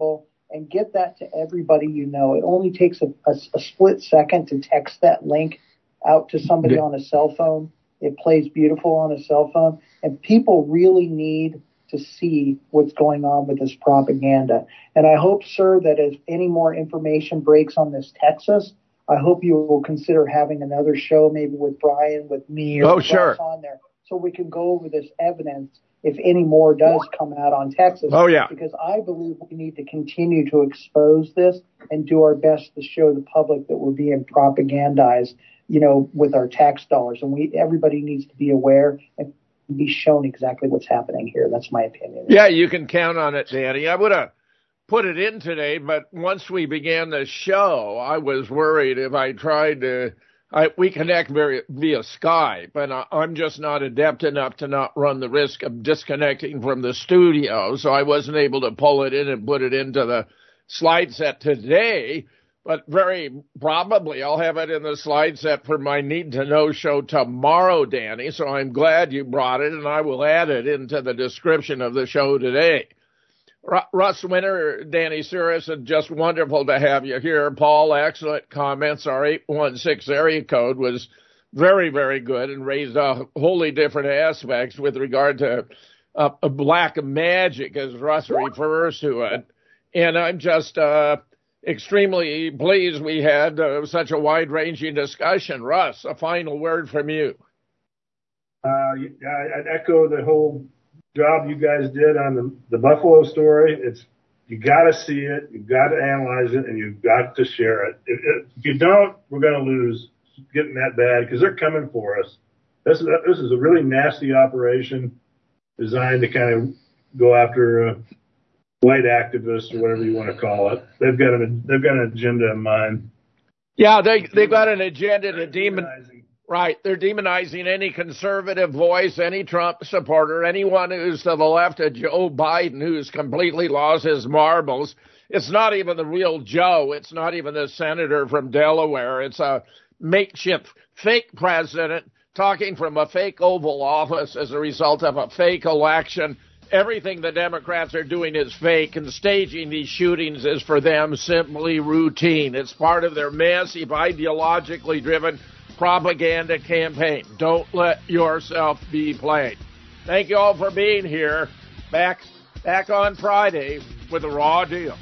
S9: and get that to everybody you know. It only takes a, a, a split second to text that link out to somebody yeah. on a cell phone. It plays beautiful on a cell phone, and people really need to see what's going on with this propaganda. And I hope, sir, that if any more information breaks on this Texas, I hope you will consider having another show, maybe with Brian, with me, or
S3: oh,
S9: with
S3: sure.
S9: Russ on there, so we can go over this evidence if any more does come out on Texas.
S3: Oh, yeah.
S9: Because I believe we need to continue to expose this and do our best to show the public that we're being propagandized, you know, with our tax dollars. And we, everybody needs to be aware and be shown exactly what's happening here. That's my opinion.
S3: Yeah, you can count on it, Danny. I would have put it in today, but once we began the show, I was worried if I tried to, I, we connect very, via Skype, and I, I'm just not adept enough to not run the risk of disconnecting from the studio, so I wasn't able to pull it in and put it into the slide set today. But very probably I'll have it in the slide set for my Need to Know show tomorrow, Danny. So I'm glad you brought it, and I will add it into the description of the show today. R- Russ Winter, Danny Cirrus, and just wonderful to have you here. Paul, excellent comments. Our eight one six area code was very, very good and raised uh, wholly different aspects with regard to uh, black magic, as Russ refers to it. And I'm just... Uh, extremely pleased we had uh, such a wide-ranging discussion. Russ, a final word from you.
S4: Uh, I'd echo the whole job you guys did on the, the Buffalo story. It's you got to see it, you got to analyze it, and you've got to share it. If, if you don't, we're going to lose. It's getting that bad because they're coming for us. This is this is a really nasty operation designed to kind of go after. Uh, white activists or whatever you want to call it. They've got an they've got an agenda in mind.
S3: Yeah, they they've got an agenda to demon. Right, they're demonizing any conservative voice, any Trump supporter, anyone who's to the left of Joe Biden, who's completely lost his marbles. It's not even the real Joe. It's not even the senator from Delaware. It's a makeshift fake president talking from a fake Oval Office as a result of a fake election. Everything the Democrats are doing is fake, and staging these shootings is for them simply routine. It's part of their massive ideologically driven propaganda campaign. Don't let yourself be played. Thank you all for being here. Back, back on Friday with a raw deal.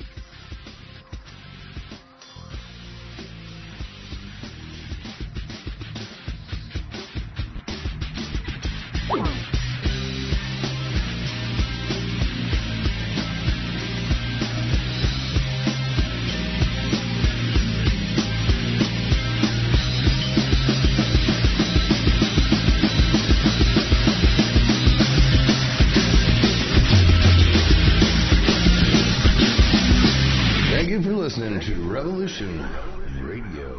S1: Listening to Revolution Radio.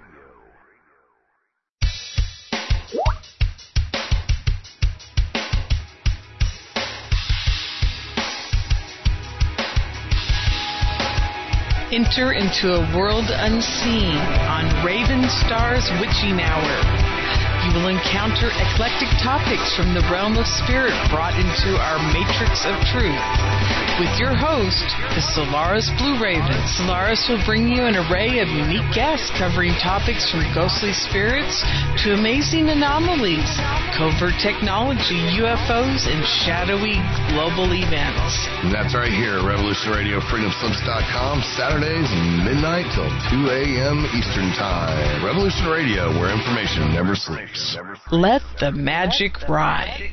S17: Enter into a world unseen on Raven Star's Witching Hour. You will encounter eclectic topics from the realm of spirit brought into our matrix of truth. With your host, the Solaris Blue Raven. Solaris will bring you an array of unique guests covering topics from ghostly spirits to amazing anomalies, covert technology, U F Os, and shadowy global events.
S1: And that's right here at Revolution Radio, freedom slips dot com, Saturdays midnight till two a.m. Eastern Time. Revolution Radio, where information never sleeps.
S17: Let the magic rise.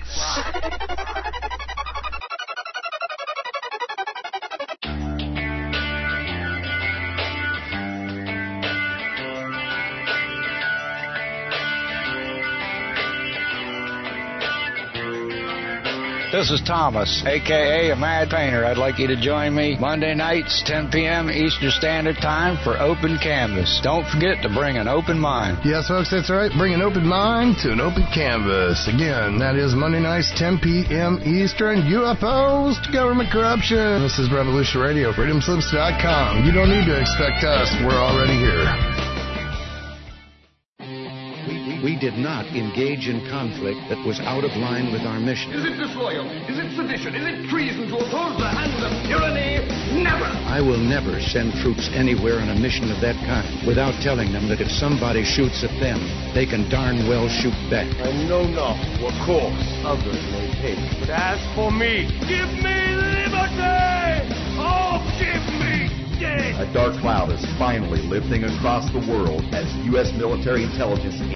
S18: This is Thomas, a k a. a Mad Painter. I'd like you to join me Monday nights, ten p.m. Eastern Standard Time for Open Canvas. Don't forget to bring an open mind.
S1: Yes, folks, that's right. Bring an open mind to an open canvas. Again, that is Monday nights, ten p.m. Eastern. U F Os to government corruption. This is Revolution Radio, freedom slips dot com. You don't need to expect us. We're already here.
S19: We did not engage in conflict that was out of line with our mission.
S20: Is it disloyal? Is it sedition? Is it treason to oppose the hands of tyranny? Never!
S19: I will never send troops anywhere on a mission of that kind without telling them that if somebody shoots at them, they can darn well shoot back.
S20: I know not what course others may take, but as for me, give me liberty! Oh, give me death!
S21: A dark cloud is finally lifting across the world as U S military intelligence